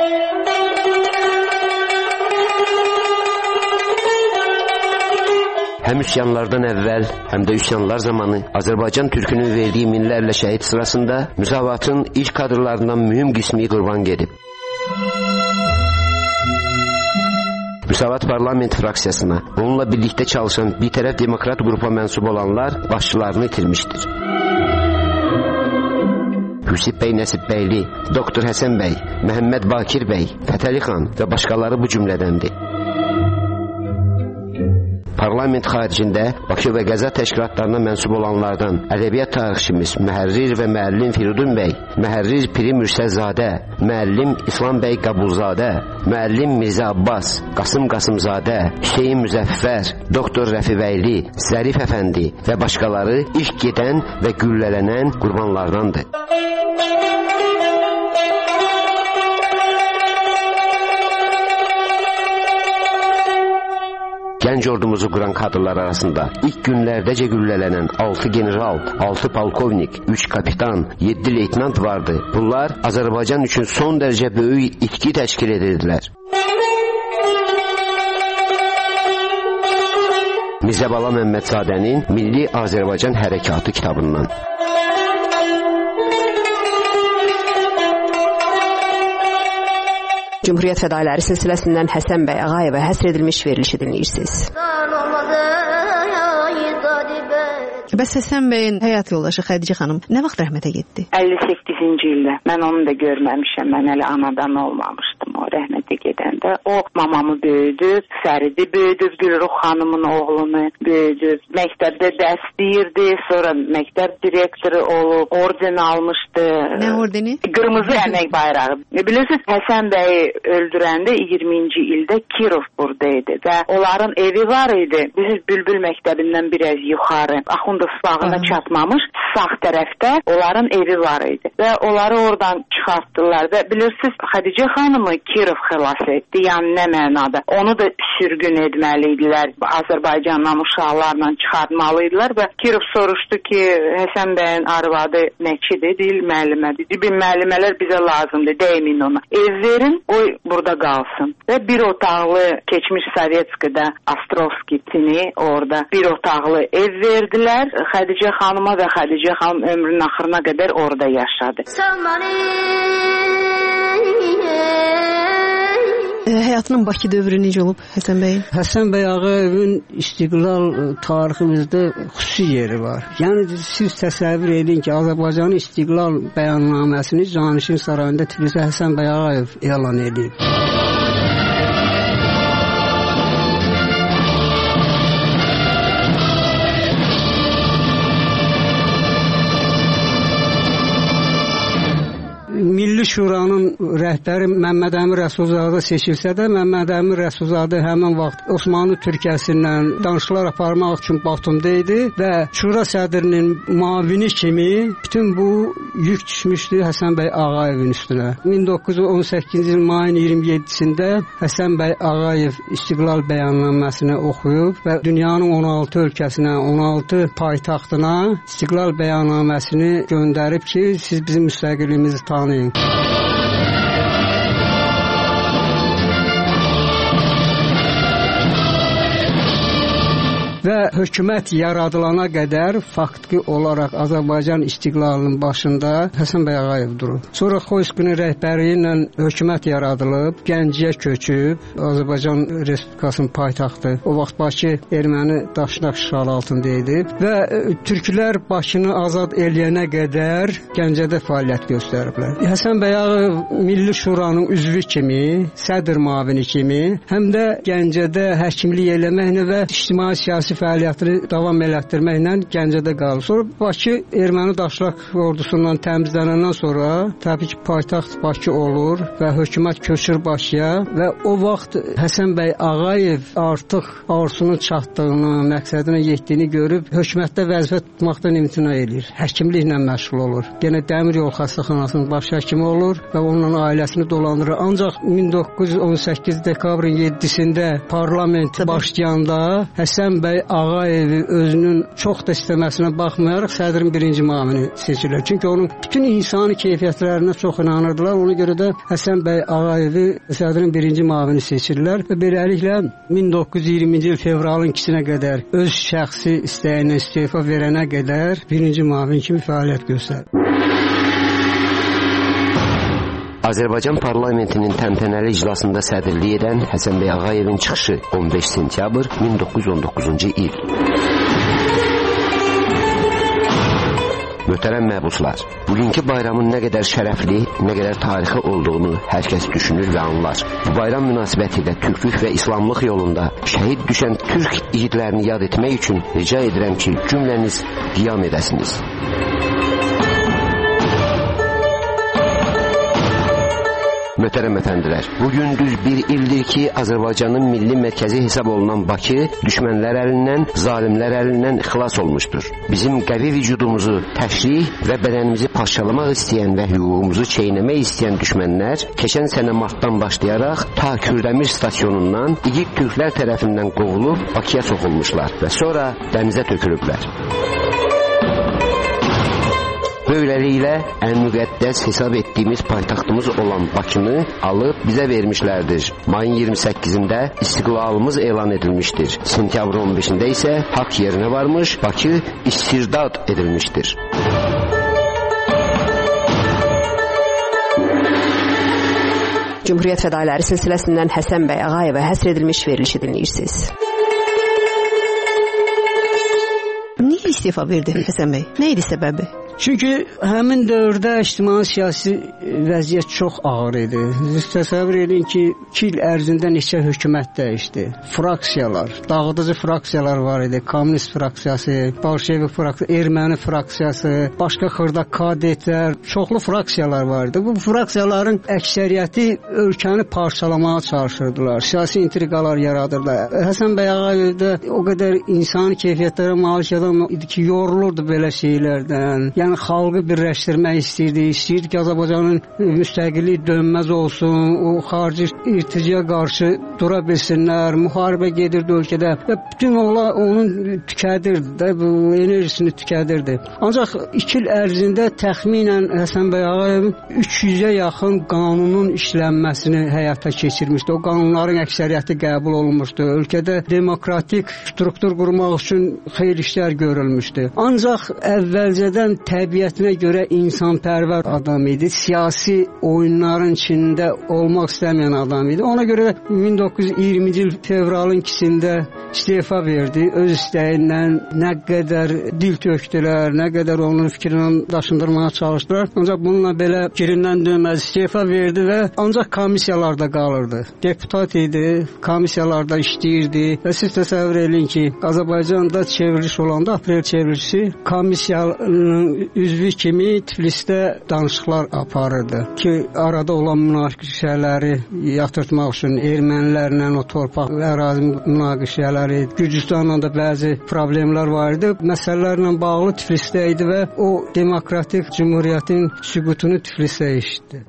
Həm üsyanlardan əvvəl, həm də üsyanlar zamanı Azərbaycan türkünün verdiyi minlərlə şəhid sırasında müsavatın ilk kadrlarından mühüm qismi qurban gedib. Müsavat parlament fraksiyasına, onunla birlikdə çalışan bir tərəf demokrat qrupa mənsub olanlar başçılarını itirmişdir. Yusif bəy Nəsibbəyli, Doktor Həsən bəy, Məhəmməd Bakir bəy, Fətəli xan və başqaları bu cümlədəndir. Parlament xaricində Bakı və Qəza təşkilatlarına mənsub olanlardan ədəbiyyat tarixçimiz mühərrir və müəllim Firidun bəy, mühərrir Piri Mürsəlzadə, müəllim İslam bəy Qabulzadə, müəllim Mirzə Abbas, Qasım Qasımzadə, Hüseyin Müzəffər, Doktor Rəfibəyli, Zərif əfəndi və başqaları ilk gedən və güllələnən qurbanlardandır. Gənc ordumuzu quran kadrlar arasında ilk günlərdəcə güllələnən 6 general, 6 polkovnik, 3 kapitan, 7 leytenant vardı. Bunlar Azərbaycan üçün son dərəcə böyük itki təşkil edirdilər. Mirzə Bala Məmmədzadənin Milli Azərbaycan Hərəkatı kitabından. Cumhuriyyət fədailəri silsiləsindən Həsən bəy Ağayevə həsr edilmiş verilişi dinləyirsiniz. Bəs Həsən bəyin həyat yoldaşı Xədicə xanım nə vaxt rəhmətə getdi? 58-ci ildə. Mən onu da görməmişəm. Mən hələ anadan olmamışdım o rəhmətə gedəndə. O mamamı böyüdüb, Fəridi böyüdüb, Gülruh xanımın oğlunu böyüdüb. Məktəbdə dərs deyirdi, sonra məktəb direktoru olub, orden almışdı. Nə ordeni? Qırmızı əmək bayrağı. Bilirsiniz, Həsən bəyi öldürəndə 20-ci ildə Kirov buradaydı və onların evi var idi. Biz Bülbül məktəbindən biraz yuxarı, Axundov bağına çatmamış, sağ tərəfdə onların evi var idi və onları oradan çıxartdılar və bilirsiniz, Xədicə xanımı Kirov xilas etdi, yəni nə mənada. Onu da sürgün etməliydilər, Azərbaycandan uşaqlarla çıxartmalıydılar və Kirov soruşdu ki, Həsən bəyin arvadı nəçidir, deyil müəllimədir. Bir müəllimələr bizə lazımdır, deyin ona. Ev verin, o burada qalsın. Və bir otaqlı keçmiş Sovetskidə Astrovskitini orada bir otaqlı ev verdilər. Xədicə xanıma və Xədicə xanım ömrünün axırına qədər orada yaşadı. Həyatının Bakı dövrü necə olub Həsən bəyin? Həsən bəy Ağayevin istiqlal tariximizdə xüsusi yeri var. Yəni siz təsəvvür edin ki, Azərbaycanın istiqlal bəyannaməsini Canişin sarayında Tiflisdə Həsən bəy Ağayev elan edib. Milli Şuranın rəhbəri Məmməd Əmin Rəsulzadə seçilsə də, Məmməd Əmin Rəsulzadə həmin vaxt Osmanlı Türkiyəsindən danışıqlar aparmaq üçün Batumda idi və Şura sədrinin müavini kimi bütün bu yük düşmüşdü Həsən bəy Ağayevin üstünə. 1918-ci il mayın 27-sində Həsən bəy Ağayev istiqlal bəyannaməsini oxuyub və dünyanın 16 ölkəsinə, 16 paytaxtına istiqlal bəyannaməsini göndərib ki, siz bizim müstəqilliyimizi tanıyın. Və hökumət yaradılana qədər faktiki olaraq Azərbaycan istiqlalının başında Həsən bəy Ağayev durub. Sonra Xoyskinin rəhbəri ilə hökumət yaradılıb, Gəncəyə köçüb, Azərbaycan Respublikasının paytaxtı. O vaxt Bakı erməni daşnaq işğalı altında idi və türklər Bakını azad eləyənə qədər Gəncədə fəaliyyət göstəriblər. Həsən bəy Ağayev Milli Şuranın üzvü kimi, sədr müavini kimi, həm də Gəncədə həkimlik eləməklə və ictimai siyasi fəaliyyətini davam elətdirməklə Gəncədə qalır. Sonra Bakı erməni daşlaq ordusundan təmizlənəndən sonra təbii ki, paytaxt Bakı olur və hökumət köçür Bakıya və o vaxt Həsən bəy Ağayev artıq arzusunun çatdığını, məqsədinə yetdiyini görüb hökumətdə vəzifə tutmaqdan imtina edir. Həkimliklə məşğul olur. Yenə Dəmir Yol Xəstəxanasının baş həkimi olur və onun ailəsini dolandırır. Ancaq 1918 dekabrın 7-sində parlament başlayanda Həsən bəy Ağayevi özünün çox da istəməsinə baxmayaraq sədrin birinci müavini seçilir. Çünki onun bütün insani keyfiyyətlərinə çox inanırdılar. Ona görə də Həsən bəy Ağayevi sədrin birinci müavini seçirlər və beləliklə 1920-ci il fevralın 2-sinə qədər öz şəxsi istəyinə istefa verənə qədər birinci müavin kimi fəaliyyət göstərir. Azərbaycan parlamentinin təntənəli iclasında sədrlik edən Həsən bəy Ağayevin çıxışı 15 sentyabr 1919-cu il. Möhtərəm məbuslar, bugünkü bayramın nə qədər şərəfli, nə qədər tarixi olduğunu hər kəs düşünür və anlar. Bu bayram münasibətilə türklük və İslamlıq yolunda şəhid düşən türk igidlərini yad etmək üçün rica edirəm ki, cümləniz qiyam edəsiniz. Möhtərəm əfəndilər, bugün düz bir ildir ki, Azərbaycanın milli mərkəzi hesab olunan Bakı düşmənlər əlindən, zalimlər əlindən xilas olmuşdur. Bizim qəvi vücudumuzu təşrih və bədənimizi parçalamaq istəyən və hüququmuzu çeynəmək istəyən düşmənlər keçən sənə martdan başlayaraq ta Kürdəmir stasyonundan igid türklər tərəfindən qovulub Bakıya soxulmuşlar və sonra dənizə tökülüblər. Böyləliklə ən müqəddəs hesab etdiyimiz paytaxtımız olan Bakını alıb bizə vermişlərdir. Mayın 28-də istiqlalımız elan edilmişdir. Sentyabrın 15-də isə haqq yerinə varmış, Bakı istirdad edilmişdir. Cümhuriyyət fədailəri silsiləsindən Həsən bəy Ağayevə həsr edilmiş verilişi dinləyirsiniz. Niyə istifa verdi Həsən bəy? Nə idi səbəbi? Çünki həmin dövrdə ictimai-siyasi vəziyyət çox ağır idi. Təsəvvür edin ki, 2 il ərzində neçə hökumət dəyişdi. Fraksiyalar, dağıdıcı fraksiyalar var idi. Kommunist fraksiyası, Bolşevik fraksiyası, erməni fraksiyası, başqa xırda kadetlər, çoxlu fraksiyalar var idi. Bu fraksiyaların əksəriyyəti ölkəni parçalamağa çalışırdılar. Siyasi intriqalar yaradırdılar. Həsən bəy Ağayev də o qədər insani keyfiyyətlərə malik adam idi ki, yorulurdu belə şeylərdən. Yəni xalqı birləşdirmək istəyirdi ki, Azərbaycanın müstəqilliyi dönməz olsun, o xarici irticaya qarşı dura bilsinlər, müharibə gedirdi ölkədə və bütün onun tükədirdi də, bu enerjisini tükədirdi. Ancaq 2 il ərzində təxminən Həsən bəy Ağayevin 300-ə yaxın qanunun işlənməsini həyata keçirmişdi. O qanunların əksəriyyəti qəbul olunmuşdu. Ölkədə demokratik struktur qurmaq üçün xeyli işlər görülmüşdü. Ancaq əvvəlcədən təbiətinə görə insanpərvər adam idi. Siyasi oyunların içində olmaq istəməyən adam idi. Ona görə də 1920-ci il fevralın 2-sində istefa verdi. Öz istəyilə nə qədər dil tökdülər, nə qədər onun fikrindən daşındırmağa çalışdılar. Ancaq bununla belə fikrindən dönməz istefa verdi və ancaq komissiyalarda qalırdı. Deputat idi, komissiyalarda işləyirdi və siz təsəvvür edin ki, Azərbaycanda çevriliş olanda, aprel çevrilişi komissiyanın üzvü kimi Tiflisdə danışıqlar aparırdı ki, arada olan münaqişələri yatırtmaq üçün ermənilərlə o torpaq və ərazi münaqişələri, Gürcüstanla da bəzi problemlər var idi. Məsələlərlə bağlı Tiflisdə idi və o demokratik cümhuriyyətin süqutunu Tiflisdə eşitdi.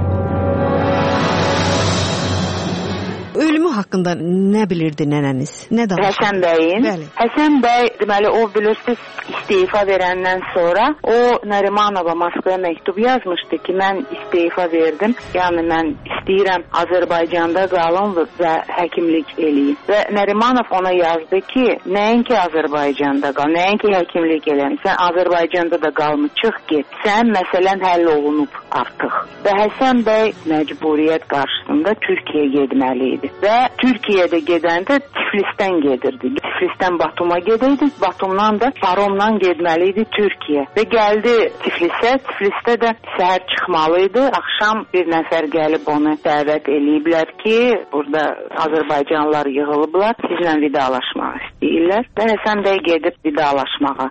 Ölümü haqqında nə bilirdi nənəniz? Nə danışdı? Həsən bəyin. Bəli. Həsən bəy, deməli, o bilirsiniz, istefa verəndən sonra o Nərimanova Moskvaya məktub yazmışdı ki, mən istefa verdim. Yəni mən istəyirəm Azərbaycanda qalım və həkimlik eləyim. Və Nərimanov ona yazdı ki, nəinki Azərbaycanda qal, nəinki həkimlik eləyim. Sən Azərbaycanda da qalmı, çıx get. Sən məsələn həll olunub artıq. Və Həsən bəy məcburiyyət qarşısında Türkiyəyə getməli idi. Və Türkiyədə gedəndə Tiflisdən gedirdi. Tiflisdən Batuma gedəydi, Batumdan da paromla getməli idi Türkiyə. Və gəldi Tiflisə, Tiflisdə də səhər çıxmalı idi. Axşam bir nəfər gəlib onu dəvət eləyiblər ki, burada Azərbaycanlılar yığılıblar, sizlə vidalaşmaq istəyirlər. Və Həsən bəy gedib vidalaşmağa.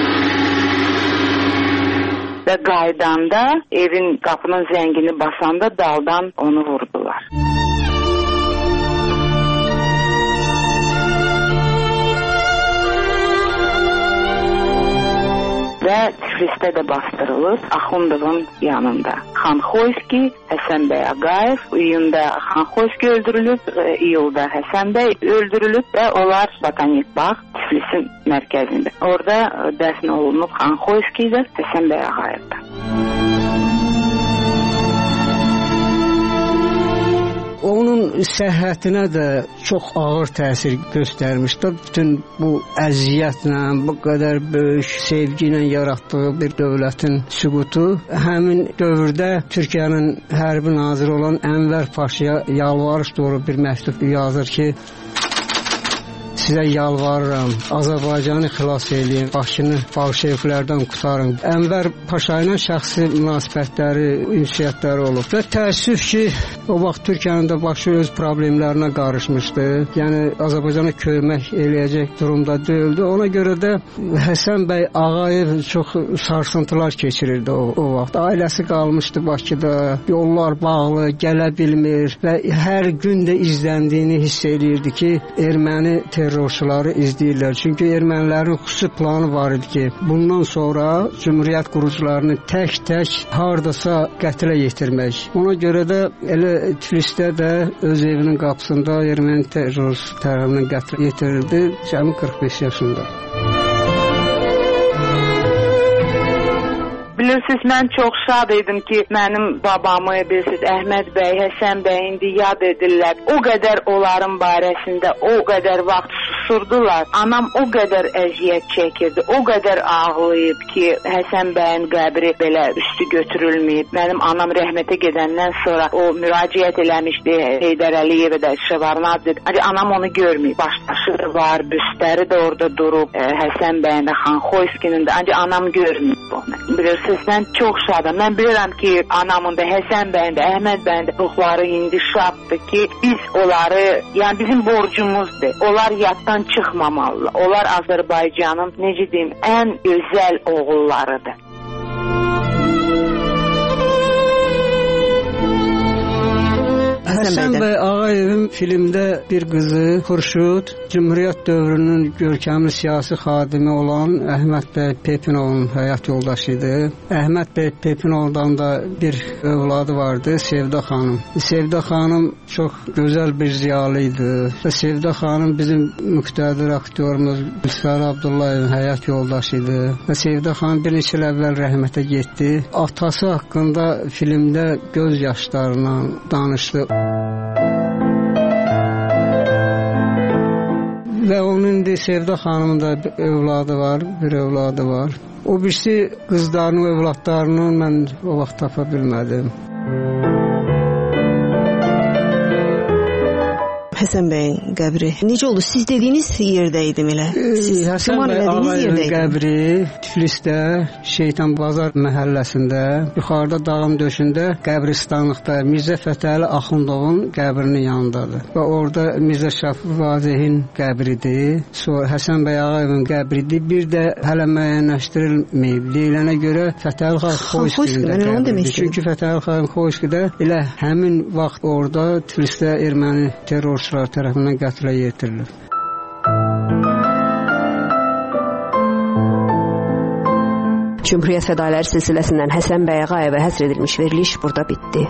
Və qaydanda evin qapının zəngini basanda daldan onu vurdular. Və Tiflisdə də bastırılıb Axundovun yanında. Xanxoyski, Həsən bəy Ağayev, iyunda Xanxoyski öldürülüb, iyulda Həsən bəy öldürülüb və onlar Botanik bağ Tiflisin mərkəzində. Orada dəfn olunub Xanxoyski də Həsən bəy Ağayev də. Onun səhhətinə də çox ağır təsir göstərmişdi. Bütün bu əziyyətlə, bu qədər böyük sevgi ilə yaratdığı bir dövlətin süqutu həmin dövrdə Türkiyənin hərbi naziri olan Ənvər Paşaya yalvarış doğru bir məktub yazır ki, sizə yalvarıram, Azərbaycanı xilas edin, Bakını bolşeviklərdən qurtarın. Ənvər Paşa ilə şəxsi münasibətləri, ünsiyyətləri olub. Və təəssüf ki, o vaxt Türkiyənin də başı öz problemlərinə qarışmışdı. Yəni, Azərbaycana kömək eləyəcək durumda deyildi. Ona görə də Həsən bəy Ağayev çox sarsıntılar keçirirdi o vaxt. Ailəsi qalmışdı Bakıda, yollar bağlı, gələ bilmir və hər gün də izləndiyini hiss edirdi ki, erməni terrorçuları izləyirlər. Çünki ermənilərin xüsusi planı var idi ki, bundan sonra Cümhuriyyət qurucularını tək-tək hardasa qətlə yetirmək. Ona görə də elə Tiflisdə də öz evinin qapısında erməni terrorçu tərəfindən qətlə yetirildi, cəmi 45 yaşında. Bilirsiniz, mən çox şad idim ki, mənim babamı, bilirsiniz, Əhməd bəy, Həsən bəy indi yad edirlər. O qədər onların barəsində, o qədər vaxt susurdular. Anam o qədər əziyyət çəkirdi, o qədər ağlayıb ki, Həsən bəyin qəbri belə üstü götürülməyib. Mənim anam rəhmətə gedəndən sonra o müraciət eləmişdi Heydər Əliyevə də, Şevarnadze. Anam onu görməyib. Başdaşı da var, büstləri də orada durub, Həsən bəyin də, Xanxoyskinin də. Ancaq anam görməyib onu. Bilirsiniz, mən çox şadam. Mən bilirəm ki, anamın da, Həsən bəyin də, Əhməd bəyin də ruhları indi şaddır ki, biz onları, yəni bizim borcumuzdur. Onlar yaddan çıxmamalılar. Onlar Azərbaycanın, necə deyim, ən gözəl oğullarıdır. Həsən bəy Ağayevin filmdə bir qızı Xurşud, Cümhuriyyət dövrünün görkəmli siyasi xadimi olan Əhməd bəy Pepinovun həyat yoldaşı idi. Əhməd bəy Pepinovdan da bir övladı vardı, Sevda xanım. Sevda xanım çox gözəl bir ziyalı idi. Və Sevda xanım bizim müqtədir aktyorumuz Gülsar Abdullayevin həyat yoldaşı idi. Və Sevda xanım bir neçə il əvvəl rəhmətə getdi. Atası haqqında filmdə göz yaşlarla danışdı. Və onun indi Sevda xanımın da övladı var, bir övladı var. O birisi qızlarının, övladlarını mən o vaxt tapa bilmədim. Həsən bəyin qəbri necə oldu? Siz dediyiniz yerdə idi elə? Həsən bəy Ağayevin qəbri Tiflisdə, Şeytan Bazar məhəlləsində, yuxarıda dağın döşündə qəbristanlıqda Mirzə Fətəli Axundovun qəbrinin yanındadır. Və orada Mirzə Şəfi Vazehin qəbridir. Sonra Həsən bəy Ağayevin qəbridir. Bir də hələ müəyyənləşdirilməyib. Deyilənə görə Fətəli Xoyskidə qəbridir. Çünki Fətəli Xoyskidə elə həmin vaxt orada Tiflisdə erməni terrorçular tərəfindən qətlə yetirilir. Cümhuriyyət fədaləri silsiləsindən Həsən bəy Ağayevə həsr edilmiş veriliş burada bitdi.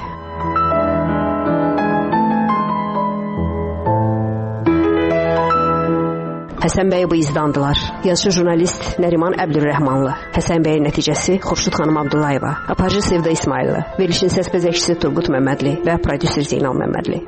Həsən bəy bu izdandılar. Yazıcı jurnalist Nəriman Əbdülrəhmanlı. Həsən bəyin nəticəsi Xurşud xanım Abdullayeva. Aparıcı Sevda İsmailli. Verilişin səs bəzəkçisi Turqut Məmmədli və prodüser Zeynal Məmmədli.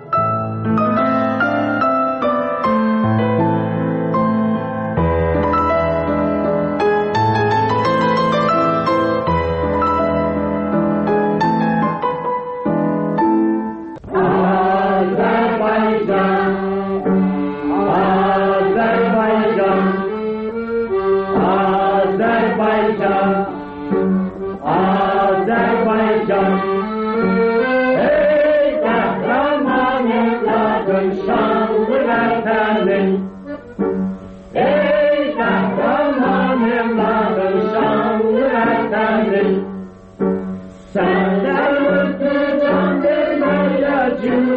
Senden mutludan demeye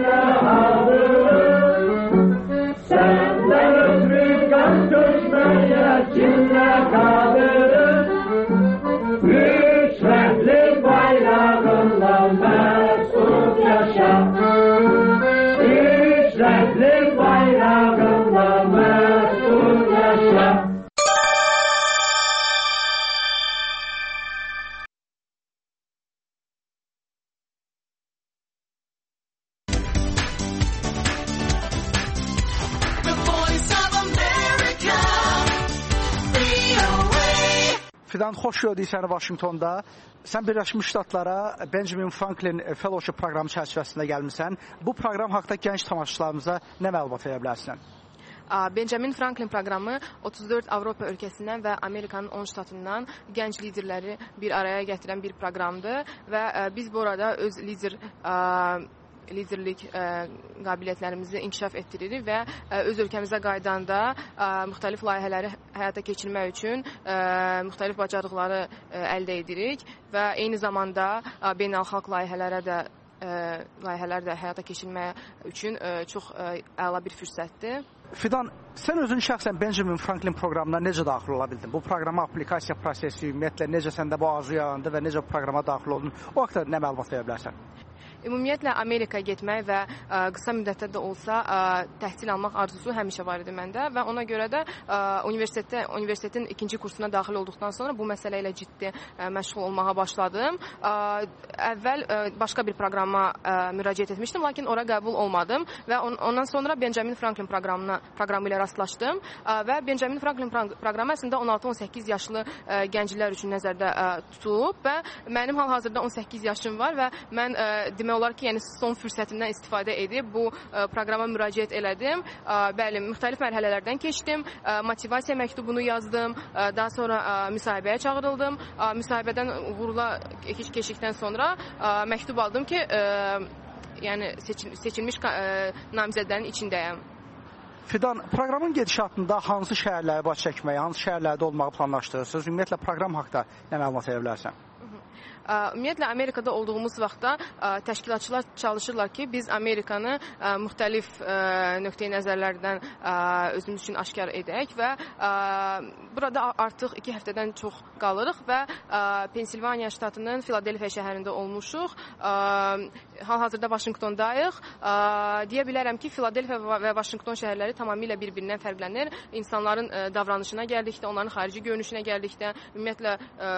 cümle senden ötürü kan döşmeye cümle kaldırır. Üç renkli bayrağınla mesut yaşa. Üç renkli bayrağınla mesut yaşa. Fidan, xoş gördük səni Vaşinqtonda. Sən Birləşmiş Ştatlara Benjamin Franklin Fellowship proqramı çərçivəsində gəlmisən. Bu proqram haqqında gənc tamaşaçılarımıza nə məlumat verə bilərsən? Benjamin Franklin proqramı 34 Avropa ölkəsindən və Amerikanın 10 ştatından gənc liderləri bir araya gətirən bir proqramdır və biz burada öz liderlik qabiliyyətlərimizi inkişaf etdiririk və öz ölkəmizə qaydanda müxtəlif layihələri həyata keçirmək üçün müxtəlif bacarıqları əldə edirik və eyni zamanda beynəlxalq layihələr də həyata keçirmək üçün çox əla bir fürsətdir. Fidan, sən özün şəxsən Benjamin Franklin proqramına necə daxil ola bildin? Bu proqrama aplikasiya prosesi ümumiyyətlə necə səndə bu arzu yarandı və necə bu proqrama daxil oldun? O haqqda nə məlumat verə bilərsən? Ümumiyyətlə Amerikaya getmək və qısa müddətdə də olsa təhsil almaq arzusu həmişə var idi məndə və ona görə də universitetin ikinci kursuna daxil olduqdan sonra bu məsələ ilə ciddi məşğul olmağa başladım. Əvvəl başqa bir proqrama müraciət etmişdim, lakin ora qəbul olmadım və ondan sonra Benjamin Franklin proqramı ilə rastlaşdım və Benjamin Franklin proqramı əslində 16-18 yaşlı gənclər üçün nəzərdə tutulub və mənim hal-hazırda 18 yaşım var və mən demək olar ki, yəni son fürsətimdən istifadə edib bu proqrama müraciət elədim. Bəli, müxtəlif mərhələlərdən keçdim. Motivasiya məktubunu yazdım. Daha sonra müsahibəyə çağırıldım. Müsahibədən uğurla keçdikdən sonra məktub aldım ki, yəni seçilmiş namizədlərin içindəyəm. Fidan, proqramın gedişatında hansı şəhərləri baş çəkməyi, hansı şəhərlərdə olmağı planlaşdırırsınız? Ümumiyyətlə proqram haqqında nə məlumat verə bilərsən? Ümumiyyətlə Amerikada olduğumuz vaxtda təşkilatçılar çalışırlar ki, biz Amerikanı müxtəlif nöqteyi nəzərlərdən özümüz üçün aşkar edək və burada artıq 2 həftədən çox qalırıq və Pensilvaniya ştatının Filadelfiya şəhərində olmuşuq. Hal-hazırda Vaşinqtondayıq. Deyə bilərəm ki, Filadelfiya və Vaşinqton şəhərləri tamamilə bir-birindən fərqlənir. İnsanların davranışına gəldikdə, onların xarici görünüşünə gəldikdə, ümumiyyətlə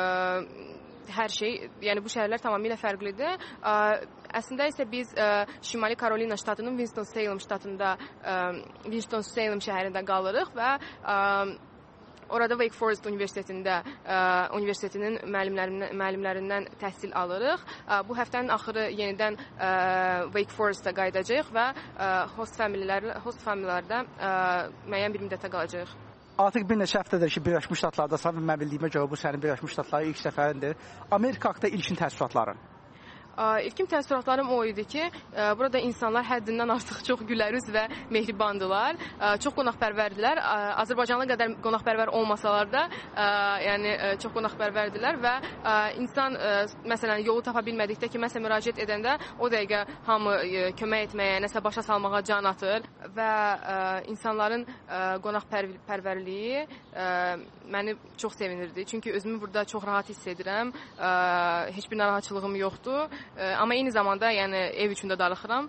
hər şey, yəni bu şəhərlər tamamilə fərqlidir. Əslində isə biz Şimali Karolina ştatının Winston-Salem şəhərində qalırıq və orada Wake Forest Universitetinin müəllimlərindən təhsil alırıq. Bu həftənin axırı yenidən Wake Forest'a qayıdacağıq və host famililərdə müəyyən bir müddətə qalacağıq. Artıq bir neçə həftədir ki, Birləşmiş Ştatlardasan və mən bildiyimə görə bu sənin Birləşmiş Ştatlara ilk səfərindir. Amerika haqqında ilkin təəssüratların? İlkin təəssüratlarım o idi ki, burada insanlar həddindən artıq çox gülərüz və mehribandılar. Çox qonaqpərvərdilər. Azərbaycanlı qədər qonaqpərvər olmasalar da, yəni çox qonaqpərvərdilər və insan məsələn yolu tapa bilmədikdə ki, məsələn müraciət edəndə o dəqiqə hamı kömək etməyə, nəsə başa salmağa can atır və insanların qonaqpərvərliyi məni çox sevinirdi. Çünki özümü burada çox rahat hiss edirəm. Heç bir narahatçılığım yoxdur. Amma eyni zamanda yəni ev içində darıxıram.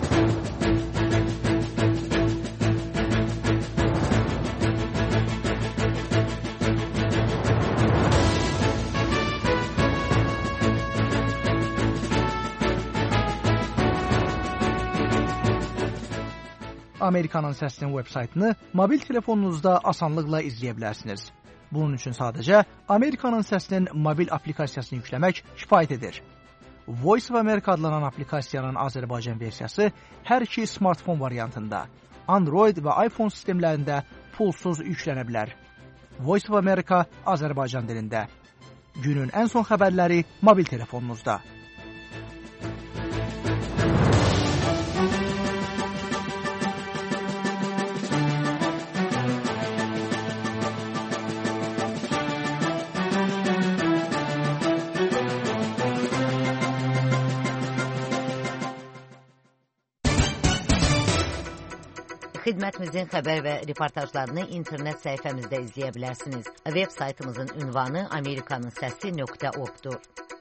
Amerikanın Səsinin web-saytını mobil telefonunuzda asanlıqla izləyə bilərsiniz. Bunun üçün sadəcə Amerikanın Səsinin mobil aplikasiyasını yükləmək kifayət edir. Voice of America adlanan aplikasiyanın Azərbaycan versiyası hər iki smartfon variantında, Android və iPhone sistemlərində pulsuz yüklənə bilər. Voice of America Azərbaycan dilində. Günün ən son xəbərləri mobil telefonunuzda. Xidmətimizin xəbər və reportajlarını internet səhifəmizdə izləyə bilərsiniz. Web saytımızın ünvanı amerikanınsəsi.org-dur.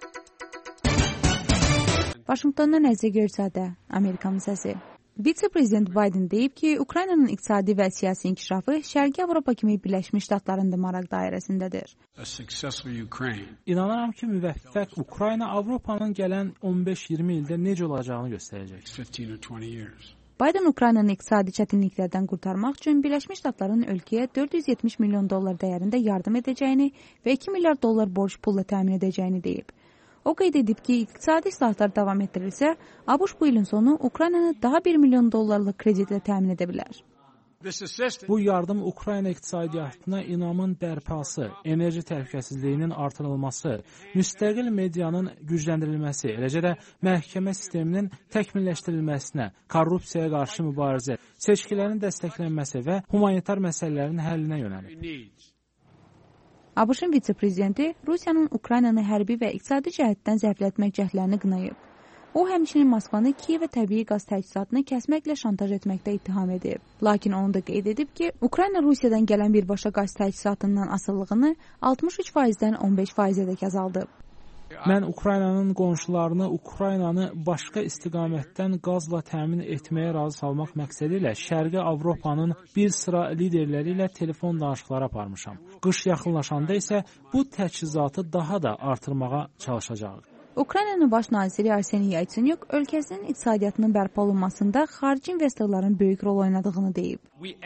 Vaşinqtondan Əzizə Görsadə, Amerikanın səsi. Vitse-prezident Biden deyib ki, Ukraynanın iqtisadi və siyasi inkişafı Şərqi Avropa kimi Birləşmiş Ştatların da maraq dairəsindədir. İnanıram ki, müvəffəq Ukrayna Avropanın gələn 15-20 ildə necə olacağını göstərəcək. Biden Ukraynanı iqtisadi çətinliklərdən qurtarmaq üçün Birləşmiş Ştatların ölkəyə $470 milyon dəyərində yardım edəcəyini və $2 milyard borc pulla təmin edəcəyini deyib. O qeyd edib ki, iqtisadi islahatlar davam etdirilsə, ABŞ bu ilin sonu Ukraynanı daha $1 milyon kreditlə təmin edə bilər. Bu yardım Ukrayna iqtisadiyyatına inamın bərpası, enerji təhlükəsizliyinin artırılması, müstəqil medianın gücləndirilməsi, eləcə də məhkəmə sisteminin təkmilləşdirilməsinə, korrupsiyaya qarşı mübarizə, seçkilərin dəstəklənməsi və humanitar məsələlərin həllinə yönəlir. ABŞ-ın vitse-prezidenti Rusiyanın Ukraynanı hərbi və iqtisadi cəhətdən zəiflətmək cəhdlərini qınayıb. O, həmçinin Moskvanı Kiyevə təbii qaz təchizatını kəsməklə şantaj etməkdə ittiham edib. Lakin onu da qeyd edib ki, Ukrayna Rusiyadan gələn birbaşa qaz təchizatından asılılığını 63%-dən 15%-ə azaldıb. Mən Ukraynanın qonşularını Ukraynanı başqa istiqamətdən qazla təmin etməyə razı salmaq məqsədi ilə Şərqi Avropanın bir sıra liderləri ilə telefon danışıqları aparmışam. Qış yaxınlaşanda isə bu təchizatı daha da artırmağa çalışacağıq. Ukraynanın baş naziri Arseniy Yatsenyuk ölkəsinin iqtisadiyyatının bərpa olunmasında xarici investorların böyük rol oynadığını deyib.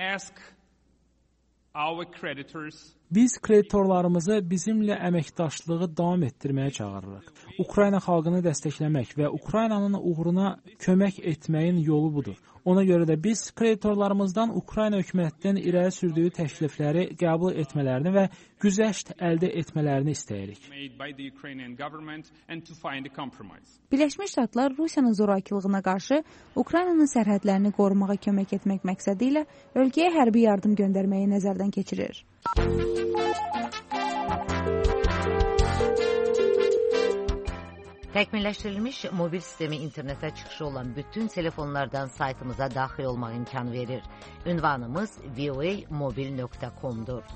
Biz kreditorlarımızı bizimlə əməkdaşlığı davam etdirməyə çağırırıq. Ukrayna xalqını dəstəkləmək və Ukraynanın uğruna kömək etməyin yolu budur. Ona görə də biz kreditorlarımızdan Ukrayna hökumətinin irəli sürdüyü təklifləri qəbul etmələrini və güzəşt əldə etmələrini istəyirik. Birləşmiş Ştatlar Rusiyanın zorakılığına qarşı Ukraynanın sərhədlərini qorumağa kömək etmək məqsədi ilə ölkəyə hərbi yardım göndərməyi nəzərdən keçirir. Təkmilləşdirilmiş mobil sistemi internetə çıxışı olan bütün telefonlardan saytımıza daxil olmaq imkanı verir. Ünvanımız voamobil.com-dur.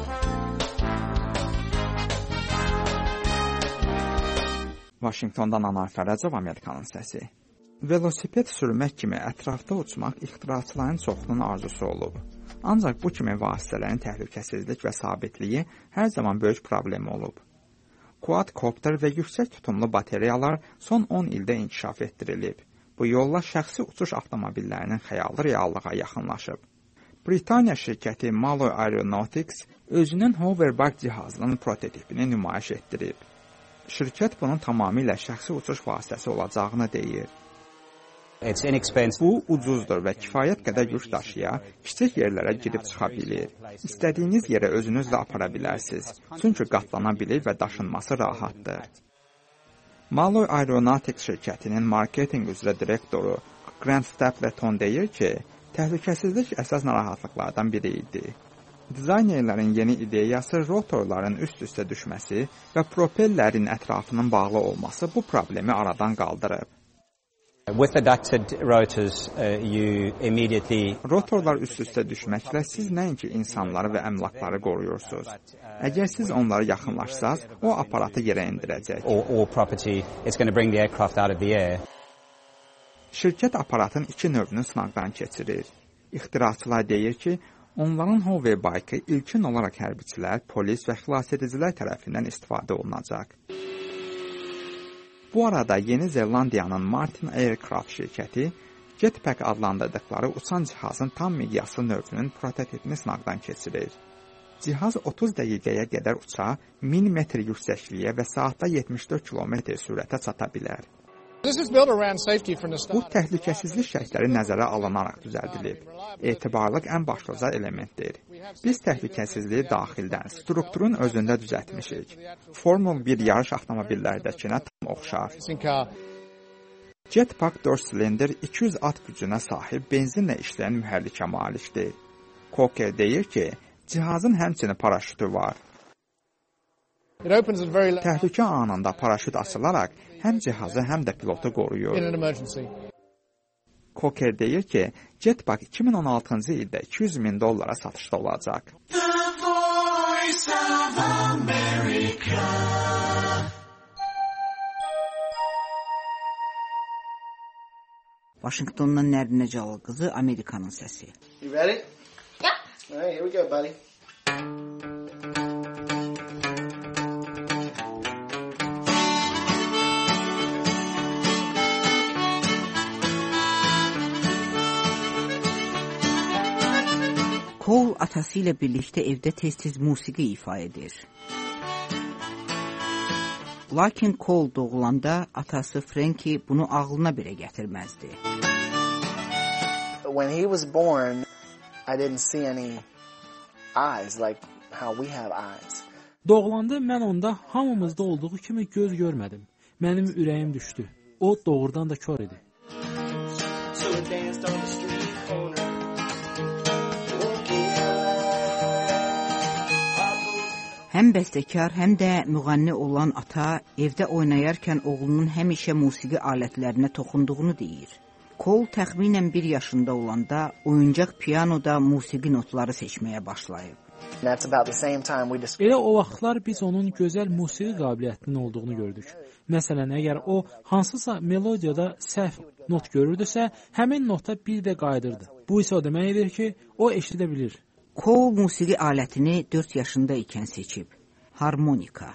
Vaşinqtondan Anar Fərəcov, Amerikanın səsi. Velosiped sürmək kimi ətrafda uçmaq ixtiraçıların çoxunun arzusu olub. Ancaq bu kimi vasitələrin təhlükəsizlik və sabitliyi hər zaman böyük problem olub. Quadcopter və yüksək tutumlu batareyalar son 10 ildə inkişaf etdirilib. Bu yolla şəxsi uçuş avtomobillərinin xəyali reallığa yaxınlaşıb. Britaniya şirkəti Malloy Aeronautics özünün hoverback cihazının prototipini nümayiş etdirib. Şirkət bunun tamamilə şəxsi uçuş vasitəsi olacağını deyir. Bu ucuzdur və kifayət qədər yük daşıya, kiçik yerlərə girib çıxa bilir. İstədiyiniz yerə özünüzlə apara bilərsiniz, çünki qatlana bilir və daşınması rahatdır. Malloy Aeronautics şirkətinin marketinq üzrə direktoru Grant Stapleton deyir ki, təhlükəsizlik əsas narahatlıqlardan biri idi. Dizaynerlərin yeni ideyası rotorların üst-üstə düşməsi və propellərin ətrafının bağlı olması bu problemi aradan qaldırıb. Rotorlar üst-üstə düşməklə siz nəinki insanları və əmlakları qoruyursunuz. Əgər siz onları yaxınlaşsaz, o aparatı yerə endirəcək. Şirkət aparatın iki növünü sınaqdan keçirir. İxtiraçılar deyir ki, onların hoverbike'ı ilkin olaraq hərbiçilər, polis və xilasedicilər tərəfindən istifadə olunacaq. Bu arada Yeni Zelandiyanın Martin Aircraft şirkəti Jetpack adlandırdıqları uçan cihazın tam miqyaslı növünün prototipini sınaqdan keçirir. Cihaz 30 dəqiqəyə qədər uça, 1000 metr yüksəkliyə və saatda 74 km sürətə çata bilər. Bu təhlükəsizlik şərtləri nəzərə alınaraq düzəldilib. Etibarlıq ən başlıca elementdir. Biz təhlükəsizliyi daxildən, strukturun özündə düzəltmişik. Formul 1 yarış avtomobillərdəkinə tam oxşar. Jetpack 4 silindir 200 at gücünə sahib benzinlə işləyən mühərrikə malikdir. Coker deyir ki, cihazın həmçinin paraşütü var. Təhlükə anında paraşüt açılaraq həm cihazı, həm də pilotu qoruyur. Coker deyir ki, Jetpack 2016-cı ildə $200,000 satışda olacaq. Vaşinqtondan Nərinə Cəlal qızı, Amerikanın səsi. You ready? Yeah. All right, here we go, buddy. Cole atası ilə birlikdə evdə tez-tez musiqi ifa edir. Lakin Cole doğulanda atası Frankie bunu ağlına belə gətirməzdi. When he was born, I didn't see any eyes like how we have eyes. Doğulanda mən onda hamımızda olduğu kimi göz görmədim. Mənim ürəyim düşdü. O doğrudan da kör idi. So we danced on the street corner. Həm bəstəkar, həm də müğənni olan ata evdə oynayarkən oğlunun həmişə musiqi alətlərinə toxunduğunu deyir. Cole təxminən 1 yaşında olanda oyuncaq pianoda musiqi notları seçməyə başlayıb. Elə o vaxtlar biz onun gözəl musiqi qabiliyyətinin olduğunu gördük. Məsələn, əgər o hansısa melodiyada səhv not görürdüsə, həmin nota bir də qayıdırdı. Bu isə o demək edir ki, o eşidə bilir. Cole musiqi alətini 4 yaşında ikən seçib. Harmonika.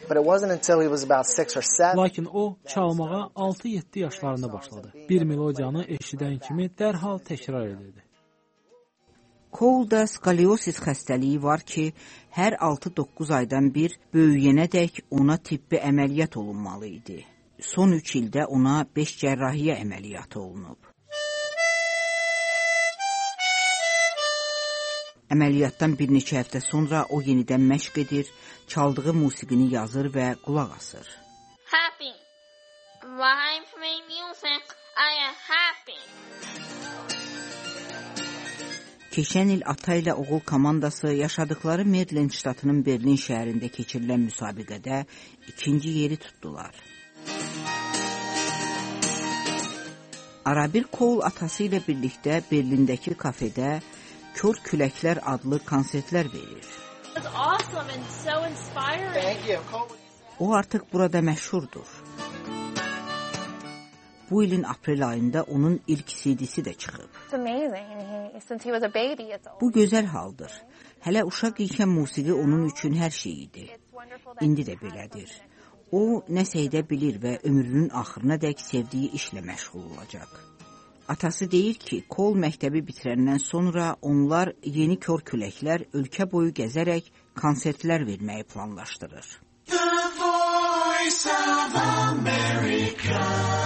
Lakin o çalmağa 6-7 yaşlarında başladı. Bir melodiyanı eşidən kimi dərhal təkrar edirdi. Cole'da skoliosis xəstəliyi var ki, hər 6-9 aydan bir böyüyənədək ona tibbi əməliyyat olunmalı idi. Son 3 ildə ona 5 cərrahiyyə əməliyyatı olunub. Əməliyyatdan bir neçə həftə sonra o yenidən məşq edir, çaldığı musiqini yazır və qulaq asır. Happy. When I play music, I am happy. Keçən il ata ilə oğul komandası yaşadıkları Maryland ştatının Berlin şəhərində keçirilən müsabiqədə 2-ci yeri tutdular. Arabir Cole atası ilə birlikdə Berlindəki kafedə Kör Küləklər adlı konsertlər verir. O artıq burada məşhurdur. Bu ilin aprel ayında onun ilk CD-si də çıxıb. Bu gözəl haldır. Hələ uşaq ikən musiqi onun üçün hər şey idi. İndi də belədir. O nəsə edə bilir və ömrünün axırına dək sevdiyi işlə məşğul olacaq. Atası deyir ki, Cole məktəbi bitirəndən sonra onlar yeni Kör Küləklər ölkə boyu gəzərək konsertlər verməyi planlaşdırır. The Voice of America.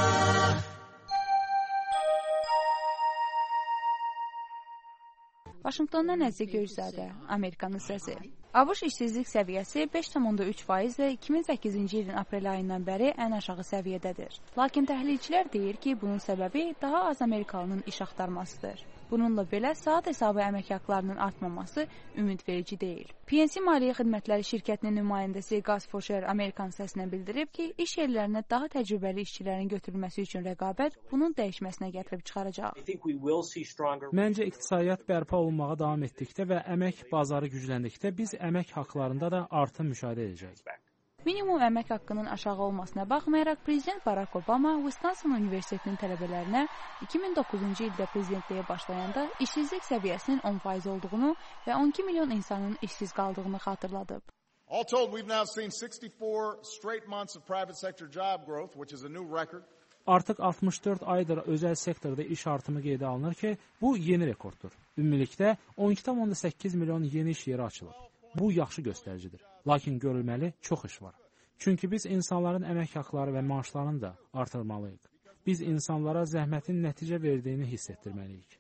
Vaşinqtondan Əziz Göyzadə, Amerikanın səsi. ABŞ işsizlik səviyyəsi 5,3% ilə 2008-ci ilin aprel ayından bəri ən aşağı səviyyədədir. Lakin təhlilçilər deyir ki, bunun səbəbi daha az Amerikalının iş axtarmasıdır. Bununla belə saat hesabı əmək haqlarının artmaması ümidverici deyil. PNC Maliyyə Xidmətləri şirkətinin nümayəndəsi Gus Fosher Amerikan səsinə bildirib ki, iş yerlərinə daha təcrübəli işçilərin götürülməsi üçün rəqabət bunun dəyişməsinə gətirib çıxaracaq. Məncə iqtisadiyyat bərpa olunmağa davam etdikdə və əmək bazarı gücləndikdə biz əmək haqlarında da artım müşahidə edəcəyik. Minimum əmək haqqının aşağı olmasına baxmayaraq, Prezident Barack Obama Wisconsin Universitetinin tələbələrinə 2009-cu ildə prezidentliyə başlayanda işsizlik səviyyəsinin 10% olduğunu və 12 milyon insanın işsiz qaldığını xatırladıb. All told, we've now seen 64 straight months of private sector job growth, which is a new record. Artıq 64 aydır özəl sektorda iş artımı qeydə alınır ki, bu yeni rekorddur. Ümumilikdə 12,8 milyon yeni iş yeri açılıb. Bu yaxşı göstəricidir. Lakin görülməli çox iş var. Çünki biz insanların əmək haqları və maaşlarını da artırmalıyıq. Biz insanlara zəhmətin nəticə verdiyini hiss etdirməliyik.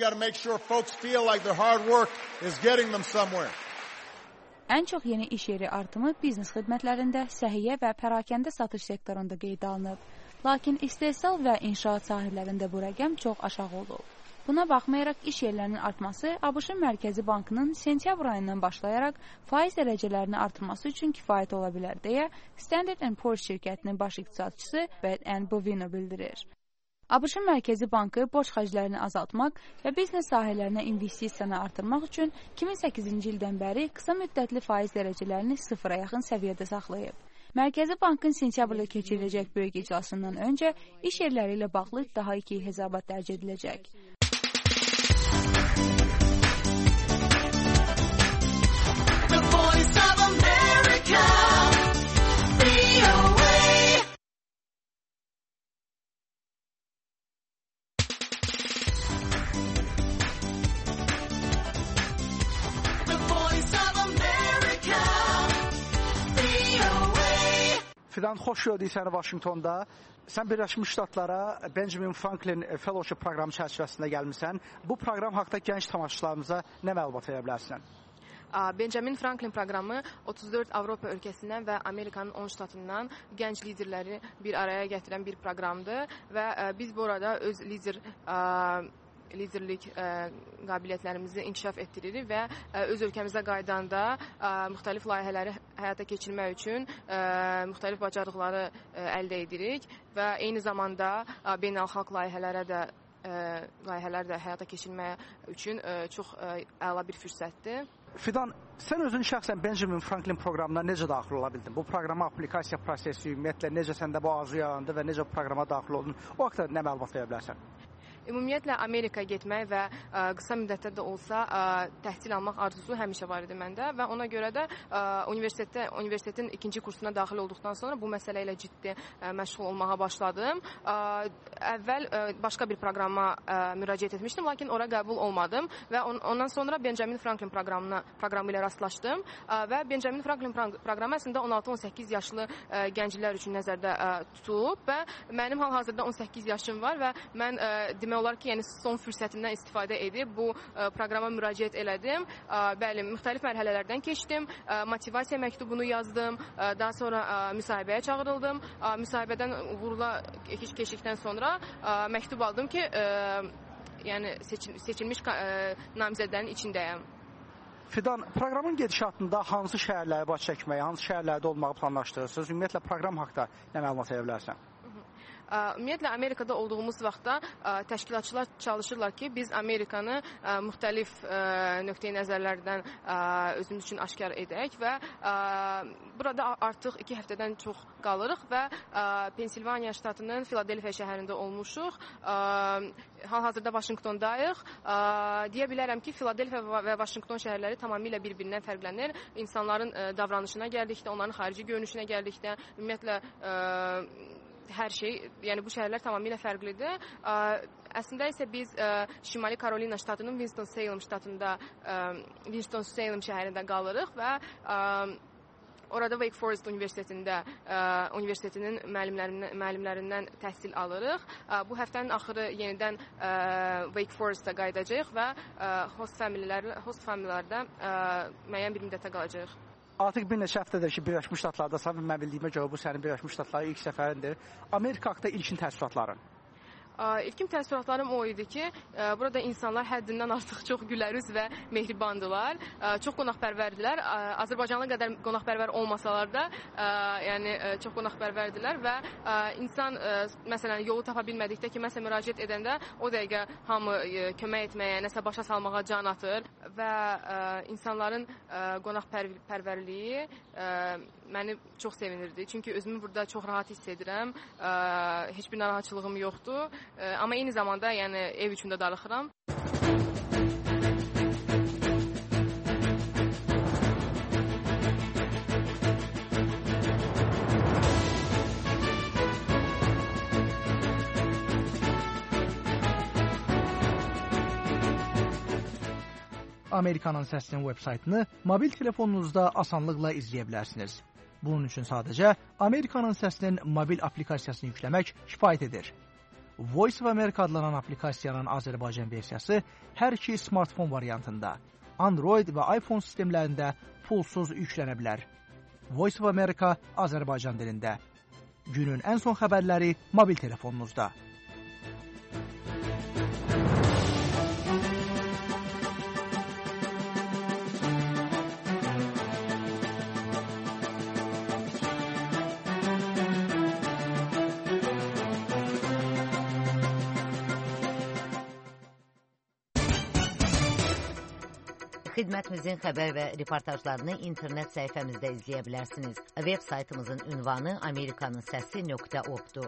Ən çox yeni iş yeri artımı biznes xidmətlərində, səhiyyə və pərakəndə satış sektorunda qeydə alınıb. Lakin istehsal və inşaat sahələrində bu rəqəm çox aşağı olub. Buna baxmayaraq iş yerlərinin artması ABŞ-ın Mərkəzi Bankının sentyabr ayından başlayaraq faiz dərəcələrini artırması üçün kifayət ola bilər deyə Standard & Poor's şirkətinin baş iqtisadçısı Beth Ann Bovino bildirir. ABŞ-ın Mərkəzi Bankı borc xərclərini azaltmaq və biznes sahələrinə investisiyanı artırmaq üçün 2008-ci ildən bəri qısa müddətli faiz dərəcələrini sıfıra yaxın səviyyədə saxlayıb. Mərkəzi Bankın sentyabrda keçiriləcək böyük iclasından öncə iş yerləri ilə bağlı daha 2 hesabat dərc ediləcək. Fidan, xoş gördük səni Vaşinqtonda. Sən Birləşmiş Ştatlara Benjamin Franklin Fellowship proqramı çərçivəsində gəlmisən. Bu proqram haqqında gənc tamaşaçılarımıza nə məlumat verə bilərsən? Benjamin Franklin proqramı 34 Avropa ölkəsindən və Amerikanın 10 ştatından gənc liderləri bir araya gətirən bir proqramdır və biz burada öz liderlik qabiliyyətlərimizi inkişaf etdiririk və öz ölkəmizə qaydanda müxtəlif layihələri həyata keçirmək üçün müxtəlif bacarıqları əldə edirik və eyni zamanda beynəlxalq layihələr də həyata keçirmək üçün çox əla bir fürsətdir. Fidan, sən özün şəxsən Benjamin Franklin proqramına necə daxil ola bildin? Bu proqrama aplikasiya prosesi, ümumiyyətlə necə səndə bu arzu yarandı və necə bu proqrama daxil oldun? O haqqda nə məlumat verə bilərsən? Ümumiyyətlə Amerikaya getmək və qısa müddətdə də olsa təhsil almaq arzusu həmişə var idi məndə və ona görə də universitetin ikinci kursuna daxil olduqdan sonra bu məsələ ilə ciddi məşğul olmağa başladım. Əvvəl başqa bir proqrama müraciət etmişdim, lakin ora qəbul olmadım və ondan sonra Benjamin Franklin proqramı ilə rastlaşdım və Benjamin Franklin proqramı əslində 16-18 yaşlı gənclər üçün nəzərdə tutulub və mənim hal-hazırda 18 yaşım var və mən demək olar ki, yəni son fürsətimdən istifadə edib bu proqrama müraciət elədim. Bəli, müxtəlif mərhələlərdən keçdim, motivasiya məktubunu yazdım, daha sonra müsahibəyə çağırıldım. Müsahibədən uğurla keçdikdən sonra məktub aldım ki, yəni seçilmiş namizədlərin içindəyəm. Fidan, proqramın gedişatında hansı şəhərləri baş çəkməyi, hansı şəhərlərdə olmağı planlaşdırırsınız? Ümumiyyətlə proqram haqqında nə məlumat verə bilərsən? Ümumiyyətlə Amerikada olduğumuz vaxtda təşkilatçılar çalışırlar ki, biz Amerikanı müxtəlif nöqteyi nəzərlərdən özümüz üçün aşkar edək və burada artıq 2 həftədən çox qalırıq və Pensilvaniya ştatının Filadelfiya şəhərində olmuşuq. Hal-hazırda Vaşinqtondayıq. Deyə bilərəm ki, Filadelfiya və Vaşinqton şəhərləri tamamilə bir-birindən fərqlənir. İnsanların davranışına gəldikdə, onların xarici görünüşünə gəldikdə, ümumiyyətlə hər şey, yəni bu şəhərlər tamamilə fərqlidir. Əslində isə biz Şimali Karolina ştatının Winston-Salem şəhərində qalırıq və orada Wake Forest Universitetinin müəllimlərindən təhsil alırıq. Bu həftənin axırı yenidən Wake Forest'a qayıdacağıq və host famililərdə müəyyən bir müddətə qalacağıq. Artıq bir neçə həftədir ki, Birləşmiş Ştatlardasan və mən bildiyimə görə bu sənin Birləşmiş Ştatlara ilk səfərindir. Amerika haqqında ilkin təəssüratların? İlkin təəssüratlarım o idi ki, burada insanlar həddindən artıq çox gülərüz və mehribandılar. Çox qonaqpərvərdilər. Azərbaycanlı qədər qonaqpərvər olmasalar da, yəni çox qonaqpərvərdilər və insan məsələn yolu tapa bilmədikdə ki, məsələn müraciət edəndə o dəqiqə hamı kömək etməyə, nəsə başa salmağa can atır və insanların qonaqpərvərliyi məni çox sevinirdi. Çünki özümü burada çox rahat hiss edirəm. Heç bir narahatçılığım yoxdur. Amma eyni zamanda yəni ev üçün də darıxıram. Amerikanın Səsinin veb-saytını mobil telefonunuzda asanlıqla izləyə bilərsiniz. Bunun üçün sadəcə Amerikanın Səsinin mobil aplikasiyasını yükləmək kifayət edir. Voice of America adlanan aplikasiyanın Azərbaycan versiyası hər iki smartfon variantında, Android və iPhone sistemlərində pulsuz yüklənə bilər. Voice of America Azərbaycan dilində. Günün ən son xəbərləri mobil telefonunuzda. Xidmətimizin xəbər və reportajlarını internet səhifəmizdə izləyə bilərsiniz. Web saytımızın ünvanı amerikanınsəsi.org-dur.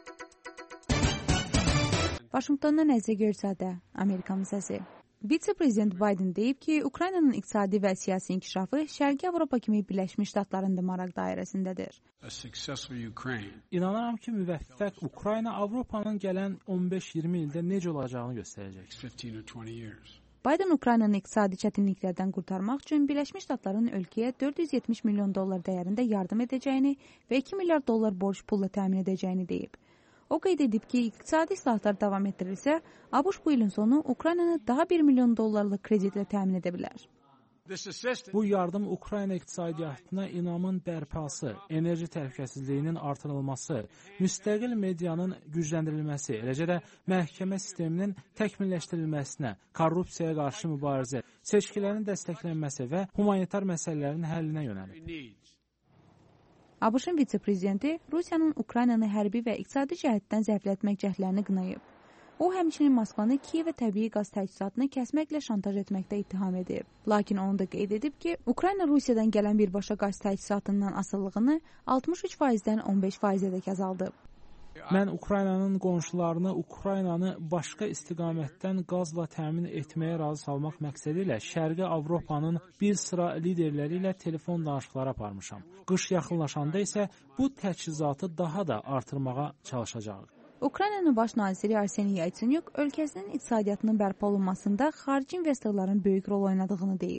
Vaşinqtondan Əzizə Görsadə, Amerikanın səsi. Vitse-prezident Biden deyib ki, Ukraynanın iqtisadi və siyasi inkişafı Şərqi Avropa kimi Birləşmiş Ştatların da maraq dairəsindədir. İnanıram ki, müvəffəq Ukrayna Avropanın gələn 15-20 ildə necə olacağını göstərəcək. Biden Ukraynanı iqtisadi çətinliklərdən qurtarmaq üçün Birləşmiş Ştatların ölkəyə $470 milyon dəyərində yardım edəcəyini və $2 milyard borc pulla təmin edəcəyini deyib. O qeyd edib ki, iqtisadi islahatlar davam etdirilsə, ABŞ bu ilin sonu Ukraynanı daha $1 milyon kreditlə təmin edə bilər. Bu yardım Ukrayna iqtisadiyyatına inamın bərpası, enerji təhlükəsizliyinin artırılması, müstəqil medianın gücləndirilməsi, eləcə də məhkəmə sisteminin təkmilləşdirilməsinə, korrupsiyaya qarşı mübarizə, seçkilərin dəstəklənməsi və humanitar məsələlərin həllinə yönəlib. ABŞ-ın vitse-prezidenti Rusiyanın Ukraynanı hərbi və iqtisadi cəhətdən zəiflətmək cəhdlərini qınayıb. O, həmçinin Moskvanı Kiyevə təbii qaz təchizatını kəsməklə şantaj etməkdə ittiham edib. Lakin onu da qeyd edib ki, Ukrayna Rusiyadan gələn birbaşa qaz təchizatından asılılığını 63%-dən 15%-ə azaldıb. Mən Ukraynanın qonşularını Ukraynanı başqa istiqamətdən qazla təmin etməyə razı salmaq məqsədi ilə Şərqi Avropanın bir sıra liderləri ilə telefon danışıqları aparmışam. Qış yaxınlaşanda isə bu təchizatı daha da artırmağa çalışacağıq. Ukraynanın baş naziri Arseniy Yatsenyuk ölkəsinin iqtisadiyyatının bərpa olunmasında xarici investorların böyük rol oynadığını deyib.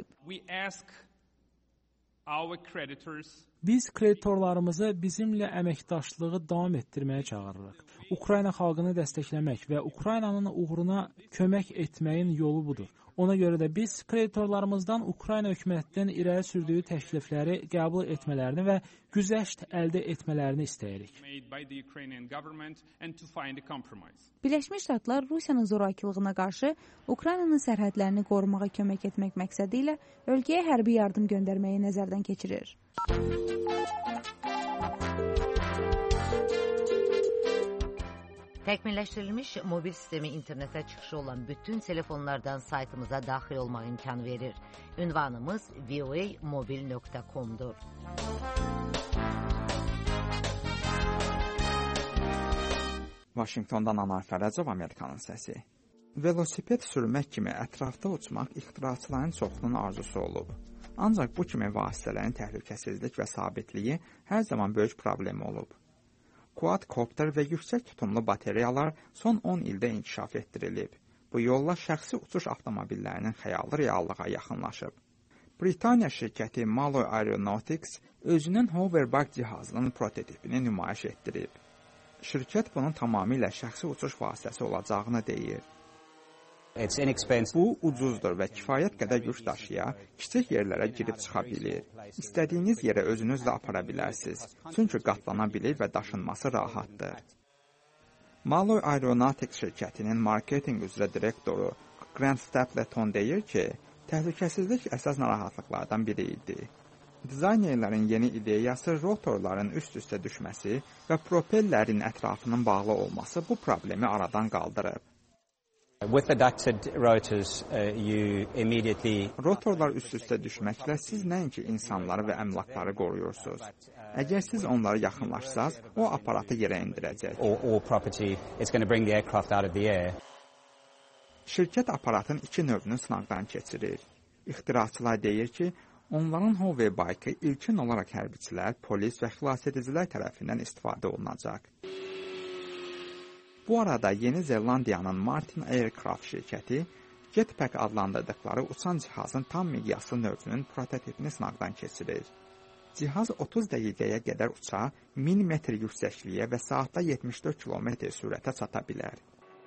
Biz kreditorlarımızı bizimlə əməkdaşlığı davam etdirməyə çağırırıq. Ukrayna xalqını dəstəkləmək və Ukraynanın uğruna kömək etməyin yolu budur. Ona görə də biz kreditorlarımızdan Ukrayna hökumətinin irəli sürdüyü təklifləri qəbul etmələrini və güzəşt əldə etmələrini istəyirik. Birləşmiş Ştatlar Rusiyanın zorakılığına qarşı Ukraynanın sərhədlərini qorumağa kömək etmək məqsədi ilə ölkəyə hərbi yardım göndərməyi nəzərdən keçirir. Təkmilləşdirilmiş mobil sistemi internetə çıxışı olan bütün telefonlardan saytımıza daxil olmaq imkanı verir. Ünvanımız voamobil.com-dur. Vaşinqtondan Anar Fərəcov, Amerikanın səsi. Velosiped sürmək kimi ətrafda uçmaq ixtiraçıların çoxunun arzusu olub. Ancaq bu kimi vasitələrin təhlükəsizlik və sabitliyi hər zaman böyük problem olub. Quadcopter və yüksək tutumlu bateriyalar son 10 ildə inkişaf etdirilib. Bu yolla şəxsi uçuş avtomobillərinin xəyali reallığa yaxınlaşıb. Britaniya şirkəti Malloy Aeronautics özünün Hoverback cihazının prototipini nümayiş etdirib. Şirkət bunun tamamilə şəxsi uçuş vasitəsi olacağını deyir. Bu ucuzdur və kifayət qədər yük daşıya, kiçik yerlərə girib çıxa bilir. İstədiyiniz yerə özünüzlə apara bilərsiniz, çünki qatlana bilir və daşınması rahatdır. Malloy Aeronautics şirkətinin marketinq üzrə direktoru Grant Stapleton deyir ki, təhlükəsizlik əsas narahatlıqlardan biri idi. Dizaynerlərin yeni ideyası rotorların üst-üstə düşməsi və propellərin ətrafının bağlı olması bu problemi aradan qaldırıb. Rotorlar üst-üstə düşməklə siz nəinki insanları və əmlakları qoruyursunuz. Əgər siz onları yaxınlaşsaz, o aparatı yerə indirəcək. Şirkət aparatın iki növünü sınaqdan keçirir. İxtiraçılar deyir ki, onların hoverbike'ı ilkin olaraq hərbiçilər, polis və xilasedicilər tərəfindən istifadə olunacaq. Bu arada Yeni Zelandiyanın Martin Aircraft şirkəti Jetpack adlandırdıqları uçan cihazın tam miqyaslı növünün prototipini sınaqdan keçirir. Cihaz 30 dəqiqəyə qədər uça, 1000 metr yüksəkliyə və saatda 74 km sürətə çata bilər.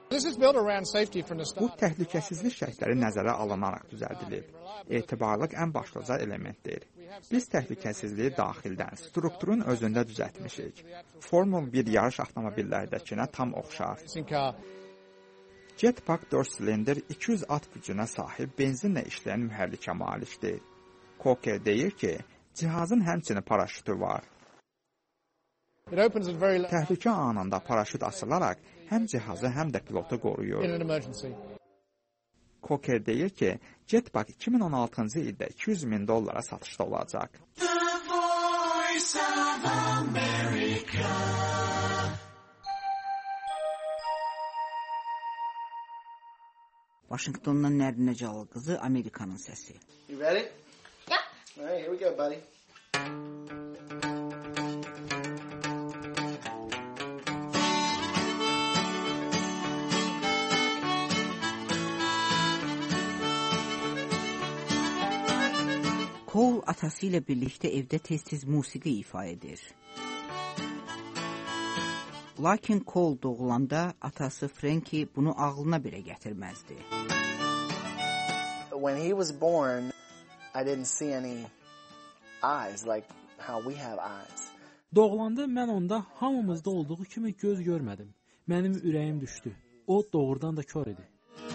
Bu təhlükəsizlik şərtləri nəzərə alınaraq düzəldilib. Etibarlıq ən başlıca elementdir. Biz təhlükəsizliyi daxildən, strukturun özündə düzəltmişik. Formul 1 yarış avtomobillərdəkinə tam oxşar. Jetpack 4 silindr 200 at gücünə sahib benzinlə işləyən mühərrikə malikdir. Coker deyir ki, cihazın həmçinin paraşütü var. Təhlükə anında paraşüt açılaraq həm cihazı, həm də pilotu qoruyur. Coker deyir ki, Jetpack 2016-cı ildə $200,000 satışda olacaq. Vaşinqtondan Nərinə Cəlal qızı, Amerikanın səsi. You ready? Yeah. All right, here we go, buddy. Cole atası ilə birlikdə evdə tez-tez musiqi ifa edir. Lakin Cole doğulanda atası Frankie bunu ağlına belə gətirməzdi. When he was born, I didn't see any eyes like how we have eyes. Doğulanda mən onda hamımızda olduğu kimi göz görmədim. Mənim ürəyim düşdü. O doğrudan da kör idi.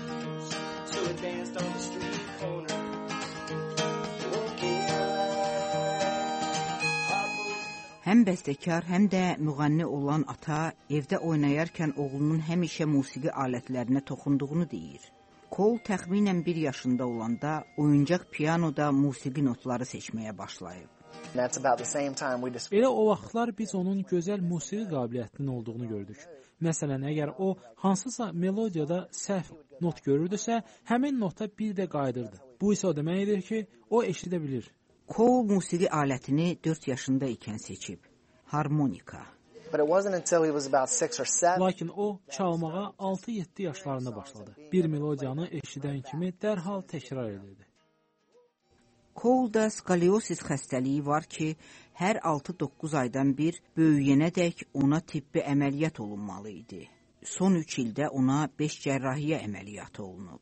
Həm bəstəkar, həm də müğənni olan ata evdə oynayarkən oğlunun həmişə musiqi alətlərinə toxunduğunu deyir. Cole təxminən 1 yaşında olanda oyuncaq pianoda musiqi notları seçməyə başlayıb. Elə o vaxtlar biz onun gözəl musiqi qabiliyyətinin olduğunu gördük. Məsələn, əgər o hansısa melodiyada səhv not görürdüsə, həmin nota bir də qayıdırdı. Bu isə o deməkdir ki, o eşidə bilir. Cole musiqi alətini 4 yaşında ikən seçib. Harmonika. Lakin o çalmağa 6-7 yaşlarında başladı. Bir melodiyanı eşidən kimi dərhal təkrar edirdi. Cole'da skoliosis xəstəliyi var ki, hər 6-9 aydan bir böyüyənədək ona tibbi əməliyyat olunmalı idi. Son 3 ildə ona 5 cərrahiyyə əməliyyatı olunub.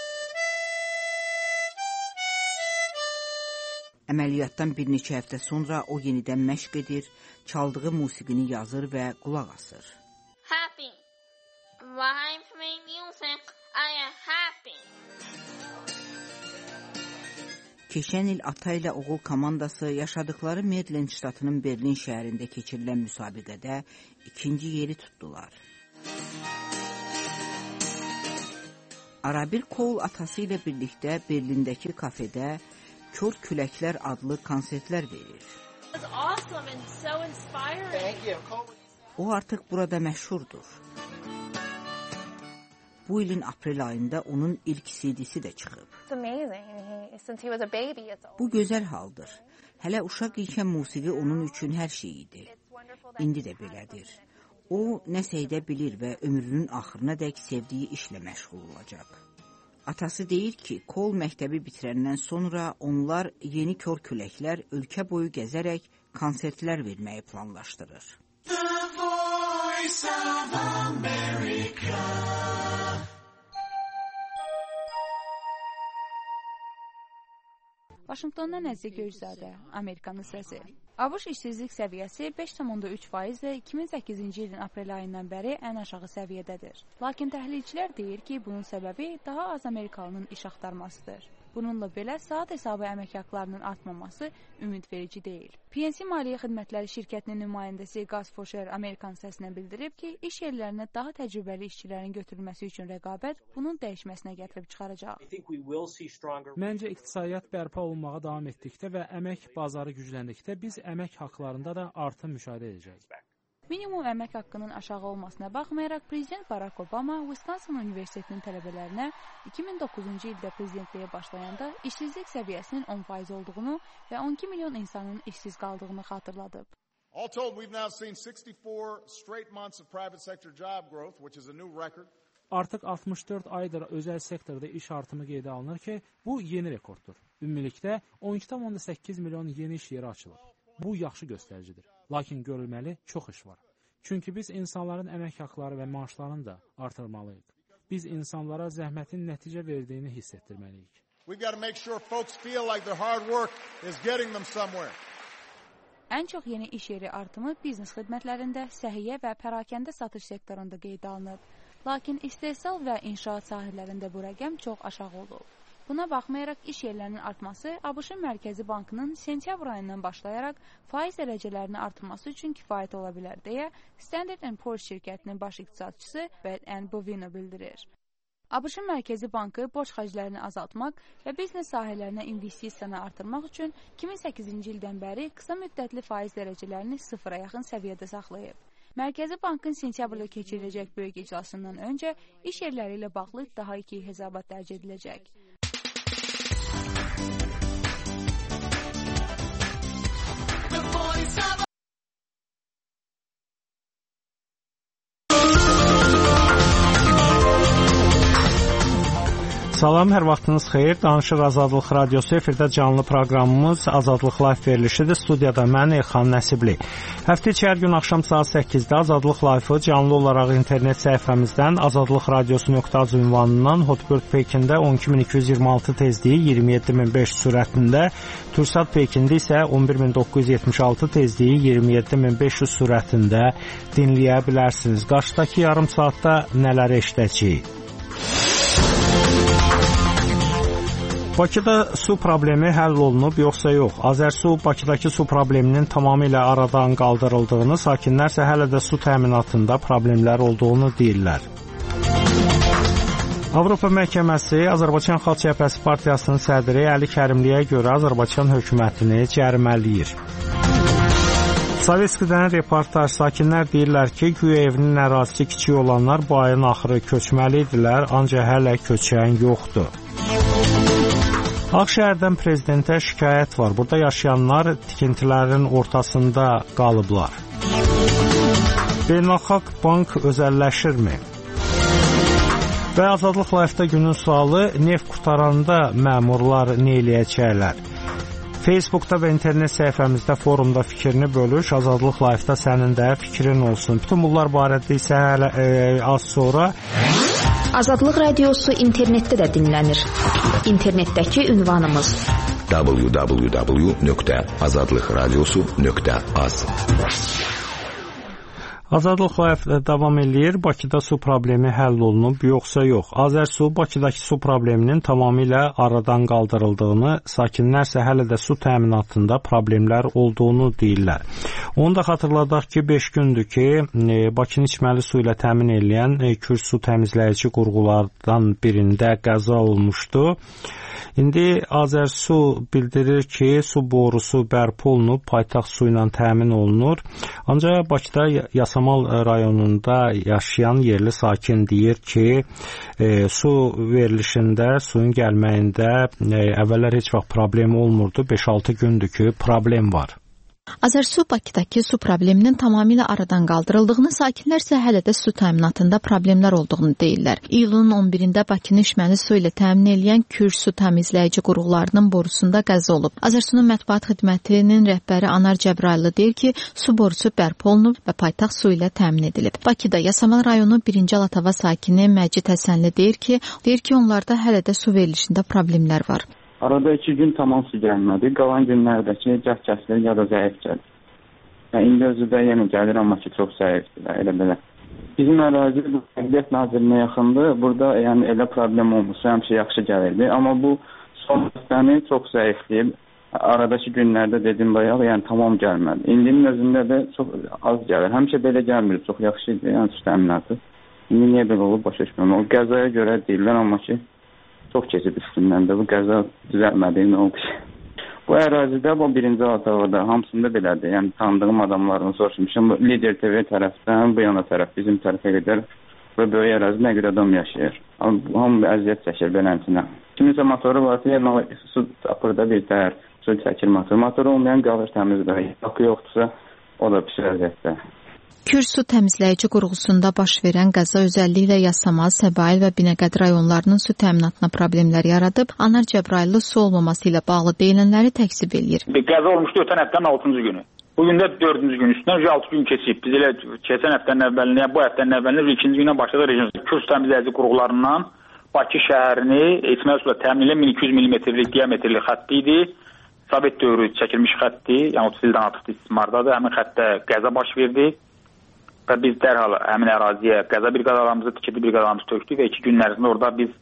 Əməliyyatdan bir neçə həftə sonra o yenidən məşq edir, çaldığı musiqini yazır və qulaq asır. Happy. When I play music, I am happy. Keçən il ata ilə oğul komandası yaşadıkları Maryland ştatının Berlin şəhərində keçirilən müsabiqədə 2-ci yeri tutdular. Arabir Cole atası ilə birlikdə Berlindəki kafedə Kör Küləklər adlı konsertlər verir. O artıq burada məşhurdur. Bu ilin aprel ayında onun ilk CD-si də çıxıb. Bu gözəl haldır. Hələ uşaq ikən musiqi onun üçün hər şey idi. İndi də belədir. O nəsə edə bilir və ömrünün axırına dək sevdiyi işlə məşğul olacaq. Atası deyir ki, Cole məktəbi bitirəndən sonra onlar yeni Kör Küləklər ölkə boyu gəzərək konsertlər verməyi planlaşdırır. The Voice of America. Vaşinqtondan Əziz Göyzadə, Amerikanın səsi. ABŞ işsizlik səviyyəsi 5,3% ilə 2008-ci ilin aprel ayından bəri ən aşağı səviyyədədir. Lakin təhlilçilər deyir ki, bunun səbəbi daha az Amerikalının iş axtarmasıdır. Bununla belə saat hesabı əmək haqlarının artmaması ümidverici deyil. PNC Maliyyə Xidmətləri şirkətinin nümayəndəsi Gus Fosher Amerikan səsinə bildirib ki, iş yerlərinə daha təcrübəli işçilərin götürülməsi üçün rəqabət bunun dəyişməsinə gətirib çıxaracaq. Məncə iqtisadiyyat bərpa olunmağa davam etdikdə və əmək bazarı gücləndikdə biz əmək haqlarında da artım müşahidə edəcəyik. Minimum əmək haqqının aşağı olmasına baxmayaraq, Prezident Barack Obama Wisconsin Universitetinin tələbələrinə 2009-cu ildə prezidentliyə başlayanda işsizlik səviyyəsinin 10% olduğunu və 12 milyon insanın işsiz qaldığını xatırladıb. All told, we've now seen 64 straight months of private sector job growth, which is a new record. Artıq 64 aydır özəl sektorda iş artımı qeydə alınır ki, bu yeni rekorddur. Ümumilikdə 12,8 milyon yeni iş yeri açılıb. Bu yaxşı göstəricidir. Lakin görülməli çox iş var. Çünki biz insanların əmək haqları və maaşlarını da artırmalıyıq. Biz insanlara zəhmətin nəticə verdiyini hiss etdirməliyik. Ən çox yeni iş yeri artımı biznes xidmətlərində, səhiyyə və pərakəndə satış sektorunda qeydə alınıb. Lakin istehsal və inşaat sahələrində bu rəqəm çox aşağı olub. Buna baxmayaraq iş yerlərinin artması ABŞ Mərkəzi Bankının sentyabr ayından başlayaraq faiz dərəcələrini artırması üçün kifayət ola bilər deyə Standard & Poor's şirkətinin baş iqtisadçısı Beth Ann Bovino bildirir. ABŞ-ın Mərkəzi Bankı borc xərclərini azaltmaq və biznes sahələrinə investisiyanı artırmaq üçün 2008-ci ildən bəri qısa müddətli faiz dərəcələrini sıfıra yaxın səviyyədə saxlayıb. Mərkəzi Bankın sentyabrda keçiriləcək böyük iclasından öncə iş yerləri ilə bağlı daha 2 hesabat dərc ediləcək. Salam, hər vaxtınız xeyir. Danışıq Azadlıq Radiosu efirdə canlı proqramımız Azadlıq Live verilişidir. Studiyada mən Elxan Nəsibli. Həftə içi hər gün axşam saat 8-də Azadlıq Live-ı canlı olaraq internet səhifəmizdən azadlıqradiosu.az ünvanından Hotbird Pekində 12226 tezliyi 27500 sürətində, Türksat Pekində isə 11976 tezliyi 27500 sürətində dinləyə bilərsiniz. Qarşıdakı yarım saatda nələri eşidəcəyik? Bakıda su problemi həll olunub, yoxsa yox? Azərsu Bakıdakı su probleminin tamamilə aradan qaldırıldığını, sakinlər isə hələ də su təminatında problemlər olduğunu deyirlər. Avropa Məhkəməsi Azərbaycan Xalq Cəbhəsi Partiyasının sədri Əli Kərimliyə görə Azərbaycan hökumətini cərimələyir. Sovetskidən reportaj, sakinlər deyirlər ki, güya evinin ərazisi kiçik olanlar bu ayın axırı köçməlidirlər, ancaq hələ köçən yoxdur. Ağşəhərdən prezidentə şikayət var. Burada yaşayanlar tikintilərin ortasında qalıblar. Beynəlxalq bank özəlləşirmi? Və Azadlıq Live-da günün sualı, neft qutaranda məmurlar nə eləyəcəklər? Facebookda və internet səhifəmizdə, forumda fikrini bölüş. Azadlıq Live-da sənin də fikrin olsun. Bütün bunlar barədə isə hələ az sonra Azadlıq Radiosu internetdə də dinlənir. İnternetdəki ünvanımız www.azadlıqradiosu.az. Azadlıq Live davam eləyir. Bakıda su problemi həll olunub, yoxsa yox? Azərsu Bakıdakı su probleminin tamamilə aradan qaldırıldığını, sakinlər isə hələ də su təminatında problemlər olduğunu deyirlər. Onu da xatırladaq ki, 5 gündür ki, Bakını içməli su ilə təmin edən Kürd su təmizləyici qurğulardan birində qəza olmuşdu. İndi Azərsu bildirir ki, su borusu bərpa olunub, paytaxt su ilə təmin olunur. Ancaq Bakıda Yasamal rayonunda yaşayan yerli sakin deyir ki, su verilişində, suyun gəlməyində əvvəllər heç vaxt problem olmurdu. 5-6 gündür ki, problem var. Azərsu Bakıdakı su probleminin tamamilə aradan qaldırıldığını, sakinlər isə hələ də su təminatında problemlər olduğunu deyirlər. İyulun 11-də Bakını içməli su ilə təmin edən Kürd su təmizləyici qurğularının borusunda qəza olub. Azərsunun mətbuat xidmətinin rəhbəri Anar Cəbraylı deyir ki, su borusu bərpa olunub və paytaxt su ilə təmin edilib. Bakıda Yasamal rayonu 1-ci Alatava sakini Məcid Həsənli deyir ki, onlarda hələ də su verilişində problemlər var. Arada 2 gün tamam su gəlmədi. Qalan günlərdəki gah kəsilir, ya da zəif gəlir. İndi özü də yenə gəlir, amma ki, çox zəifdir. Elə belə. Bizim ərazi Ədliyyət Nazirinə yaxındır. Burada elə problem olmuşsa, həmişə yaxşı gəlirdi. Amma bu son hissəni çox zəifləyib. Aradakı günlərdə dedim bayaq, tamam gəlmədi. İndinin özündə də çox az gəlir. Həmişə belə gəlmir, çox yaxşı idi, su təminatı. İndi niyə belə olub, başa düşmürəm. O qəzaya görə deyirlər, amma ki, çox keçib üstündən də bu qəza düzəlmədiyi oldu ki. Bu ərazidə, bu 1-ci Alatavada hamısında belədir. Yəni tanıdığım adamlarını soruşmuşam. Lider TV tərəfdən, bu yana tərəf, bizim tərəfə qədər və böyük ərazi nə qədər adam yaşayır. Hamı əziyyət çəkir beləmsinə. Kiminsə motoru varsa, su tapırda bir təhər, su çəkir motoru. Motoru olmayan qalır təmizdə. Akı yoxdursa, o da pis vəziyyətdə. Kürd su təmizləyici qurğusunda baş verən qəza özəlliklə Yasamal, Səbail və Binəqədi rayonlarının su təminatına problemlər yaradıb. Anar Cəbraylı su olmaması ilə bağlı deyilənləri təkzib eləyir. Qəza olmuşdu ötən həftənin 6-cı günü. Bugün də 4-cü gün üstündən 6 gün keçib. Biz elə keçən həftənin əvvəlində, bu həftənin əvvəlində 2-ci günə başladı rejim. Kürd su təmizləyici qurğularından Bakı şəhərini içməli sulla təmin edən 1200 mm-lik diametrli xətti idi. Sovet dövrü çəkilmiş xətti, yəni 30 ildən artıq istismardadır. Həmin xəttə qəza baş verdi. Və biz dərhal həmin əraziyə qəza briqadalarımızı, tikili briqadalarımızı tökdük və 2 gün ərzində orada biz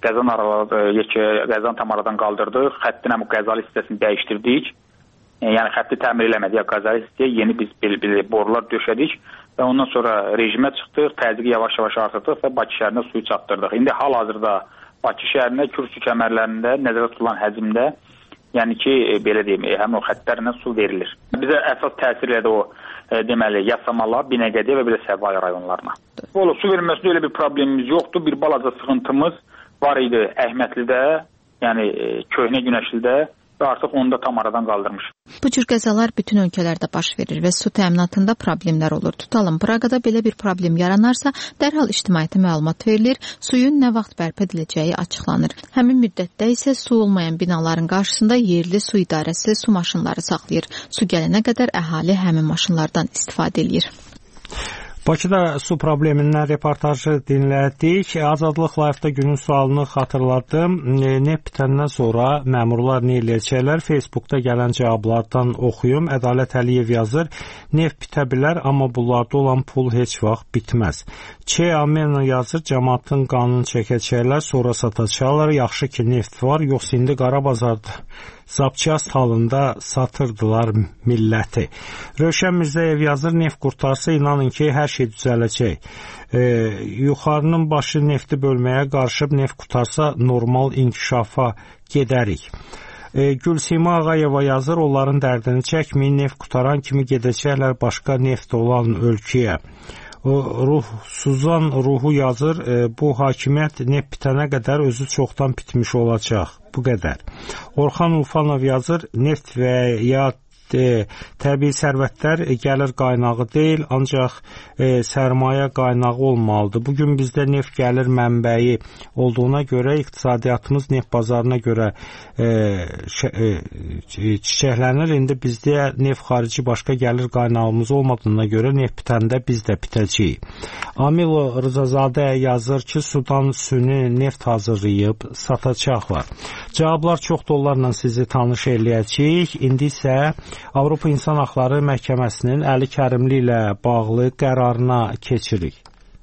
qəzanı tam aradan qaldırdıq. Xəttin həm qəzalı hissəsini dəyişdirdik. Yəni xətti təmir eləmədik, qəzalı hissəyə yeni biz borular döşədik və ondan sonra rejimə çıxdıq, təzyiqi yavaş-yavaş artırdıq və Bakı şəhərinə suyu çatdırdıq. İndi hal-hazırda Bakı şəhərinə Kür su kəmərlərində nəzərdə tutulan həcmdə, yəni ki, belə deyim, həmin o xəttlərlə su verilir. Bizə əsas təsir edə o, deməli, Yasamala, Binəqədiyə və bir də Səbail rayonlarına. Su verilməsində elə bir problemimiz yoxdur. Bir balaca sıxıntımız var idi Əhmədlidə, yəni Köhnə Günəşlidə və artıq onu da tam aradan qaldırmış. Bu cür qəzalar bütün ölkələrdə baş verir və su təminatında problemlər olur. Tutalım, Praqada belə bir problem yaranarsa, dərhal ictimaiyyətə məlumat verilir, suyun nə vaxt bərpa ediləcəyi açıqlanır. Həmin müddətdə isə su olmayan binaların qarşısında yerli su idarəsi su maşınları saxlayır. Su gələnə qədər əhali həmin maşınlardan istifadə edir. Bakıda su problemindən reportajı dinlədik. Azadlıq Live-da günün sualını xatırladım. Neft bitəndən sonra məmurlar nə eləyəcəklər? Facebookda gələn cavablardan oxuyum. Ədalət Əliyev yazır. Neft bitə bilər, amma bunlarda olan pul heç vaxt bitməz. Amena yazır. Cəmaatın qanunu çəkəcəklər, sonra satacaqlar. Yaxşı ki, neft var, yoxsa indi qara bazarda zapçast halında satırdılar milləti. Rövşən Mirzəyev yazır, neft qurtarsa inanın ki, hər şey düzələcək. Yuxarının başı nefti bölməyə qarışıb, neft qurtarsa normal inkişafa gedərik. Gülsima Ağayeva yazır, onların dərdini çəkməyin, neft qutaran kimi gedəcəklər başqa neft olan ölkəyə. Suzan Ruhu yazır, bu hakimiyyət neft bitənə qədər özü çoxdan bitmiş olacaq. Bu qədər. Orxan Ufanov yazır, neft və ya təbii sərvətlər gəlir qaynağı deyil, ancaq sərmayə qaynağı olmalıdır. Bugün bizdə neft gəlir mənbəyi olduğuna görə iqtisadiyyatımız neft bazarına görə çiçəklənir. İndi bizdə neft xarici başqa gəlir qaynağımız olmadığına görə neft bitəndə biz də bitəcəyik. Amilo Rızazadə yazır ki, sudan süni neft hazırlayıb satacaqlar. Cavablar çox dollarla sizi tanış eləyəcəyik. İndi isə Avropa İnsan Haqları Məhkəməsinin Əli Kərimli ilə bağlı qərarına keçirik.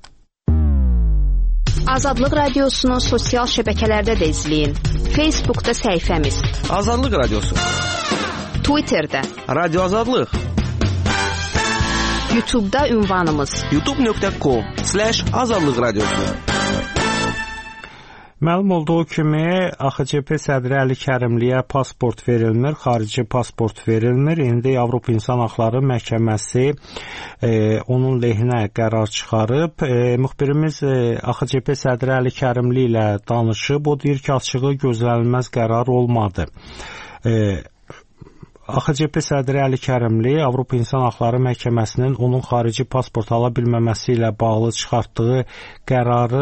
Azadlıq Radiosunu sosial şəbəkələrdə də izləyin. Facebookda səhifəmiz Azadlıq Radiosu, Twitterdə Radio Azadlıq, YouTube'da ünvanımız youtube.com/Azadlıq Radiosu. Məlum olduğu kimi, AXCP sədri Əli Kərimliyə pasport verilmir, xarici pasport verilmir. İndi Avropa İnsan Haqları Məhkəməsi onun lehinə qərar çıxarıb. Müxbirimiz AXCP sədri Əli Kərimli ilə danışıb. O deyir ki, açığı gözlənilməz qərar olmadı. AXCP sədri Əli Kərimli Avropa İnsan Haqları Məhkəməsinin onun xarici pasport ala bilməməsi ilə bağlı çıxartdığı qərarı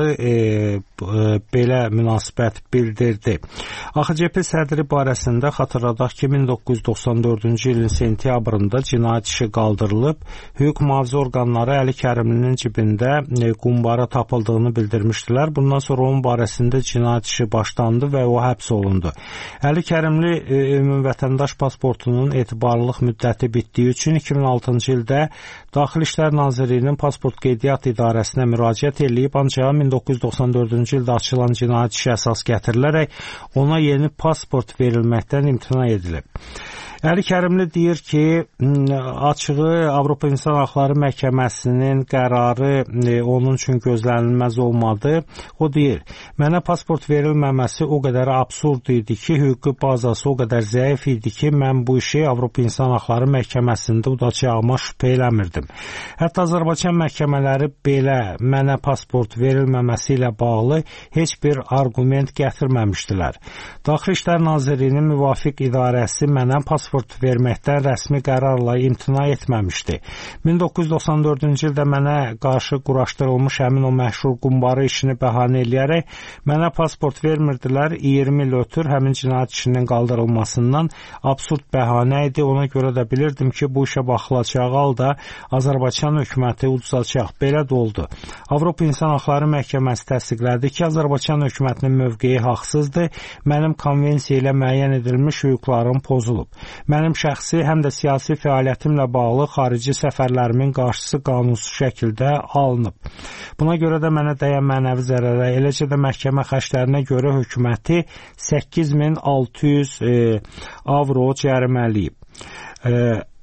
belə münasibət bildirdi. AXCP sədri barəsində xatırladaq ki, 1994-cü ilin sentyabrında cinayət işi qaldırılıb, hüquq mühafizə orqanları Əli Kərimlinin cibində qumbara tapıldığını bildirmişdilər. Bundan sonra onun barəsində cinayət işi başlandı və o həbs olundu. Əli Kərimli ümumvətəndaş pasportunun etibarlılıq müddəti bitdiyi üçün 2006-cı ildə Daxili İşlər Nazirliyinin pasport qeydiyyat idarəsinə müraciət edilib, ancaq 1994-cü ildə açılan cinayət işi əsas gətirilərək ona yeni pasport verilməkdən imtina edilib. Əli Kərimli deyir ki, açığı Avropa İnsan Haqları Məhkəməsinin qərarı onun üçün gözlənilməz olmadı. O deyir, mənə pasport verilməməsi o qədər absurd idi ki, hüquqi bazası o qədər zəif idi ki, mən bu işi Avropa İnsan Haqları Məhkəməsində udacağıma şübhə eləmirdim. Hətta Azərbaycan məhkəmələri belə mənə pasport verilməməsi ilə bağlı heç bir argument gətirməmişdilər. Daxili İşlər Nazirliyinin müvafiq idarəsi mənə pasport verməkdən rəsmi qərarla imtina etməmişdi. 1994-cü ildə mənə qarşı quraşdırılmış həmin o məşhur qumbarı işini bəhanə eləyərək mənə pasport vermirdilər. 20 il ötür həmin cinayət işinin qaldırılmasından absurd bəhanə idi. Ona görə də bilirdim ki, bu işə baxılacağı halda Azərbaycan hökuməti udacaq. Belə də oldu. Avropa İnsan Haqları Məhkəməsi təsdiqlədi ki, Azərbaycan hökumətinin mövqeyi haqsızdır. Mənim konvensiya ilə müəyyən edilmiş hüquqlarım pozulub. Mənim şəxsi həm də siyasi fəaliyyətimlə bağlı xarici səfərlərimin qarşısı qanunsuz şəkildə alınıb. Buna görə də mənə dəyən mənəvi zərərə, eləcə də məhkəmə xərclərinə görə hökuməti 8600 avro cəriməliyib.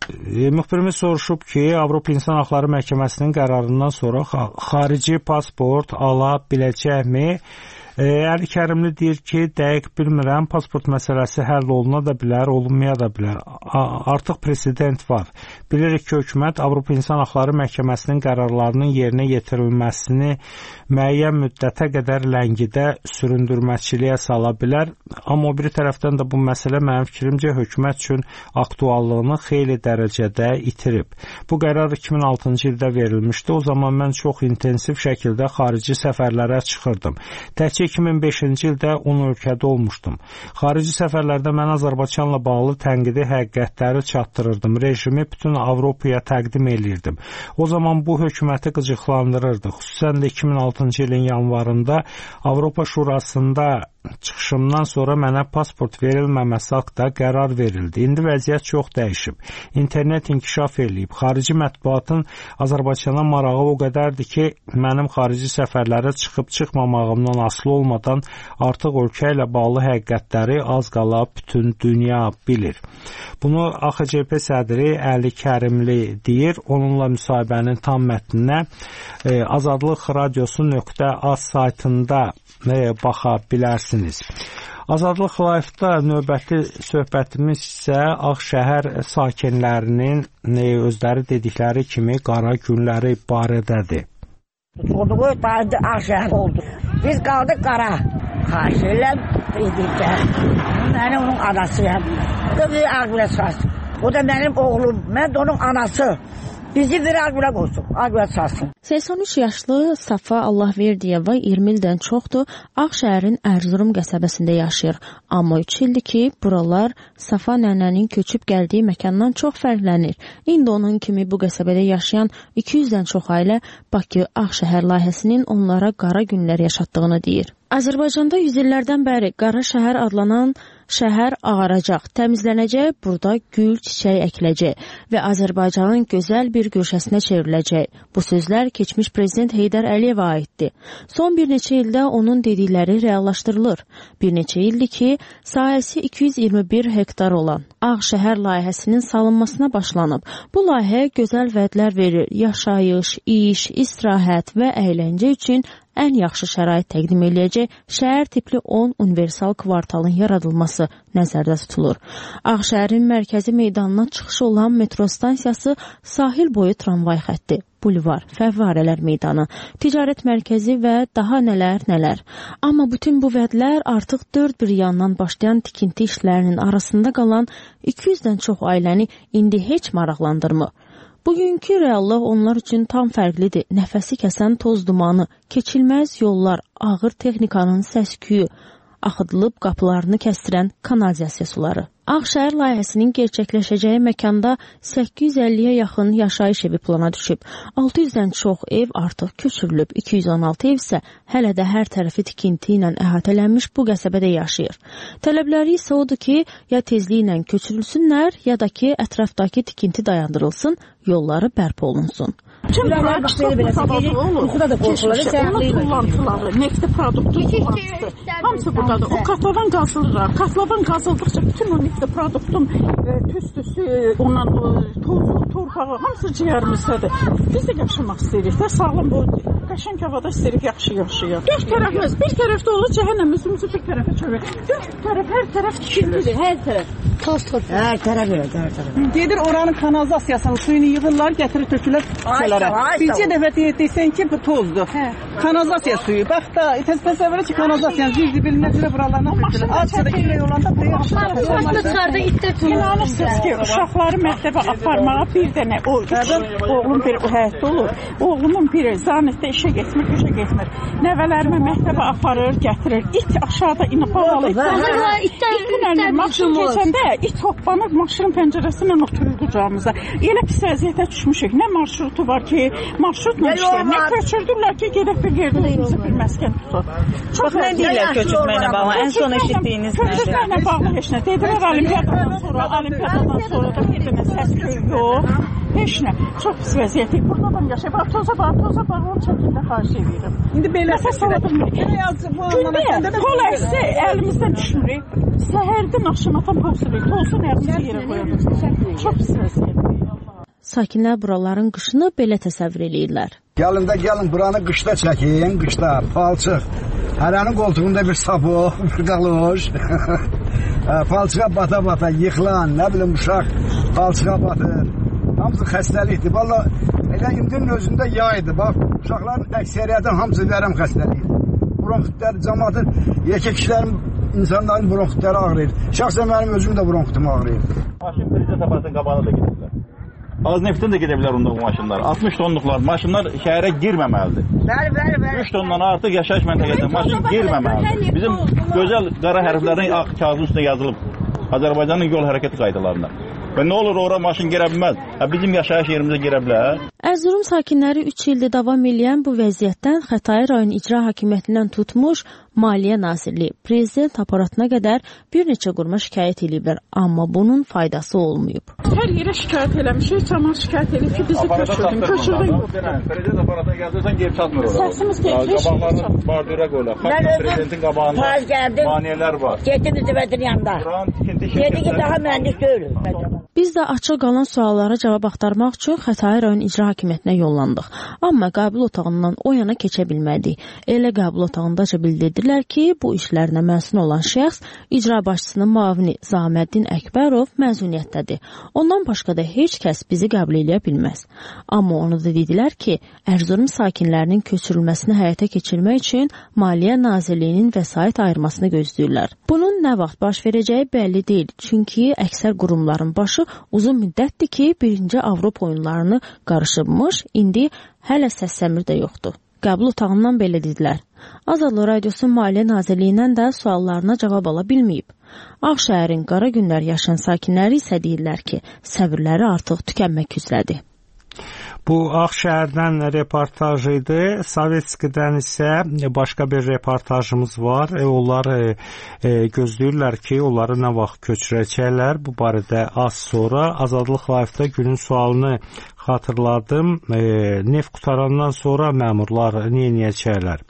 Müxbirimiz soruşub ki, Avropa İnsan Haqları Məhkəməsinin qərarından sonra xarici pasport ala biləcəkmi? Əli Kərimli deyir ki, dəqiq bilmirəm, pasport məsələsi həll oluna da bilər, olunmaya da bilər. Artıq president var. Bilirik ki, hökumət Avropa İnsan Haqları Məhkəməsinin qərarlarının yerinə yetirilməsini müəyyən müddətə qədər ləngidə süründürməçiliyə sala bilər. Amma o biri tərəfdən də bu məsələ mənim fikrimcə hökumət üçün aktuallığını xeyli dərəcədə itirib. Bu qərar 2006-cı ildə verilmişdi. O zaman mən çox intensiv şəkildə xarici səfərlərə çıxırdım. Təkcə 2005-ci ildə 10 ölkədə olmuşdum. Xarici səfərlərdə mən Azərbaycanla bağlı tənqidi həqiqətləri çatdırırdım. Rejimi bütün Avropaya təqdim eləyirdim. O zaman bu hökuməti qıcıqlandırırdı. Xüsusən də 2006-cı ilin yanvarında Avropa Şurasında çıxışımdan sonra mənə pasport verilməməsi haqqında qərar verildi. İndi vəziyyət çox dəyişib. İnternet inkişaf eləyib. Xarici mətbuatın Azərbaycana marağı o qədərdir ki, mənim xarici səfərlərə çıxıb çıxmamağımdan asılı olmadan artıq ölkə ilə bağlı həqiqətləri az qala bütün dünya bilir. Bunu AXCP sədri Əli Kərimli deyir. Onunla müsahibənin tam mətninə Azadlıq Radiosu.az saytında baxa bilərsiniz. Azadlıq Live-da növbəti söhbətimiz isə Ağşəhər sakinlərinin özləri dedikləri kimi qara günləri barədədir. Tutulduğu Ağşəhər oldu. Biz qaldıq qara. Xahiş edirəm, dedikdə. Mən onun anasıyam. Bu da bir ağrıya çalsın. Bu da mənim oğlum. Mən də onun anası. Bizi bir ağrıya qoysun, ağrıya çalsın. 83 yaşlı Safa Allahverdiyeva 20 ildən çoxdur Ağşəhərin Ərzurum qəsəbəsində yaşayır. Amma 3 ildir ki, buralar Safa nənənin köçüb gəldiyi məkandan çox fərqlənir. İndi onun kimi bu qəsəbədə yaşayan 200-dən çox ailə Bakı Ağşəhər layihəsinin onlara qara günlər yaşatdığını deyir. Azərbaycanda 100 illərdən bəri qara şəhər adlanan şəhər ağaracaq, təmizlənəcək, burada gül, çiçək əkiləcək və Azərbaycanın gözəl bir güşəsinə çevriləcək. Bu sözlər keçmiş prezident Heydər Əliyevə aiddir. Son bir neçə ildə onun dedikləri reallaşdırılır. Bir neçə ildir ki, sahəsi 221 hektar olan Ağşəhər layihəsinin salınmasına başlanıb. Bu layihə gözəl vədlər verir. Yaşayış, iş, istirahət və əyləncə üçün ən yaxşı şərait təqdim eləyəcək şəhər tipli 10 universal kvartalın yaradılması nəzərdə tutulur. Ağşəhərin mərkəzi meydanına çıxışı olan metro stansiyası, sahil boyu tramvay xətti, bulvar, fəvvarələr meydanı, ticarət mərkəzi və daha nələr. Amma bütün bu vədlər artıq dörd bir yandan başlayan tikinti işlərinin arasında qalan 200-dən çox ailəni indi heç maraqlandırmır. Bugünkü reallıq onlar üçün tam fərqlidir. Nəfəsi kəsən toz dumanı, keçilməz yollar, ağır texnikanın səs-küyü, axıdılıb qapılarını kəstirən kanalizasiya suları. Ağşəhər layihəsinin gerçəkləşəcəyi məkanda 850-yə yaxın yaşayış evi plana düşüb. 600-dən çox ev artıq köçürülüb. 216 ev isə hələ də hər tərəfi tikinti ilə əhatələnmiş bu qəsəbədə yaşayır. Tələbləri isə odur ki, ya tezliklə köçürülsünlər, ya da ki, ətrafdakı tikinti dayandırılsın, yolları bərpa olunsun. Bütün bunlar yuxuda da qorxuları, tullantıları, nefti produktu tullantısı. Hamısı buradadır. O katlavan qazılır. Katlavan qazıldıqca bütün o nefti produktun tüstüsü, ondan tozu, torpağı, hamısı ciyərimizdədir. Biz də yaşamaq istəyirik də, sağlam boyunca. Qəşəng havada istəyirik, yaxşı yaşayaq. Dörd tərəfimiz, bir tərəfdə olur cəhənnəm, üzümüzü bir tərəfə çövür. Dörd tərəf, hər tərəf tikildidir, hər tərəf. Toz torpaq. Hər tərəf elə, hər tərəf. Gedir oranın kanalizasiyasını, suyunu yığırlar, gətirir tökülür küçələrə. Bircə dəfə deyirsən ki, bu tozdur. Kanalizasiya suyu. Bax da, təsəvvür et ki, kanalizasiyanın zibilində cürə buralarına tökülür. Azcada ilək olanda buraya İnanırsınız ki, uşaqları məktəbə aparmağa bir dənə oğlum bir həyətdə olur. Oğlumun biri zanətdə işə getmir. Nəvələrimi məktəbə aparır, gətirir. İt aşağıda inib havalı. İtdən maşın keçəndə it hoppanıb maşının pəncərəsindən oturuldu camımıza. Elə pis vəziyyətə düşmüşük. Nə marşrutu var ki, marşrutla işləyir. Nə köçürdürlər ki, gedək bir yerdə özümüzü bir məskən tutaq. Bax, nə deyirlər köçürməklə bağlı? Ən son eşitdiyiniz nədir? Köçürməklə bağlı heç nə. Dedilər, Olimpiyadadan sonra da bir dənə səs-küy yox. Heç nə. Çox pis vəziyyətik. Buradan yaşayıb. Toza bax, onun şəkildə xahiş edirəm. İndi belə nəfəs alabilir. Gündə pol əksə əlimizdən düşmürük. Səhərdən axşamatan pul sürük. Tolsun əlimizi yerə qoyalım. Çox pis vəziyyətdir. sakinlər buraların qışını belə təsəvvür eləyirlər. Gəlin buranı qışda çəkin, qışda palçıq. Hərənin qoltuğunda bir sapıq, bir qaloş. Palçığa bata-bata yıxılan, nə bilim uşaq palçığa batır. Hamısı xəstəlikdir. Valla elə indinin özündə yaydı. Bax, uşaqların əksəriyyətin hamısı vərəm xəstəlikdir. Bronxitlər, cəmaatın, yekə kişilərin, insanların bronxitləri ağrıyır. Şəxsən mənim özüm də bronxitim ağrıyır. Maşın prezident aparatının qabağına da gediblər. Az neftin də gedə bilər onda bu maşınlar. 60 tonluqlar maşınlar şəhərə girməməlidir. Bəli. 3 tondan artıq yaşayış məntəqəsində maşın girməməlidir. Bizim gözəl qara hərflərdən ağ kağızın üstünə yazılıb Azərbaycanın yol hərəkəti qaydalarına. Və nə olur ora maşın girə bilməz. Bizim yaşayış yerimizə girə bilər. Erzurum sakinləri 3 ildir davam edən bu vəziyyətdən Xətai rayon icra hakimiyyətindən tutmuş Maliyyə Nazirliyi, prezident aparatına qədər bir neçə quruma şikayət ediblər, amma bunun faydası olmayıb. Hər yerə şikayət eləmişik, cəmaət şikayət edib ki, bizi köçürdün yox. Prezident aparatına gəldirsən, gelib çatmır orada. Səsimiz gəlir. Qabaqlarını bardura qoyular. Mən Prezidentin qabağında maniyələr var. Getdim müdəvətin yanında. Dedi ki, daha mühəndis deyil. Biz də açıq qalan suallara cavab axtarmaq üçün Xətai rayon icra hakimiyyətinə yollandıq. Amma qəbul otağından o yana keçə bilmədik. Elə qəbul otağındaca bildirdilər ki, bu işlərlə məsul olan şəxs icra başçısının müavini Zaməddin Əkbərov məzuniyyətdədir. Ondan başqa da heç kəs bizi qəbul edə bilməz. Amma onu da dedilər ki, Erzurum sakinlərinin köçürülməsini həyata keçirmək üçün Maliyyə Nazirliyinin vəsait ayırmasını gözləyirlər. Bunun nə vaxt baş verəcəyi bəlli deyil, çünki əksər qurumların başı uzun müddətdir ki, 1-ci Avropa oyunlarını qarışıbmış, indi hələ səs-səmir də yoxdur. Qəbul otağından belə dedilər. Azadlıq Radiosu Maliyyə Nazirliyindən də suallarına cavab ala bilməyib. Ağşəhərin qara günlər yaşayan sakinləri isə deyirlər ki, səbirləri artıq tükənmək üzrədir. Bu Ağşəhərdən reportaj idi. Sovetskidən isə başqa bir reportajımız var. Onlar gözləyirlər ki, onları nə vaxt köçürəcəklər. Bu barədə az sonra Azadlıq Live-da günün sualını xatırladım. Neft qutarandan sonra məmurlar nə edəcəklər?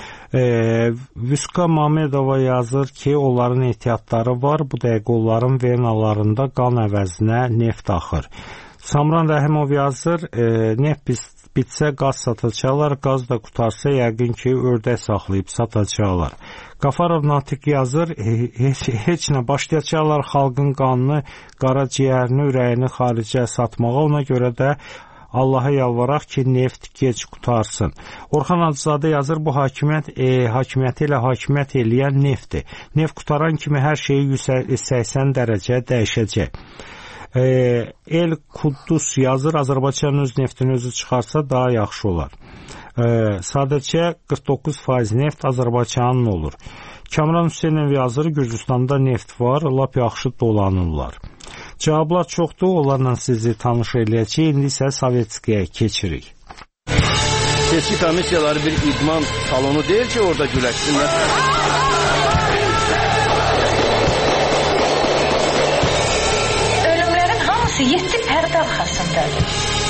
Vüska Mamedova yazır ki, onların ehtiyatları var. Bu dəqiqə onların venalarında qan əvəzinə neft axır. Samran Rəhimov yazır, neft bitsə qaz satacaqlar, qaz da qutarsa yəqin ki, ördək saxlayıb satacaqlar. Qafarov Natiq yazır, heç nə başlayacaqlar xalqın qanını, qaraciyərini, ürəyini xaricə satmağa, ona görə də Allaha yalvaraq ki, neft gec qutarsın. Orxan Adızadə yazır, bu hakimiyyəti ilə hakimiyyət eləyən neftdir. Neft qutaran kimi hər şeyi 180 dərəcə dəyişəcək. El Quddus yazır, Azərbaycan öz neftini özü çıxarsa daha yaxşı olar. Sadəcə 49% neft Azərbaycanın olur. Kamran Hüseynov yazır, Gürcüstanda neft var, lap yaxşı dolanırlar. Cavablar çoxdur, onlarla sizi tanış eləyəcək. İndi isə Sovetskiyə keçirik. Seçki komissiyaları bir idman salonu deyil ki, orada güləşsinlər. Ölümlərin hamısı 7 pərdə arxasındadır.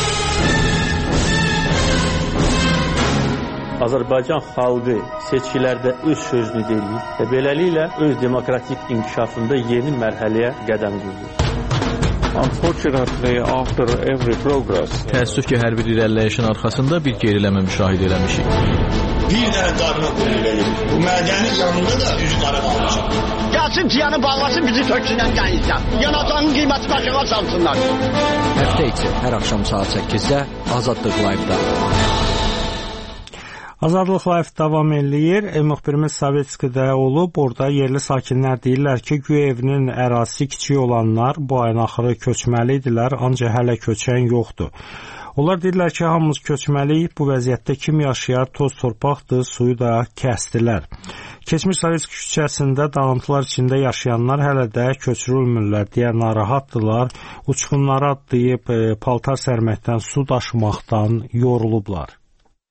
Azərbaycan xalqı seçkilərdə öz sözünü deyir və beləliklə öz demokratik inkişafında yeni mərhələyə qədəm qoyur. Unfortunately, after every progress, təəssüf ki, hər bir irəliləyişin arxasında bir geriləmə müşahidə eləmişik. Bir dənə qarına qoyulur. Bu mədənin yanında da üzü qara qalmışaq. Gəlsin tiyanı bağlasın, bizi töksünən dənizdən. Yanacağın qiyməti başına salsınlar. Həftə içi hər axşam saat 8-də Azadlıq Live-da. Azadlıq Live davam eləyir. Müxbirimiz Sovetskidə olub. Orada yerli sakinlər deyirlər ki, güya evinin ərazisi kiçik olanlar bu ayın axırı köçməlidirlər, ancaq hələ köçən yoxdur. Onlar deyirlər ki, hamımız köçməliyik. Bu vəziyyətdə kim yaşayar, toz torpaqdır, suyu da kəsdilər. Keçmiş Sovetski küçəsində dağıntılar içində yaşayanlar hələ də köçürülmürlər deyə narahatdırlar. Uçqunlara atlayıb paltar sərməkdən, su daşımaqdan yorulublar.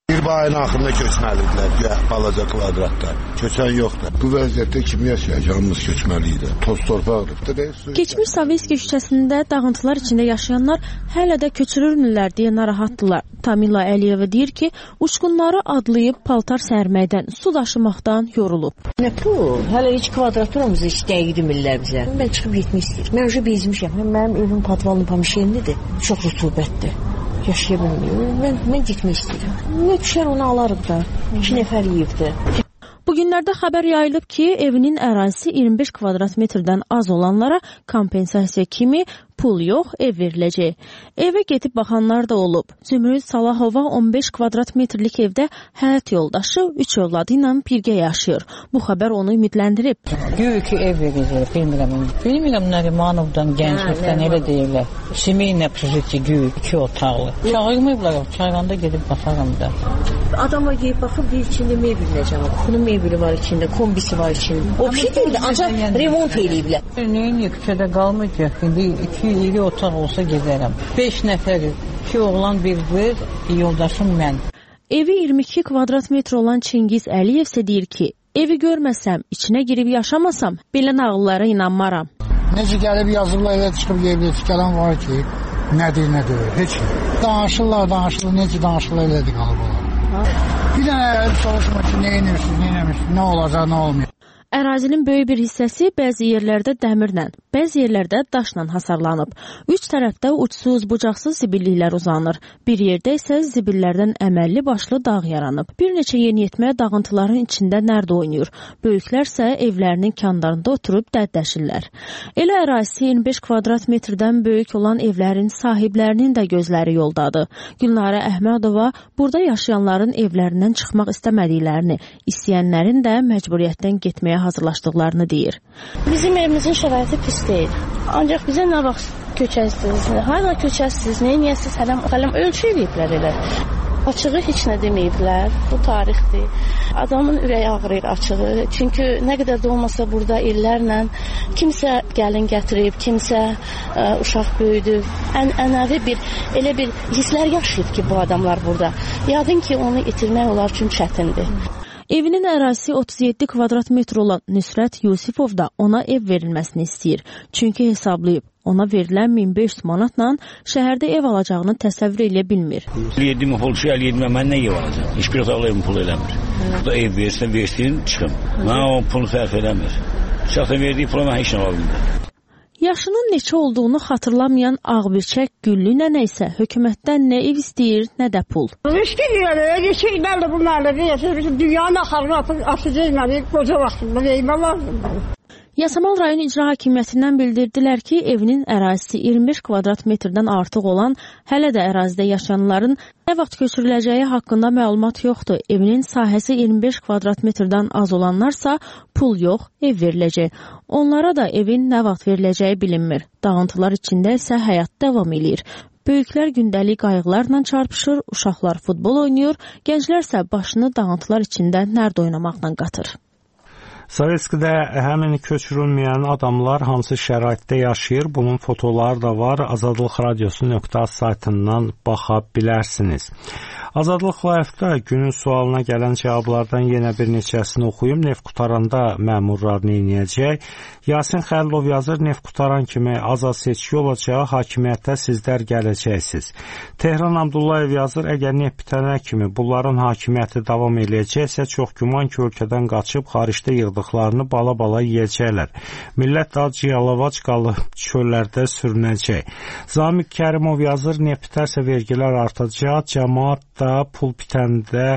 Bir ayın axırında köçməlidirlər, balaca kvadratda. Köçən yoxdur. Bu vəziyyətdə kim yaşayacaq? Hamımız köçməliyik. Toz torpaqdır. Keçmiş Sovetski küçəsində dağıntılar içində yaşayanlar hələ də köçürülmürlər deyə narahatdılar. Tamila Əliyeva deyir ki, uçqunları adlayıb paltar sərməkdən, su daşımaqdan yorulub. Nə bu? Hələ heç kvadratlarımızı heç dəqiqdirmirlər bizə. Mən çıxıb getmək istəyirəm. Mən уже bezmişəm. Mənim evim padvalın pamişiyinlidir. Çox rütubətdir. Yaşaya bilmiyorum. Mən getmək istəyirəm. Nə düşər onu alarıq da. 2 nəfər yeyibdir. Bugünlərdə xəbər yayılıb ki, evinin ərazisi 25 kvadrat metrdən az olanlara kompensasiya kimi pul yox, ev veriləcək. Evə getib baxanlar da olub. Zümrüd Salahova 15 kvadrat metrlik evdə həyat yoldaşı 3 övladı ilə birgə yaşayır. Bu xəbər onu ümidləndirib. Güya ki, ev veriləcək, bilmirəm Nərimanovdan, Gənclikdən elə deyirlər. Semeylə prejiti güya 2 otaqlı. Çağırmayıblar, çağıranda gedib baxaram da. Adamlar gelib baxıb, deyir içində mebel necəm? Bunun mebeli var içində, kombisi var içində. O bir şey deyil, ancaq remont eləyiblər. Neyin küçədə qalmayacaq, indi 2 iri otaq olsa gedərəm. 5 nəfəri, 2 oğlan, bir qız, yoldaşım mən. Evi 22 kvadrat metr olan Çingiz Əliyev isə deyir ki, evi görməsəm, içinə girib yaşamasam, belə nağıllara inanmaram. Necə gəlib yazırlar, elə çıxıb yerdə gələn var ki, nədir, heç ki. Danışırlar, necə danışırlar, elədir qalıb olar. Bir dənə soruşma ki, nə eləmişsiniz, nə olacaq, nə olmayacaq. Ərazinin böyük bir hissəsi bəzi yerlərdə dəmirlə, bəzi yerlərdə daşla hasarlanıb. 3 tərəfdə uçsuz, bucaqsız zibilliklər uzanır. Bir yerdə isə zibillərdən əməlli başlı dağ yaranıb. Bir neçə yeniyetmə dağıntıların içində nərdə oynayır. Böyüklər isə evlərinin kəndarında oturub dərdləşirlər. Elə ərazisi 25 kvadrat metrdən böyük olan evlərin sahiblərinin də gözləri yoldadır. Gülnarə Əhmədova burada yaşayanların evlərindən çıxmaq istəmədiklərini, istəyənlərin də məcburiyyətdən getməyə hazırlaşdıqlarını deyir. Bizim evimizin şəraiti pis deyil. Ancaq bizə nə vaxt köçəsiniz, hala köçəsiniz, neyəsiniz, hələm ölçü ediblər elə. Açığı heç nə deməyiblər, bu tarixdir. Adamın ürəyi ağrıyır açığı. Çünki nə qədər də olmasa burada illərlə kimsə gəlin gətirib, kimsə uşaq böyüdüb. Ənəvi elə bir hisslər yaşayıb ki, bu adamlar burada. Yadın ki, onu itirmək onlar üçün çətindir. Evinin ərazisi 37 kvadrat metr olan Nüsrət Yusifov da ona ev verilməsini istəyir. Çünki hesablayıb, ona verilən 1500 manatla şəhərdə ev alacağını təsəvvür edə bilmir. 7.000 pul şey, 7.000 mən nə ev alacaq? Heç bir otaqlı evim pul eləmir. Burada ev versin, çıxım. Mən o pulu sərf eləmir. Şəxsən verdiyi pula mən heç nə almır. Yaşının neçə olduğunu xatırlamayan Ağbirçək Güllü nənə isə hökumətdən nə ev istəyir, nə də pul. Riski deyir, şeylərlə bunlarla deyir, dünyanın axarını atacaq, qoca vaxtında veymə lazımdır. Yasamal rayon icra hakimiyyətindən bildirdilər ki, evinin ərazisi 25 kvadrat metrdən artıq olan, hələ də ərazidə yaşayanların nə vaxt köçürüləcəyi haqqında məlumat yoxdur. Evinin sahəsi 25 kvadrat metrdən az olanlarsa pul yox, ev veriləcək. Onlara da evin nə vaxt veriləcəyi bilinmir. Dağıntılar içində isə həyat davam edir. Böyüklər gündəlik qayğılarla çarpışır, uşaqlar futbol oynayır, gənclər isə başını dağıntılar içində nərd oynamaqla qatır. Sovetskidə həmin köçürülməyən adamlar hansı şəraitdə yaşayır, bunun fotoları da var. Azadlıq Radiosu.az saytından baxa bilərsiniz. Azadlıq Live-da günün sualına gələn cavablardan yenə bir neçəsini oxuyum. Neft qutaranda məmurlar neyniyəcək? Yasin Xəlilov yazır, neft qutaran kimi azad seçki olacaq, hakimiyyətə sizlər gələcəksiniz. Tehran Abdullayev yazır, əgər neft bitənə kimi bunların hakimiyyəti davam eləyəcəksə, çox güman ki, ölkədən qaçıb xaricdə yığdıqlarını bala-bala yiyəcəklər. Millət ac-yalavac qalıb çöllərdə sürünəcək. Zamiq Kərimov yazır, neft bitərsə vergilər artacaq, cəmaat da pul bitəndə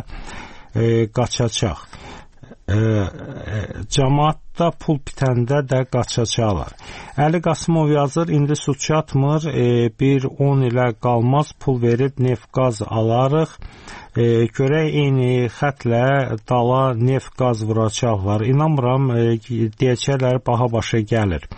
qaçacaq. Cəmaatda pul bitəndə də qaçacaqlar. Əli Qasımov yazır, indi su çatmır, bir 10 ilə qalmaz pul verib neft qaz alarıq. Görək eyni xətlə dala neft qaz vuracaqlar. İnanmıram, deyəcəklər baha başa gəlir.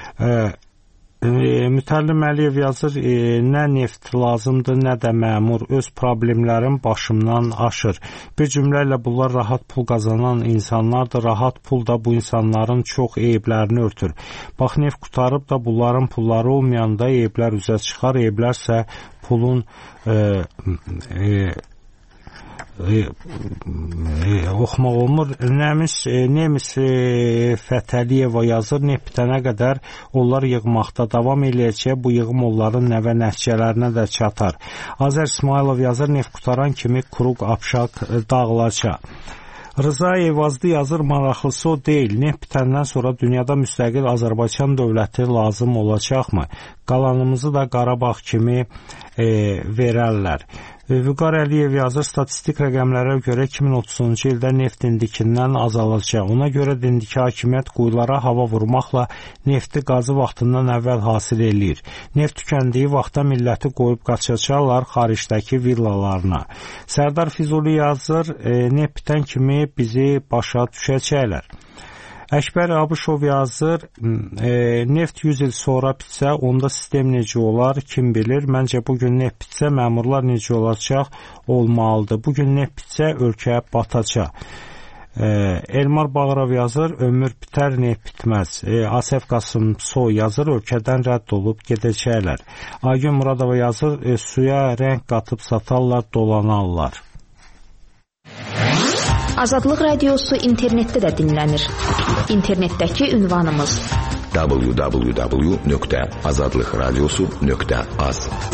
Mütəllim Əliyev yazır, nə neft lazımdır, nə də məmur, öz problemlərim başımdan aşır. Bir cümlə ilə bunlar rahat pul qazanan insanlardır, rahat pul da bu insanların çox eyblərini örtür. Bax, neft qutarıb da bunların pulları olmayanda eyblər üzə çıxar, eyblərsə pulun oxumaq olmur. Nemis Fətəliyeva yazır, neft bitənə qədər onlar yığmaqda davam eləyəcək, bu yığım onların nəvə nəticələrinə də çatar. Azər İsmailov yazır, neft qutaran kimi Quruq Abşaq dağılacaq. Rıza Eyvazlı yazır, maraqlısı o deyil. Neft bitəndən sonra dünyada müstəqil Azərbaycan dövləti lazım olacaqmı? Qalanımızı da Qarabağ kimi verərlər. Vüqar Əliyev yazır, statistik rəqəmlərə görə 2030-cu ildə neft dindikindən azalacaq. Ona görə dindiki hakimiyyət quyulara hava vurmaqla nefti qazı vaxtından əvvəl hasil eləyir. Neft tükəndiyi vaxtda milləti qoyub qaçacaqlar xaricdəki villalarına. Sərdar Füzuli yazır, neft bitən kimi bizi başa düşəcəklər. Əkbər Abışov yazır, neft 100 il sonra bitsə, onda sistem necə olar, kim bilir? Məncə bugün neft bitsə, məmurlar necə olacaq olmalıdır. Bugün neft bitsə, ölkəyə batacaq. Elmar Bağırov yazır, ömür bitər, neft bitməz. Asəf Qasımsoy yazır, ölkədən rədd olub gedəcəklər. Aygün Muradova yazır, suya rəng qatıb satarlar, dolanarlar. Azadlıq Radiosu internetdə də dinlənir. İnternetdəki ünvanımız www.azadlıqradiosu.az.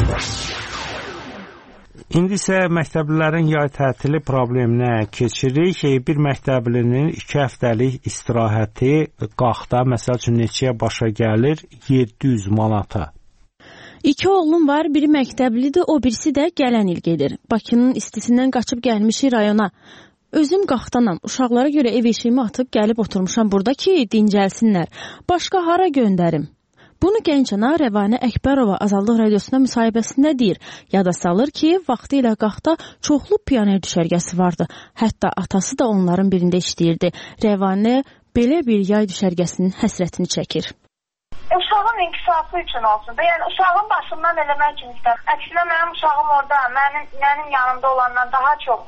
İndi isə məktəblilərin yay tətili probleminə keçirik. Bir məktəblinin 2 həftəlik istirahəti Qaxda, məsəl üçün neçəyə başa gəlir? 700 manata. 2 oğlum var, biri məktəblidir, o birisi də gələn il gedir. Bakının istisindən qaçıb gəlmişik rayona. Özüm Qaxdanam, uşaqlara görə ev eşiyimi atıb gəlib oturmuşam burada ki, dincəlsinlər. Başqa hara göndərim? Bunu gənc ana Rəvanə Əkbərova Azadlıq Radiosuna müsahibəsində deyir. Yada salır ki, vaxtı ilə Qaxda çoxlu pioner düşərgəsi vardı. Hətta atası da onların birində işləyirdi. Rəvanə belə bir yay düşərgəsinin həsrətini çəkir. Uşağın inkişafı üçün olsun da, yəni uşağın başından eləmək üçün istəyir. Əksinə mənim uşağım orada, mənim yanımda olandan daha çox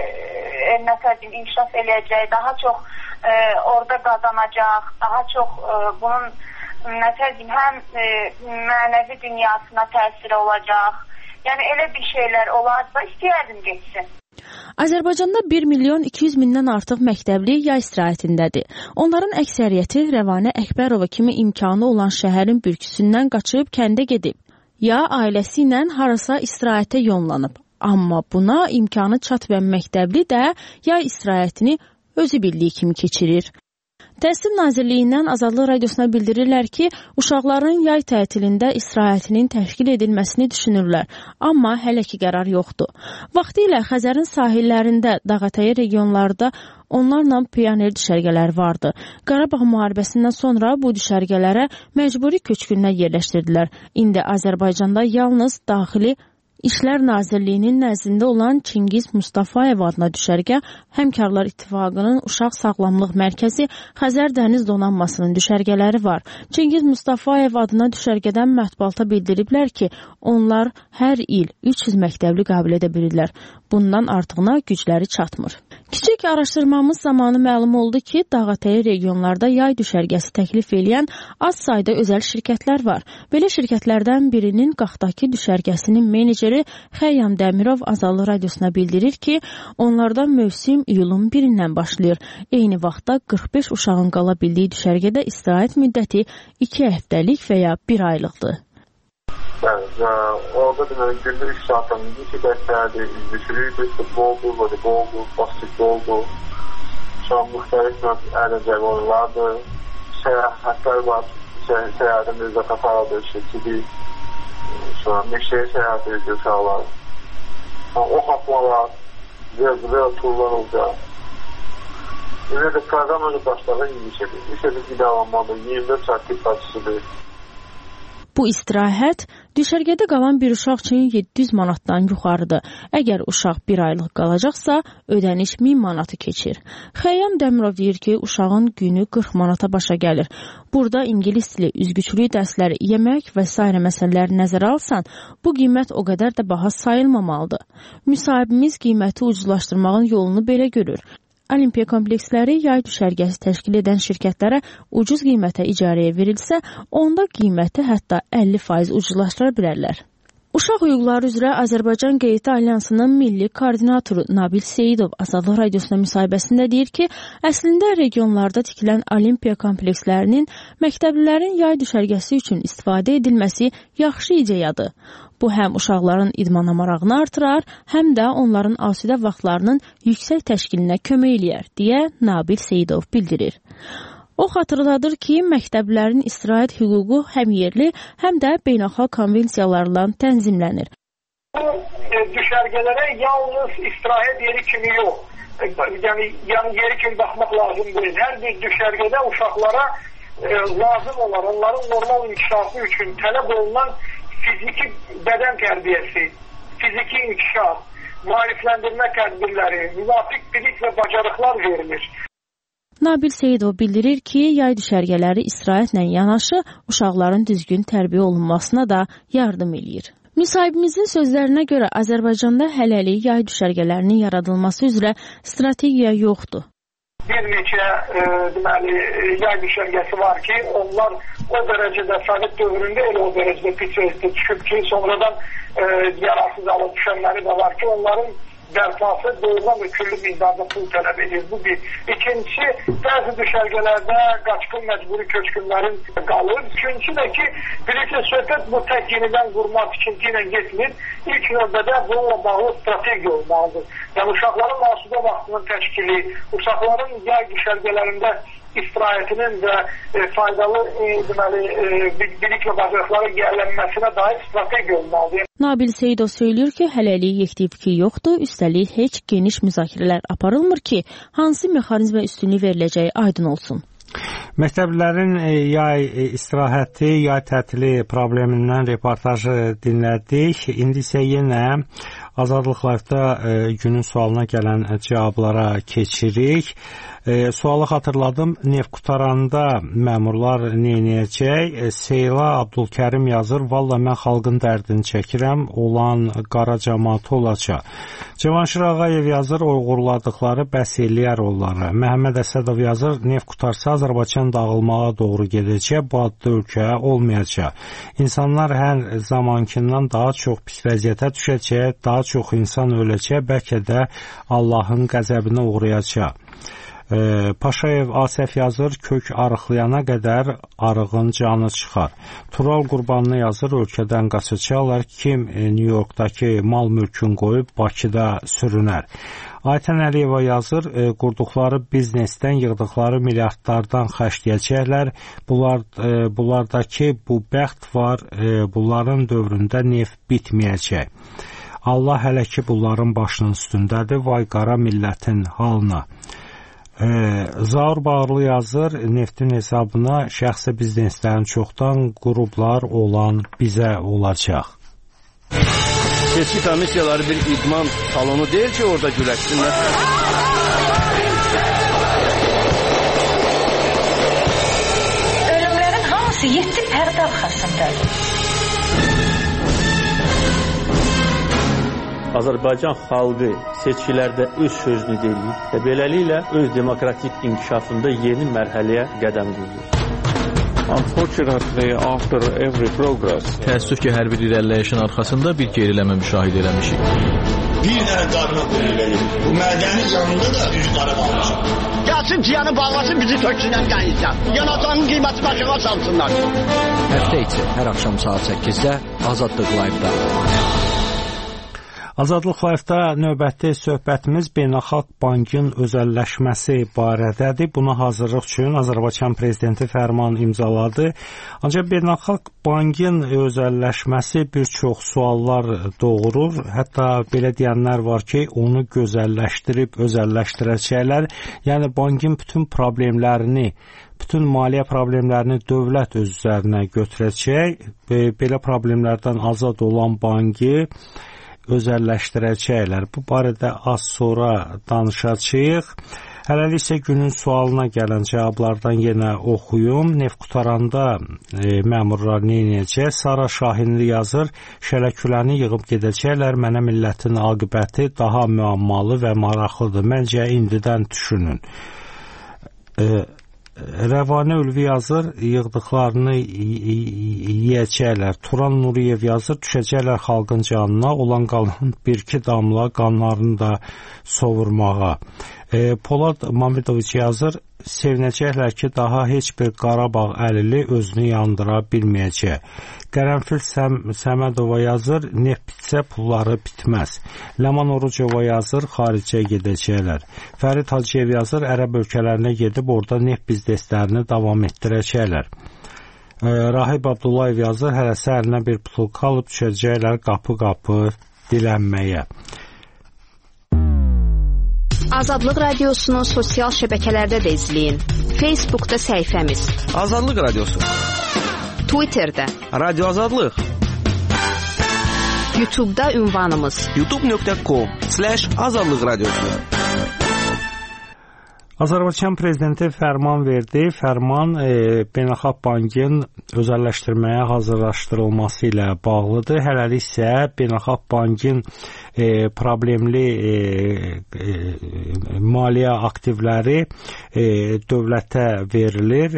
inkişaf eləyəcək, daha çox orada qazanacaq, daha çox bunun həm mənəvi dünyasına təsiri olacaq. Yəni elə bir şeylər olarsa istəyərdim geçsin. Azərbaycanda 1.200.000-dən artıq məktəbli yay istirahətindədir. Onların əksəriyyəti Rəvanə Əkbərova kimi imkanı olan şəhərin bürküsündən qaçıb kəndə gedib. Ya ailəsi ilə harasa istirahətə yollanıb. Amma buna imkanı çatmayan məktəbli də yay istirahətini özü bildiyi kimi keçirir. Təhsil Nazirliyindən Azadlıq Radiosuna bildirirlər ki, uşaqların yay tətilində istirahətinin təşkil edilməsini düşünürlər, amma hələ ki qərar yoxdur. Vaxtilə Xəzərin sahillərində, dağətəyi regionlarda onlarla pioner düşərgələr vardı. Qarabağ müharibəsindən sonra bu düşərgələrə məcburi köçkünlər yerləşdirdilər. İndi Azərbaycanda yalnız daxili İşlər Nazirliyinin nəzdində olan Çingiz Mustafayev adına düşərgə, Həmkarlar İttifaqının Uşaq Sağlamlıq Mərkəzi, Xəzər Dəniz Donanmasının düşərgələri var. Çingiz Mustafayev adına düşərgədən mətbuata bildiriblər ki, onlar hər il 300 məktəbli qəbul edə bilirlər. Bundan artığına gücləri çatmır. Kiçik araşdırmamız zamanı məlum oldu ki, dağətəyi regionlarda yay düşərgəsi təklif edən az sayda özəl şirkətlər var. Belə şirkətlərdən birinin Qaxdakı düşərgəsinin meneceri Xəyyam Dəmirov Azadlıq Radiosuna bildirir ki, onlardan mövsüm iyulun 1-dən başlayır. Eyni vaxtda 45 uşağın qala bildiyi düşərgədə istirahət müddəti 2 həftəlik və ya 1 aylıqdır. Yəni, orada deməli, gündə 3 saatdan 2 dərslərdir, üzvüşürüydü, futboldur, voleyboldur, basketboldur, uşaq müxtəlif əyləncəli oyunlardır, səyahətlər var, səyahətin özü qatarıdır, şirkidir, meşəyə səyahət edir uşaqlar, ox atmalar, və turlar olacaq. Ümumiyyətlə, proqram özü başladı, işədir qidalanmadır, 24 saat diqqatçısıdır. Bu istirahət düşərgədə qalan bir uşaq üçün 700 manatdan yuxarıdır. Əgər uşaq 1 aylıq qalacaqsa, ödəniş 1000 manatı keçir. Xəyyam Dəmirov deyir ki, uşağın günü 40 manata başa gəlir. Burada ingilis dili, üzgüçülük dərsləri, yemək və s. məsələləri nəzərə alsan, bu qiymət o qədər də baha sayılmamalıdır. Müsahibimiz qiyməti ucuzlaşdırmağın yolunu belə görür. Olimpiya kompleksləri yay düşərgəsi təşkil edən şirkətlərə ucuz qiymətə icarəyə verilsə, onda qiyməti hətta 50% ucuzlaşdıra bilərlər. Uşaq hüquqları üzrə Azərbaycan Qeydi Alyansının milli koordinatoru Nabil Seyidov Azadlıq Radiosuna müsahibəsində deyir ki, əslində regionlarda tikilən olimpiya komplekslərinin məktəblilərin yay düşərgəsi üçün istifadə edilməsi yaxşı ideyadır. Bu həm uşaqların idmana marağını artırar, həm də onların asudə vaxtlarının yüksək təşkilinə kömək eləyər, deyə Nabil Seyidov bildirir. O xatırladır ki, məktəblərin istirahət hüququ həm yerli, həm də beynəlxalq konvensiyalarla tənzimlənir. Bu düşərgələrə yalnız istirahət yeri kimi yox, yəni yeri kimi baxmaq lazım deyil. Hər bir düşərgədə uşaqlara lazım olan, onların normal inkişafı üçün tələb olunan fiziki bədən tərbiyəsi, fiziki inkişaf, maarifləndirmə tədbirləri, müvafiq bilik və bacarıqlar verilir. Nabil Seyidov bildirir ki, yay düşərgələri istirahətlə yanaşı uşaqların düzgün tərbiyə olunmasına da yardım eləyir. Müsahibimizin sözlərinə görə Azərbaycanda hələlik yay düşərgələrinin yaradılması üzrə strategiya yoxdur. Bir neçə yay düşərgəsi var ki, onlar o dərəcədə Sovet dövründə elə o dərəcədə pis vəziyyətə çıxıb ki, sonradan yararsız alıb düşənləri də var ki, onların bərpası doğrudan da küllü miqdarda pul tələb edir. Bu bir. İkincisi, bəzi düşərgələrdə qaçqın məcburi köçkünlərin qalır. Üçüncüsü də ki, bilirsiniz, söhbət bu tək yenidən qurmaq tikinti ilə getmir. İlk növbədə bununla bağlı strategiya olmalıdır. Yəni, uşaqların asudə vaxtının təşkili, uşaqların yay düşərgələrində istirahətinin və faydalı bilik və bacarıqlara yiyələnməsinə dair strategiya olmalıdır. Nabil Seyidov söylüyor ki, hələlik yekdi fikir yoxdur, üstəlik heç geniş müzakirələr aparılmır ki, hansı mexanizmə üstünlük veriləcəyi aydın olsun. Məktəblilərin yay istirahəti, yay tətili problemindən reportajı dinlədik. İndi isə yenə Azadlıq Live-da günün sualına gələn cavablara keçirik. Sualı xatırladım. Neft qutaranda məmurlar neynəyəcək? Seyla Abdülkərim yazır. Valla mən xalqın dərdini çəkirəm. Olan qara cəmatı olacaq. Cavanşir Ağayev yazır. Uyğurladıqları bəs eləyər onları. Məhəmməd Əsədov yazır. Neft qutarsa Azərbaycan dağılmağa doğru gedəcək. Bu adda ölkə olmayacaq. İnsanlar hər zamankindən daha çox pis vəziyyətə düşəcək. Daha çox insan öləcək. Bəlkə də Allahın qəzəbinə uğrayacaq. Paşayev Asəf yazır, kök arıqlayana qədər arığın canı çıxar. Tural Qurbanlı yazır, ölkədən qaçacaqlar, kim New Yorkdakı mal mülkün qoyub Bakıda sürünər. Aytən Əliyeva yazır, qurduqları biznesdən yığdıqları milyardlardan xərcləyəcəklər. Bunlardakı bu bəxt var, bunların dövründə neft bitməyəcək. Allah hələ ki bunların başının üstündədir, vay qara millətin halına. Zaur Bağırlı yazır, neftin hesabına şəxsi bizneslərin çoxdan qurublar olan bizə olacaq. Seçki komissiyaları bir idman salonu deyil ki, orada güləşsinlər. Ölümlərin hamısı 7 pərdə arxasındadır. Azərbaycan xalqı seçkilərdə öz sözünü deyir və beləliklə öz demokratik inkişafında yeni mərhələyə qədəm qoyur. Unfortunately, after every progress, təəssüf ki, hər bir irəliləyişin arxasında bir geriləmə müşahidə eləmişik. Bir dənə qarına qoyulur. Bu mədənin yanında da üç qara bağlayacaq. Gəlsin ciyanı bağlasın, bizi töksünən gəlirsən. Yanacağının qiyməti başına salsınlar. Həftə içi hər axşam saat 8-də Azadlıq Live-da. Azadlıq Live-da növbəti söhbətimiz Beynəlxalq Bankın özəlləşməsi barədədir. Buna hazırlıq üçün Azərbaycan Prezidenti fərman imzaladı. Ancaq Beynəlxalq Bankın özəlləşməsi bir çox suallar doğurur. Hətta belə deyənlər var ki, onu gözəlləşdirib özəlləşdirəcəklər. Yəni bankın bütün problemlərini, bütün maliyyə problemlərini dövlət öz üzərinə götürəcək. Belə problemlərdən azad olan bankı özəlləşdirəcəklər. Bu barədə az sonra danışacağıq. Hələlik isə günün sualına gələn cavablardan yenə oxuyum. Neft qutaranda məmurlar neynəyəcək? Sara Şahinli yazır, şələküləni yığıb gedəcəklər. Mənə millətin aqibəti daha müəmmalı və maraqlıdır. Məncə indidən düşünün. Rəvani Ülvi yazır, yığdıqlarını yeyəcəklər. Turan Nuriyev yazır, düşəcəklər xalqın canına, olan qalan bir-iki damla qanlarını da sovurmağa. Polad Mamidoviç yazır, sevinəcəklər ki, daha heç bir Qarabağ əlili özünü yandıra bilməyəcək. Qərənfil Səmədova yazır, neft bitsə pulları bitməz. Ləman Orucova yazır, xaricə gedəcəklər. Fərid Hacıyev yazır, ərəb ölkələrinə gedib orada neft bizneslərini davam etdirəcəklər. Rahib Abdullayev yazır, hələ sərinə bir pul qalıb düşəcəklər qapı-qapı dilənməyə. Azadlıq Radiosunu sosial şəbəkələrdə də izləyin. Facebookda səhifəmiz Azadlıq Radiosu, Twitterdə Radio Azadlıq, YouTube'da ünvanımız youtube.com/Azadlıq Radiosu. Azərbaycan prezidenti fərman verdi. Fərman Beynəlxalq Bankın özəlləşdirməyə hazırlaşdırılması ilə bağlıdır. Hələlik isə Beynəlxalq Bankın problemli maliyyə aktivləri dövlətə verilir.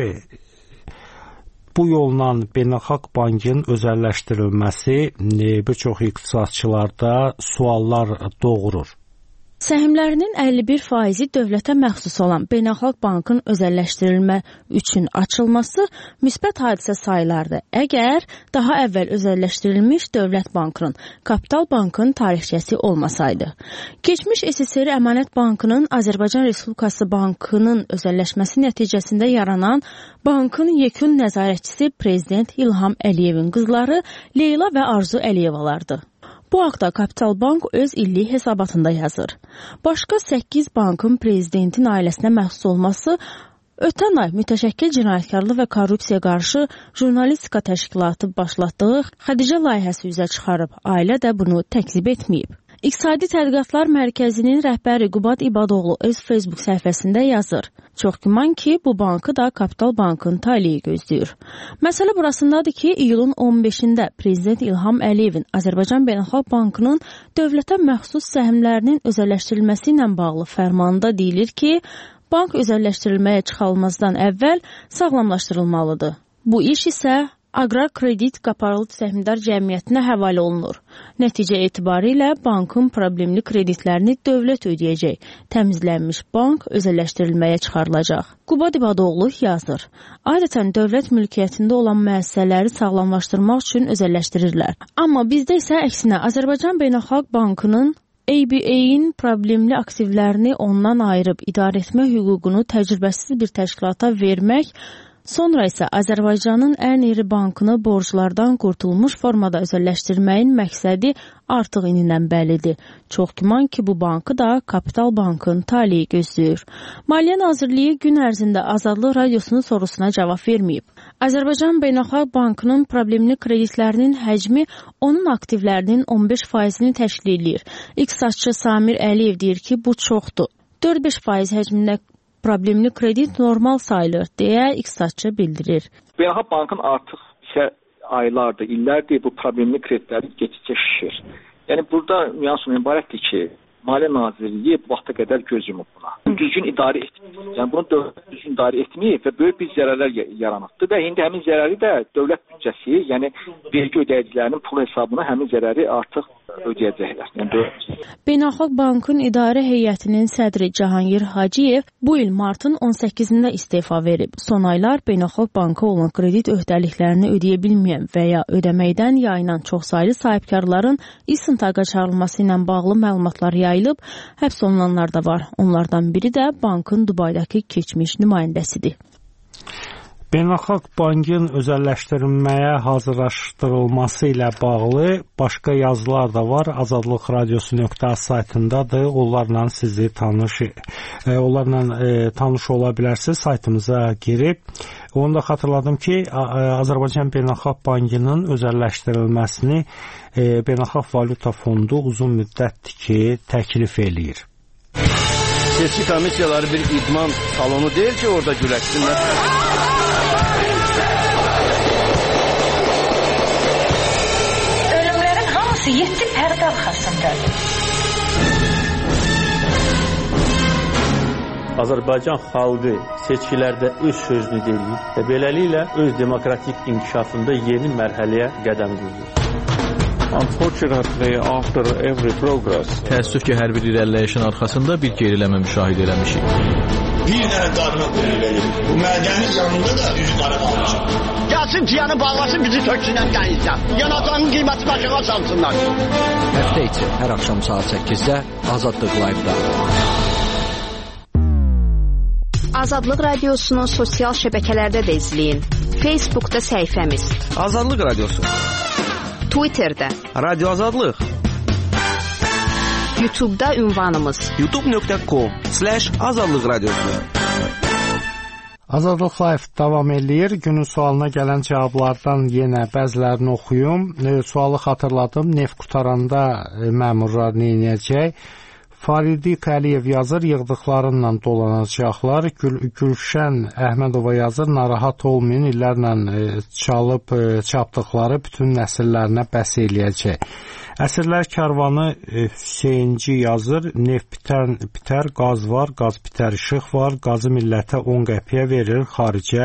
Bu yolla Beynəlxalq Bankın özəlləşdirilməsi bir çox iqtisadçılarda suallar doğurur. Səhmlərinin 51% dövlətə məxsus olan Beynəlxalq Bankın özəlləşdirilmə üçün açılması müsbət hadisə sayılardır. Əgər daha əvvəl özəlləşdirilmiş Dövlət Bankının, Kapital Bankın tarixçəsi olmasaydı. Keçmiş SSR Əmanət Bankının Azərbaycan Respublikası Bankının özəlləşməsi nəticəsində yaranan bankın yekun nəzarətçisi Prezident İlham Əliyevin qızları Leyla və Arzu Əliyevalardır. Bu haqda Kapital Bank öz illik hesabatında yazır. Başqa 8 bankın prezidentin ailəsinə məxsus olması ötən ay mütəşəkkil cinayətkarlıq və korrupsiya qarşı jurnalistika təşkilatı başlatdığı Xədicə layihəsi üzə çıxarıb. Ailə də bunu təkzib etməyib. İqtisadi Tədqiqatlar Mərkəzinin rəhbəri Qubad İbadoğlu öz Facebook səhifəsində yazır. Çox güman ki, bu bankı da Kapital Bankın taleyi gözləyir. Məsələ burasındadır ki, iyulun 15-də Prezident İlham Əliyevin Azərbaycan Beynəlxalq Bankının dövlətə məxsus səhmlərinin özəlləşdirilməsi ilə bağlı fərmanında deyilir ki, bank özəlləşdirilməyə çıxarılmazdan əvvəl sağlamlaşdırılmalıdır. Bu iş isə Aqrar Kredit Qapalı Səhmdar Cəmiyyətinə həvalə olunur. Nəticə etibarilə bankın problemli kreditlərini dövlət ödəyəcək. Təmizlənmiş bank özəlləşdirilməyə çıxarılacaq. Qubad İbadoğlu yazır. Adətən dövlət mülkiyyətində olan müəssisələri sağlamlaşdırmaq üçün özəlləşdirirlər. Amma bizdə isə əksinə Azərbaycan Beynəlxalq Bankının ABA-in problemli aktivlərini ondan ayırıb idarə etmə hüququnu təcrübəsiz bir təşkilata vermək, sonra isə Azərbaycanın ən iri bankını borclardan qurtulmuş formada özəlləşdirməyin məqsədi artıq inindən bəllidir. Çox güman ki, bu bankı da Kapital Bankın taleyi gözləyir. Maliyyə Nazirliyi gün ərzində Azadlıq Radiosunun sorusuna cavab verməyib. Azərbaycan Beynəlxalq Bankının problemli kreditlərinin həcmi onun aktivlərinin 15%-ni təşkil edir. İqtisadçı Samir Əliyev deyir ki, bu çoxdur. 4-5% həcmində problemli kredit normal sayılır, deyə iqtisadçı bildirir. Beynəlxalq Bankın artıq aylardır, illərdir bu problemli kreditləri getdikcə şişir. Yəni burada nüans ibarətdir ki, Maliyyə Nazirliyi bu vaxta qədər göz yumub buna. Düzgün idarə etmir. Yəni bunu dövlət düzgün idarə etməyib və böyük bir zərərlər yaranıbdır və indi həmin zərəri də dövlət büdcəsi, yəni vergi ödəyicilərinin pul hesabına həmin zərəri artıq ödəyəcəklər. Yəni Beynəlxalq Bankın İdarə Heyətinin sədri Cahangir Hacıyev bu il martın 18-də istefa verib. Son aylar Beynəlxalq Banka olan kredit öhdəliklərini ödəyə bilməyən və ya ödəməkdən yayınan çoxsaylı sahibkarların istintaqa çağırılması ilə bağlı məlumatlar yayılıb, həbs olunanlar da var. Onlardan biri də bankın Dubaydakı keçmiş nümayəndəsidir. Beynəlxalq Bankın özəlləşdirilməyə hazırlaşdırılması ilə bağlı başqa yazılar da var. Azadlıq Radiosu.az saytındadır. Onlarla sizi tanış ola bilərsiniz. Saytımıza girib. Onu da xatırladım ki, Azərbaycan Beynəlxalq Bankının özəlləşdirilməsini Beynəlxalq Valyuta Fondu uzun müddətdir ki, təklif eləyir. Seçki komissiyaları bir idman salonu deyil ki, orada güləşsinlər. Ölümlərin hamısı 7 pərdə arxasındadır. Azərbaycan xalqı seçkilərdə öz sözünü deyir və beləliklə öz demokratik inkişafında yeni mərhələyə qədəm qoyur. Unfortunately, after every progress, təəssüf ki, hər bir irəliləyişin arxasında bir geriləmə müşahidə eləmişik. Bir dənə qarına qoyulur. Bu mədənin yanında da üzü qara qalmışam. Gəlsin tiyanı bağlasın, bizi töksünən qəyizdən. Yanacağının qiyməti başına salsınlar. Həftə içi hər axşam saat 8-də Azadlıq Live-da. Azadlıq Radiosunu sosial şəbəkələrdə də izləyin. Facebookda səhifəmiz Azadlıq Radiosu, Twitterdə Radio Azadlıq, YouTube'da ünvanımız youtube.com/Azadlıq Radiosu. Azadlıq Live davam eləyir. Günün sualına gələn cavablardan yenə bəzilərini oxuyum. Sualı xatırladım. Neft qutaranda məmurlar nə edəcək? Faridi Əliyev yazır, yığdıqlarınla dolanacaqlar. Gülşən Əhmədova yazır, narahat olmayın, illərlə çalıb çapdıqları bütün nəsillərinə bəs eləyəcək. Əsrlər karvanı Hüseynci yazır, neft bitər, qaz var, qaz bitər, işıq var, qazı millətə 10 qəpiyə verir, xaricə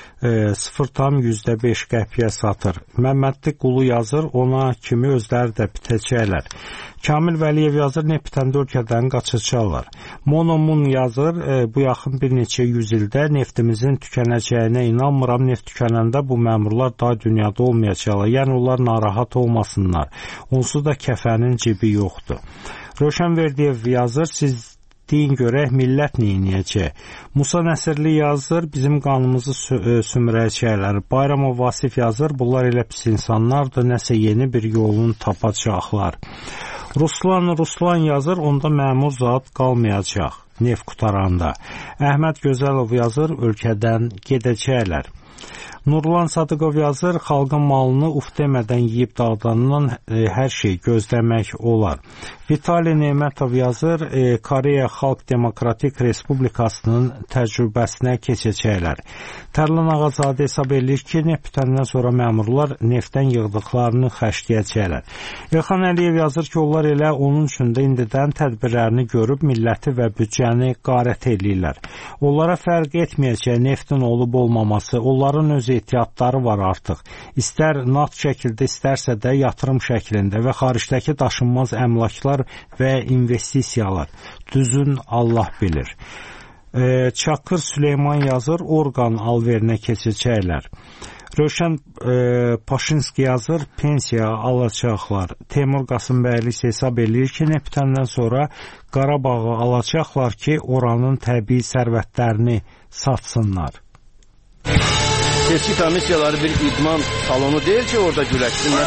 0,5 qəpiyə satır. Məmmədli Qulu yazır, ona kimi özləri də bitəcəklər. Kamil Vəliyev yazır, neft bitəndə ölkədən qaçacaqlar. Monomun yazır, bu yaxın bir neçə yüzildə neftimizin tükənəcəyinə inanmıram, neft tükənəndə bu məmurlar daha dünyada olmayacaqlar. Yəni onlar narahat olmasınlar. Onsuz da kəfənin cibi yoxdur. Rövşən Verdiyev yazır, siz deyin görək, millət neyiniyəcək? Musa Nəsirli yazır, bizim qanımızı sümürəcəklər. Bayramov Vasif yazır, bunlar elə pis insanlardır, nəsə yeni bir yolunu tapacaqlar. Ruslan yazır, onda məmur zat qalmayacaq neft qutaranda. Əhməd Gözəlov yazır, ölkədən gedəcəklər. Nurlan Sadıqov yazır, xalqın malını uf demədən yiyib dağıdandan hər şey gözləmək olar. Vitali Nemətov yazır, Koreya Xalq Demokratik Respublikasının təcrübəsinə keçəcəklər. Tərlan Ağazadə hesab edir ki, neft bitəndən sonra məmurlar neftdən yığdıqlarını xərcləyəcəklər. İlxan Əliyev yazır ki, onlar elə onun üçün də indidən tədbirlərini görüb milləti və büdcəni qarət edirlər. Onlara fərq etməyəcək neftin olub olmaması, onların öz ehtiyatları var artıq. İstər nat şəkildə, istərsə də yatırım şəklində və xaricdəki daşınmaz əmlaklar və investisiyalar. Düzün Allah bilir. Çakır Süleyman yazır, orqan alverinə keçəcəklər. Rövşən Paşinski yazır, pensiya alacaqlar. Teymur Qasımbəyli hesab edir ki, neft bitəndən sonra Qarabağı alacaqlar ki, oranın təbii sərvətlərini satsınlar. Seçki komissiyaları bir idman salonu deyil ki, orada güləşsinlər.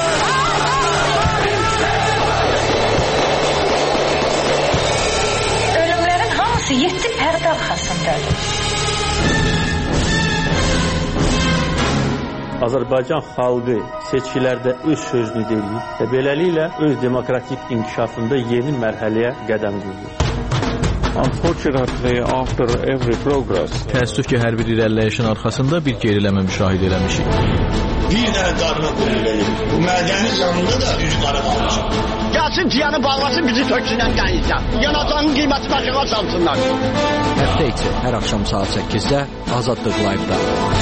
Ölümlərin hamısı 7 pərdə arxasındadır. Azərbaycan xalqı seçkilərdə öz sözünü deyir və beləliklə öz demokratik inkişafında yeni mərhələyə qədəm qoyur. Unfortunately, after every progress, təəssüf ki, hər bir irəliləyişin arxasında bir geriləmə müşahidə eləmişik. Bir dənə qarına qoyulur. Bu mədənin yanında da üzü qara qalmışam. Gəlsin tiyanı bağlasın, bizi töksünən qəyizdən. Yanacağının qiyməti başına salsınlar. Həftə içi hər axşam saat 8-də Azadlıq Live-da.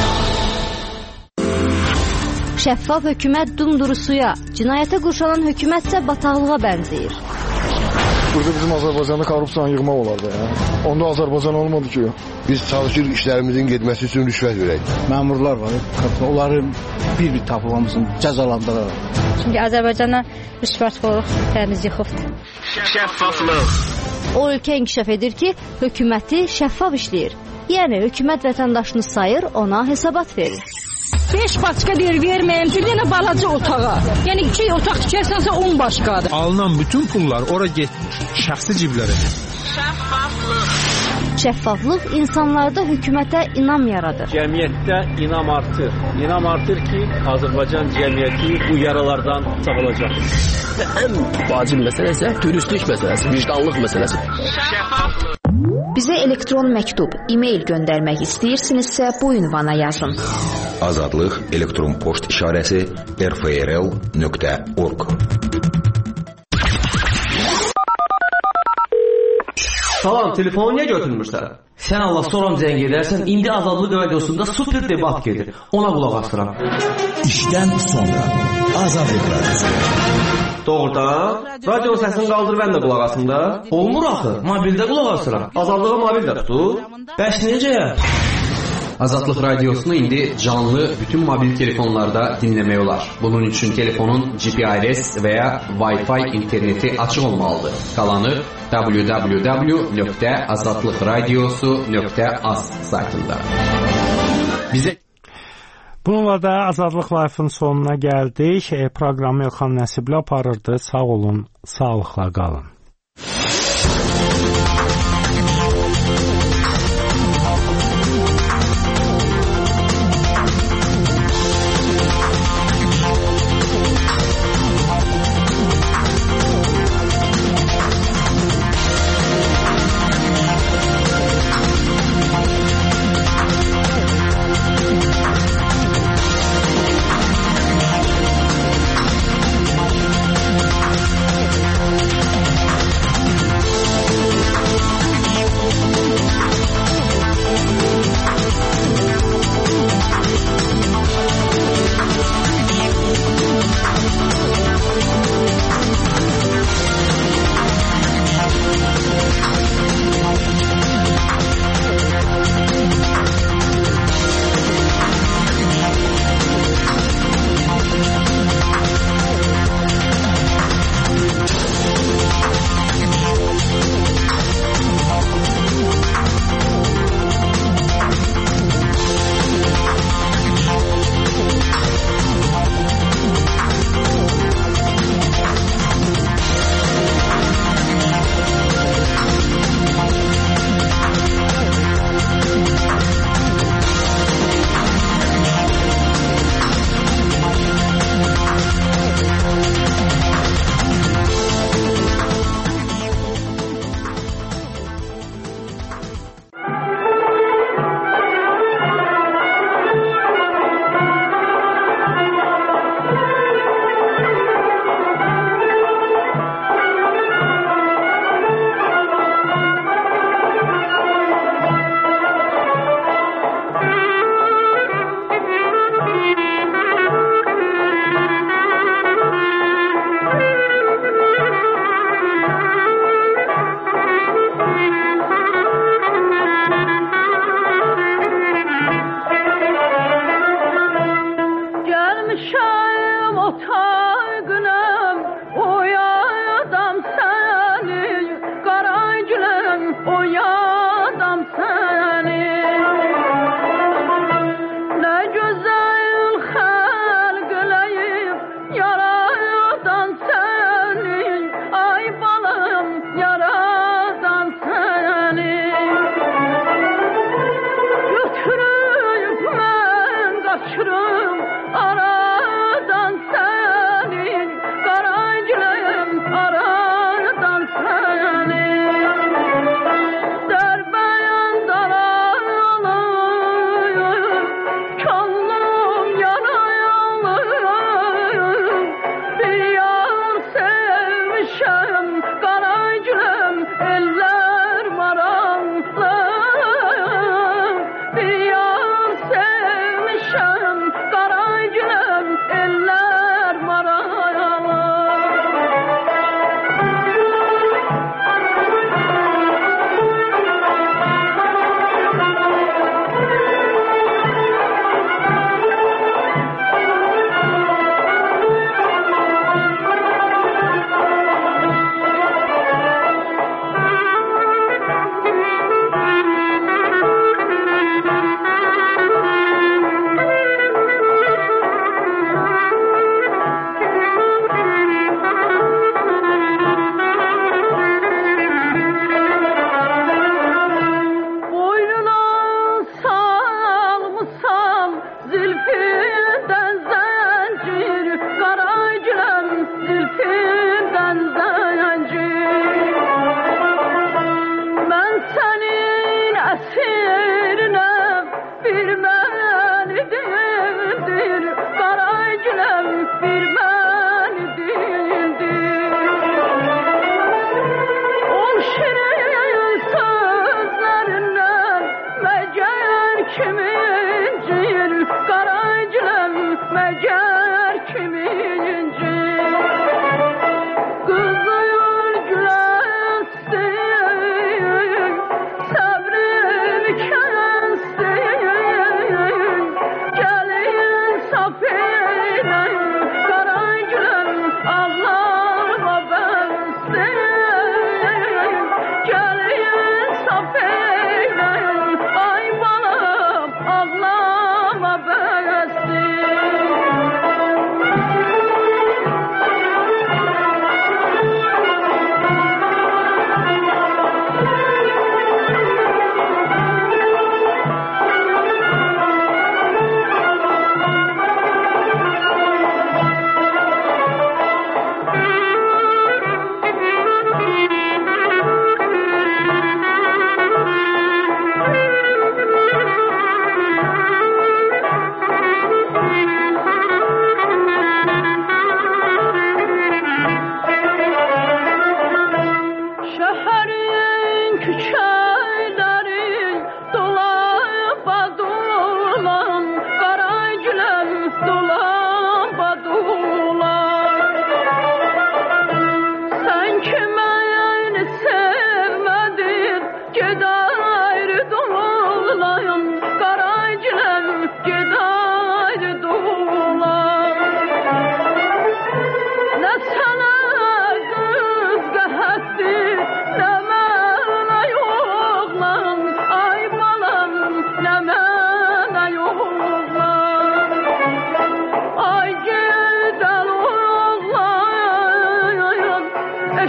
Şəffaf hökumət dumduru suya, cinayətə qurşanan hökumət isə bataqlığa bənzəyir. Burada bizim Azərbaycanda korrupsiyanı yığmaq olardı. Onda Azərbaycan olmadı ki. Biz çalışırıq işlərimizin getməsi üçün rüşvət verək. Məmurlar var, onları bir-bir tapıb hamısını cəzalandırırlar. Çünki Azərbaycana rüşvətxorluq təmiz yıxıbdır. Şəffaflıq. O ölkə inkişaf edir ki, hökuməti şəffaf işləyir. Yəni hökumət vətəndaşını sayır, ona hesabat verir. 5 başqa deyir verməyim, bir dənə balaca otağa. Yəni 2 otaq tikərsənsə 10 başqadır. Alınan bütün pullar ora getmir, şəxsi ciblərə. Şəffaflıq insanlarda hökumətə inam yaradır. Cəmiyyətdə inam artır. İnam artır ki, Azərbaycan cəmiyyəti bu yaralardan sağalacaq. Ən vacib məsələ isə dürüstlük məsələsi, vicdanlıq məsələsi. Bizə elektron məktub, e-mail göndərmək istəyirsinizsə bu ünvana yazın. Azadlıq elektron poçt işarəsi rfrl.org. Salam, telefonu niyə götürmürsən? Sən Allah soram zəng edərsən, indi Azadlıq radiosunda super debat gedir. Ona qulaq asıram. İşdən sonra Azadlıq radiosu. Doğrudan? Radio səsini qaldır, mən də qulaq asım da. Olmur axı, mobildə qulaq asıram. Azadlığı mobildə tutur. Bəs necə? Azadlıq radiosunu indi canlı bütün mobil telefonlarda dinləmək olar. Bunun üçün telefonun GPRS və ya Wi-Fi interneti açıq olmalıdır. Qalanı www.azadlıqradiosu.az saytında. Bununla da Azadlıq Life-ın sonuna gəldik. Proqramı Elxan Nəsibli aparırdı. Sağ olun, sağlıqla qalın.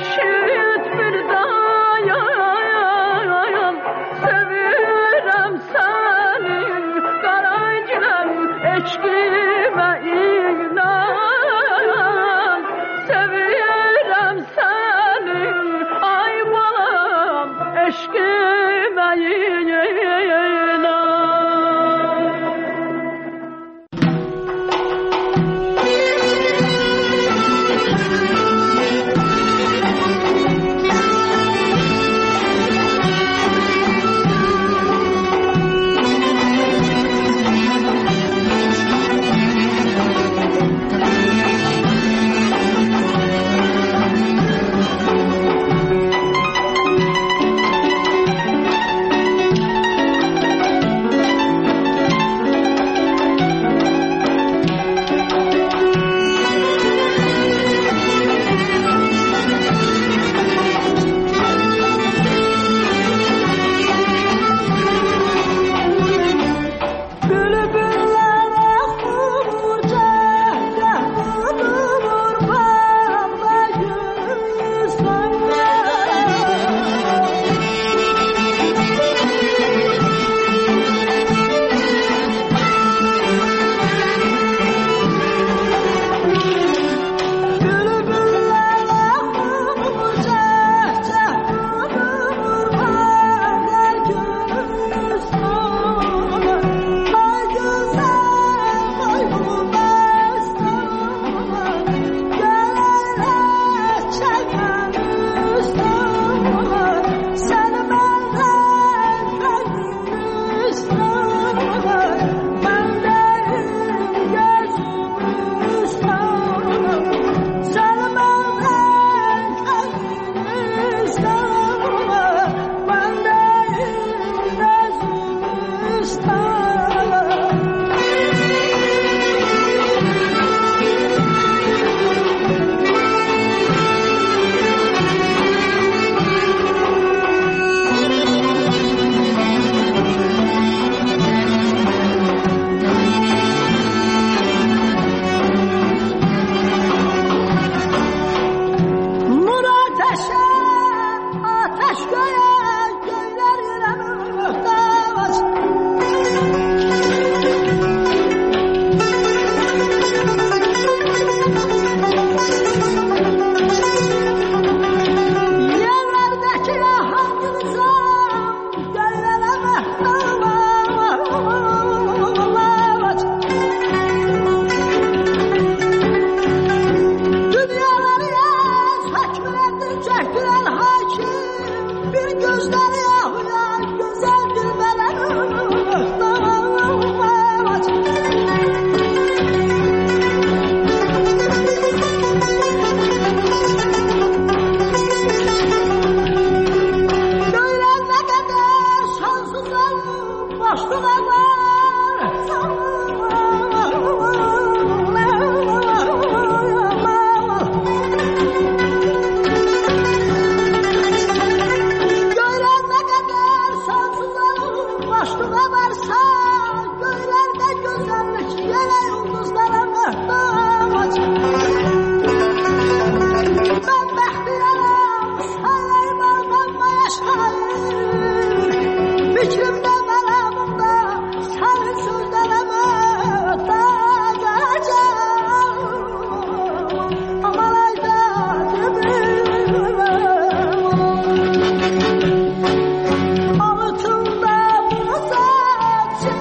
Altında bu saç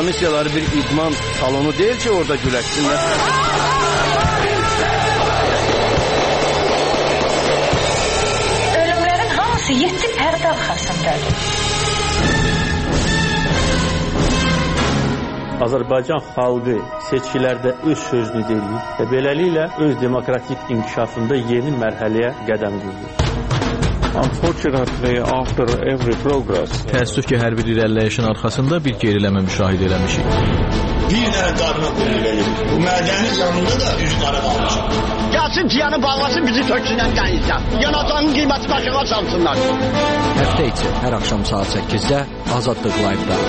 komissiyaları bir idman salonu deyil ki, orada güləşsinlər. Ölümlərin hamısı 7 pərdə arxasındadır. Azərbaycan xalqı seçkilərdə öz sözünü deyir və beləliklə öz demokratik inkişafında yeni mərhələyə qədəm qoyur. Unfortunately, after every progress, təəssüf ki, hər bir irəliləyişin arxasında bir geriləmə müşahidə eləmişik. Bir dənə qarına qoyun verir. Bu mədəni canında da üzləri qalmışam. Gəlsin ciyanı bağlasın, bizi töksünən qəyinsə. Yanacağının qiyməti başına salsınlar. Həftə içi hər axşam saat 8-də Azadlıq Live-da.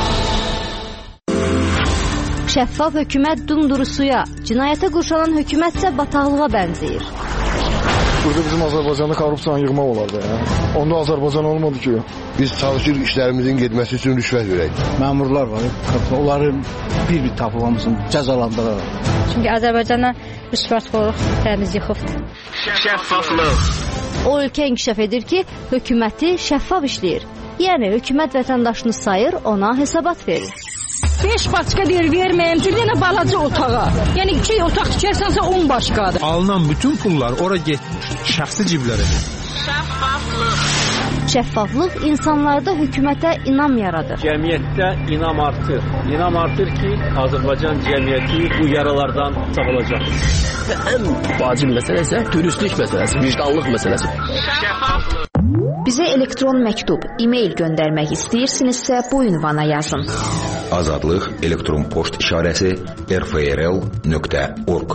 Şəffaf hökumət dumdurusuya, cinayətə qurşanan hökumət isə bataqlığa bənzəyir. Burada bizim Azərbaycanda korrupsiyanı yığmaq olardı ya. Onda Azərbaycan olmadı ki. Biz çalışırıq işlərimizin getməsi üçün rüşvət verək. Məmurlar var, onları bir tapıb hamısını cəzalandıraraq. Çünki Azərbaycana rüşvətxorluq təmiz yıxıbdır. Şəffaflıq. O ölkə inkişaf edir ki, hökuməti şəffaf işləyir. Yəni hökumət vətəndaşını sayır, ona hesabat verir. 5 başqa deyir verməyim, bir dənə balaca otağa. Yəni 2 otaq tikərsənsə 10 başqadır. Alınan bütün pullar ora getmir, şəxsi ciblərə. Şəffaflıq insanlarda hökumətə inam yaradır. Cəmiyyətdə inam artır. İnam artır ki, Azərbaycan cəmiyyəti bu yaralardan sağolacaq. Və ən vacib məsələ isə dürüstlük məsələsi, vicdanlıq məsələsi. Bizə elektron məktub, e-mail göndərmək istəyirsinizsə bu ünvana yazın. Azadlıq elektron poçt işarəsi rfrl.org.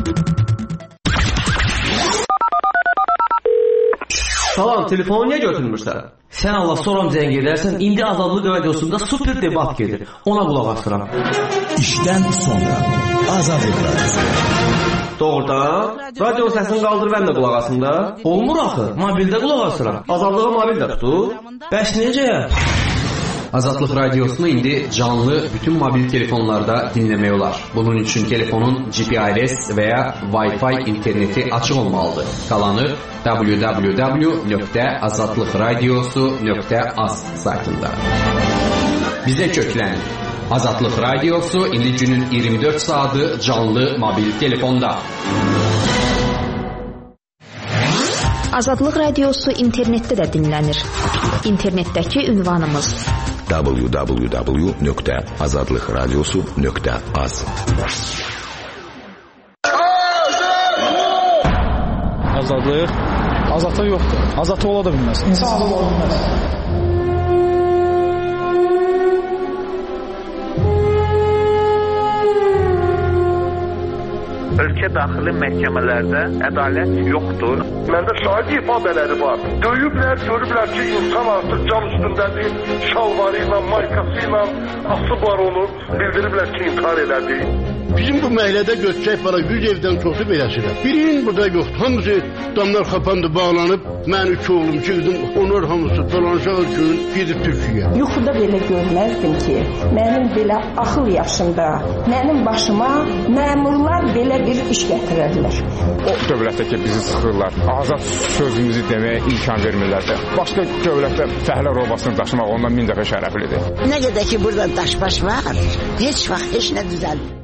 Salam, telefonu niyə götürmürsən? Sən Allah soram zəng edərsən, indi Azadlıq radiosunda super debat gedir. Ona qulaq asıram. İşdən sonra Azadlıq radiosu. Doğrudan, radio səsini qaldır mən də qulaq asım da. Olmur axı, mobildə qulaq asıram. Azadlığı mobildə tutur. Bəs necə? Azadlıq radiosunu indi canlı bütün mobil telefonlarda dinləmək olar. Bunun üçün telefonun GPRS və ya Wi-Fi interneti açıq olmalıdır. Qalanı www.azadlıqradiosu.az saytında. Bizə köklənin. Azadlıq radiosu indi günün 24 saatı canlı mobil telefonda. Azadlıq radiosu internetdə də dinlənir. İnternetdəki ünvanımız www.azadlıqradiosu.az. Azadlıq. Azadlıq yoxdur. Azadlıq ola da bilməz. İnsanlıq ola bilməz. Ölkə daxili məhkəmələrdə ədalət yoxdur. Məndə şahid ifadələri var. Döyüblər, görüblər ki, insan artıq cam üstündədir, şalvarı ilə, maykası ilə asıb var onu. Bildiriblər ki, intihar elədi. Bizim bu məhəllədə götürək var, 100 evdən çoxu beləsidir. Birinin burada yoxdur. Hamısı damlar xapandı, bağlanıb. Mən 3 oğlum, 2 qızım, onlar hamısı dolanacaq üçün gedib Türkiyəyə. Yuxuda belə görməzdim ki, mənim belə axıl yaşında, mənim başıma məmurlar belə bir iş gətirərlər. O dövlətdə ki, bizi sıxırlar, azad sözümüzü deməyə imkan vermirlər. Başqa dövlətdə fəhlə robasını daşımaq ondan 1000 dəfə şərəflidir. Nə qədər ki, burada daşbaş var, heç vaxt heç nə düzəlmir.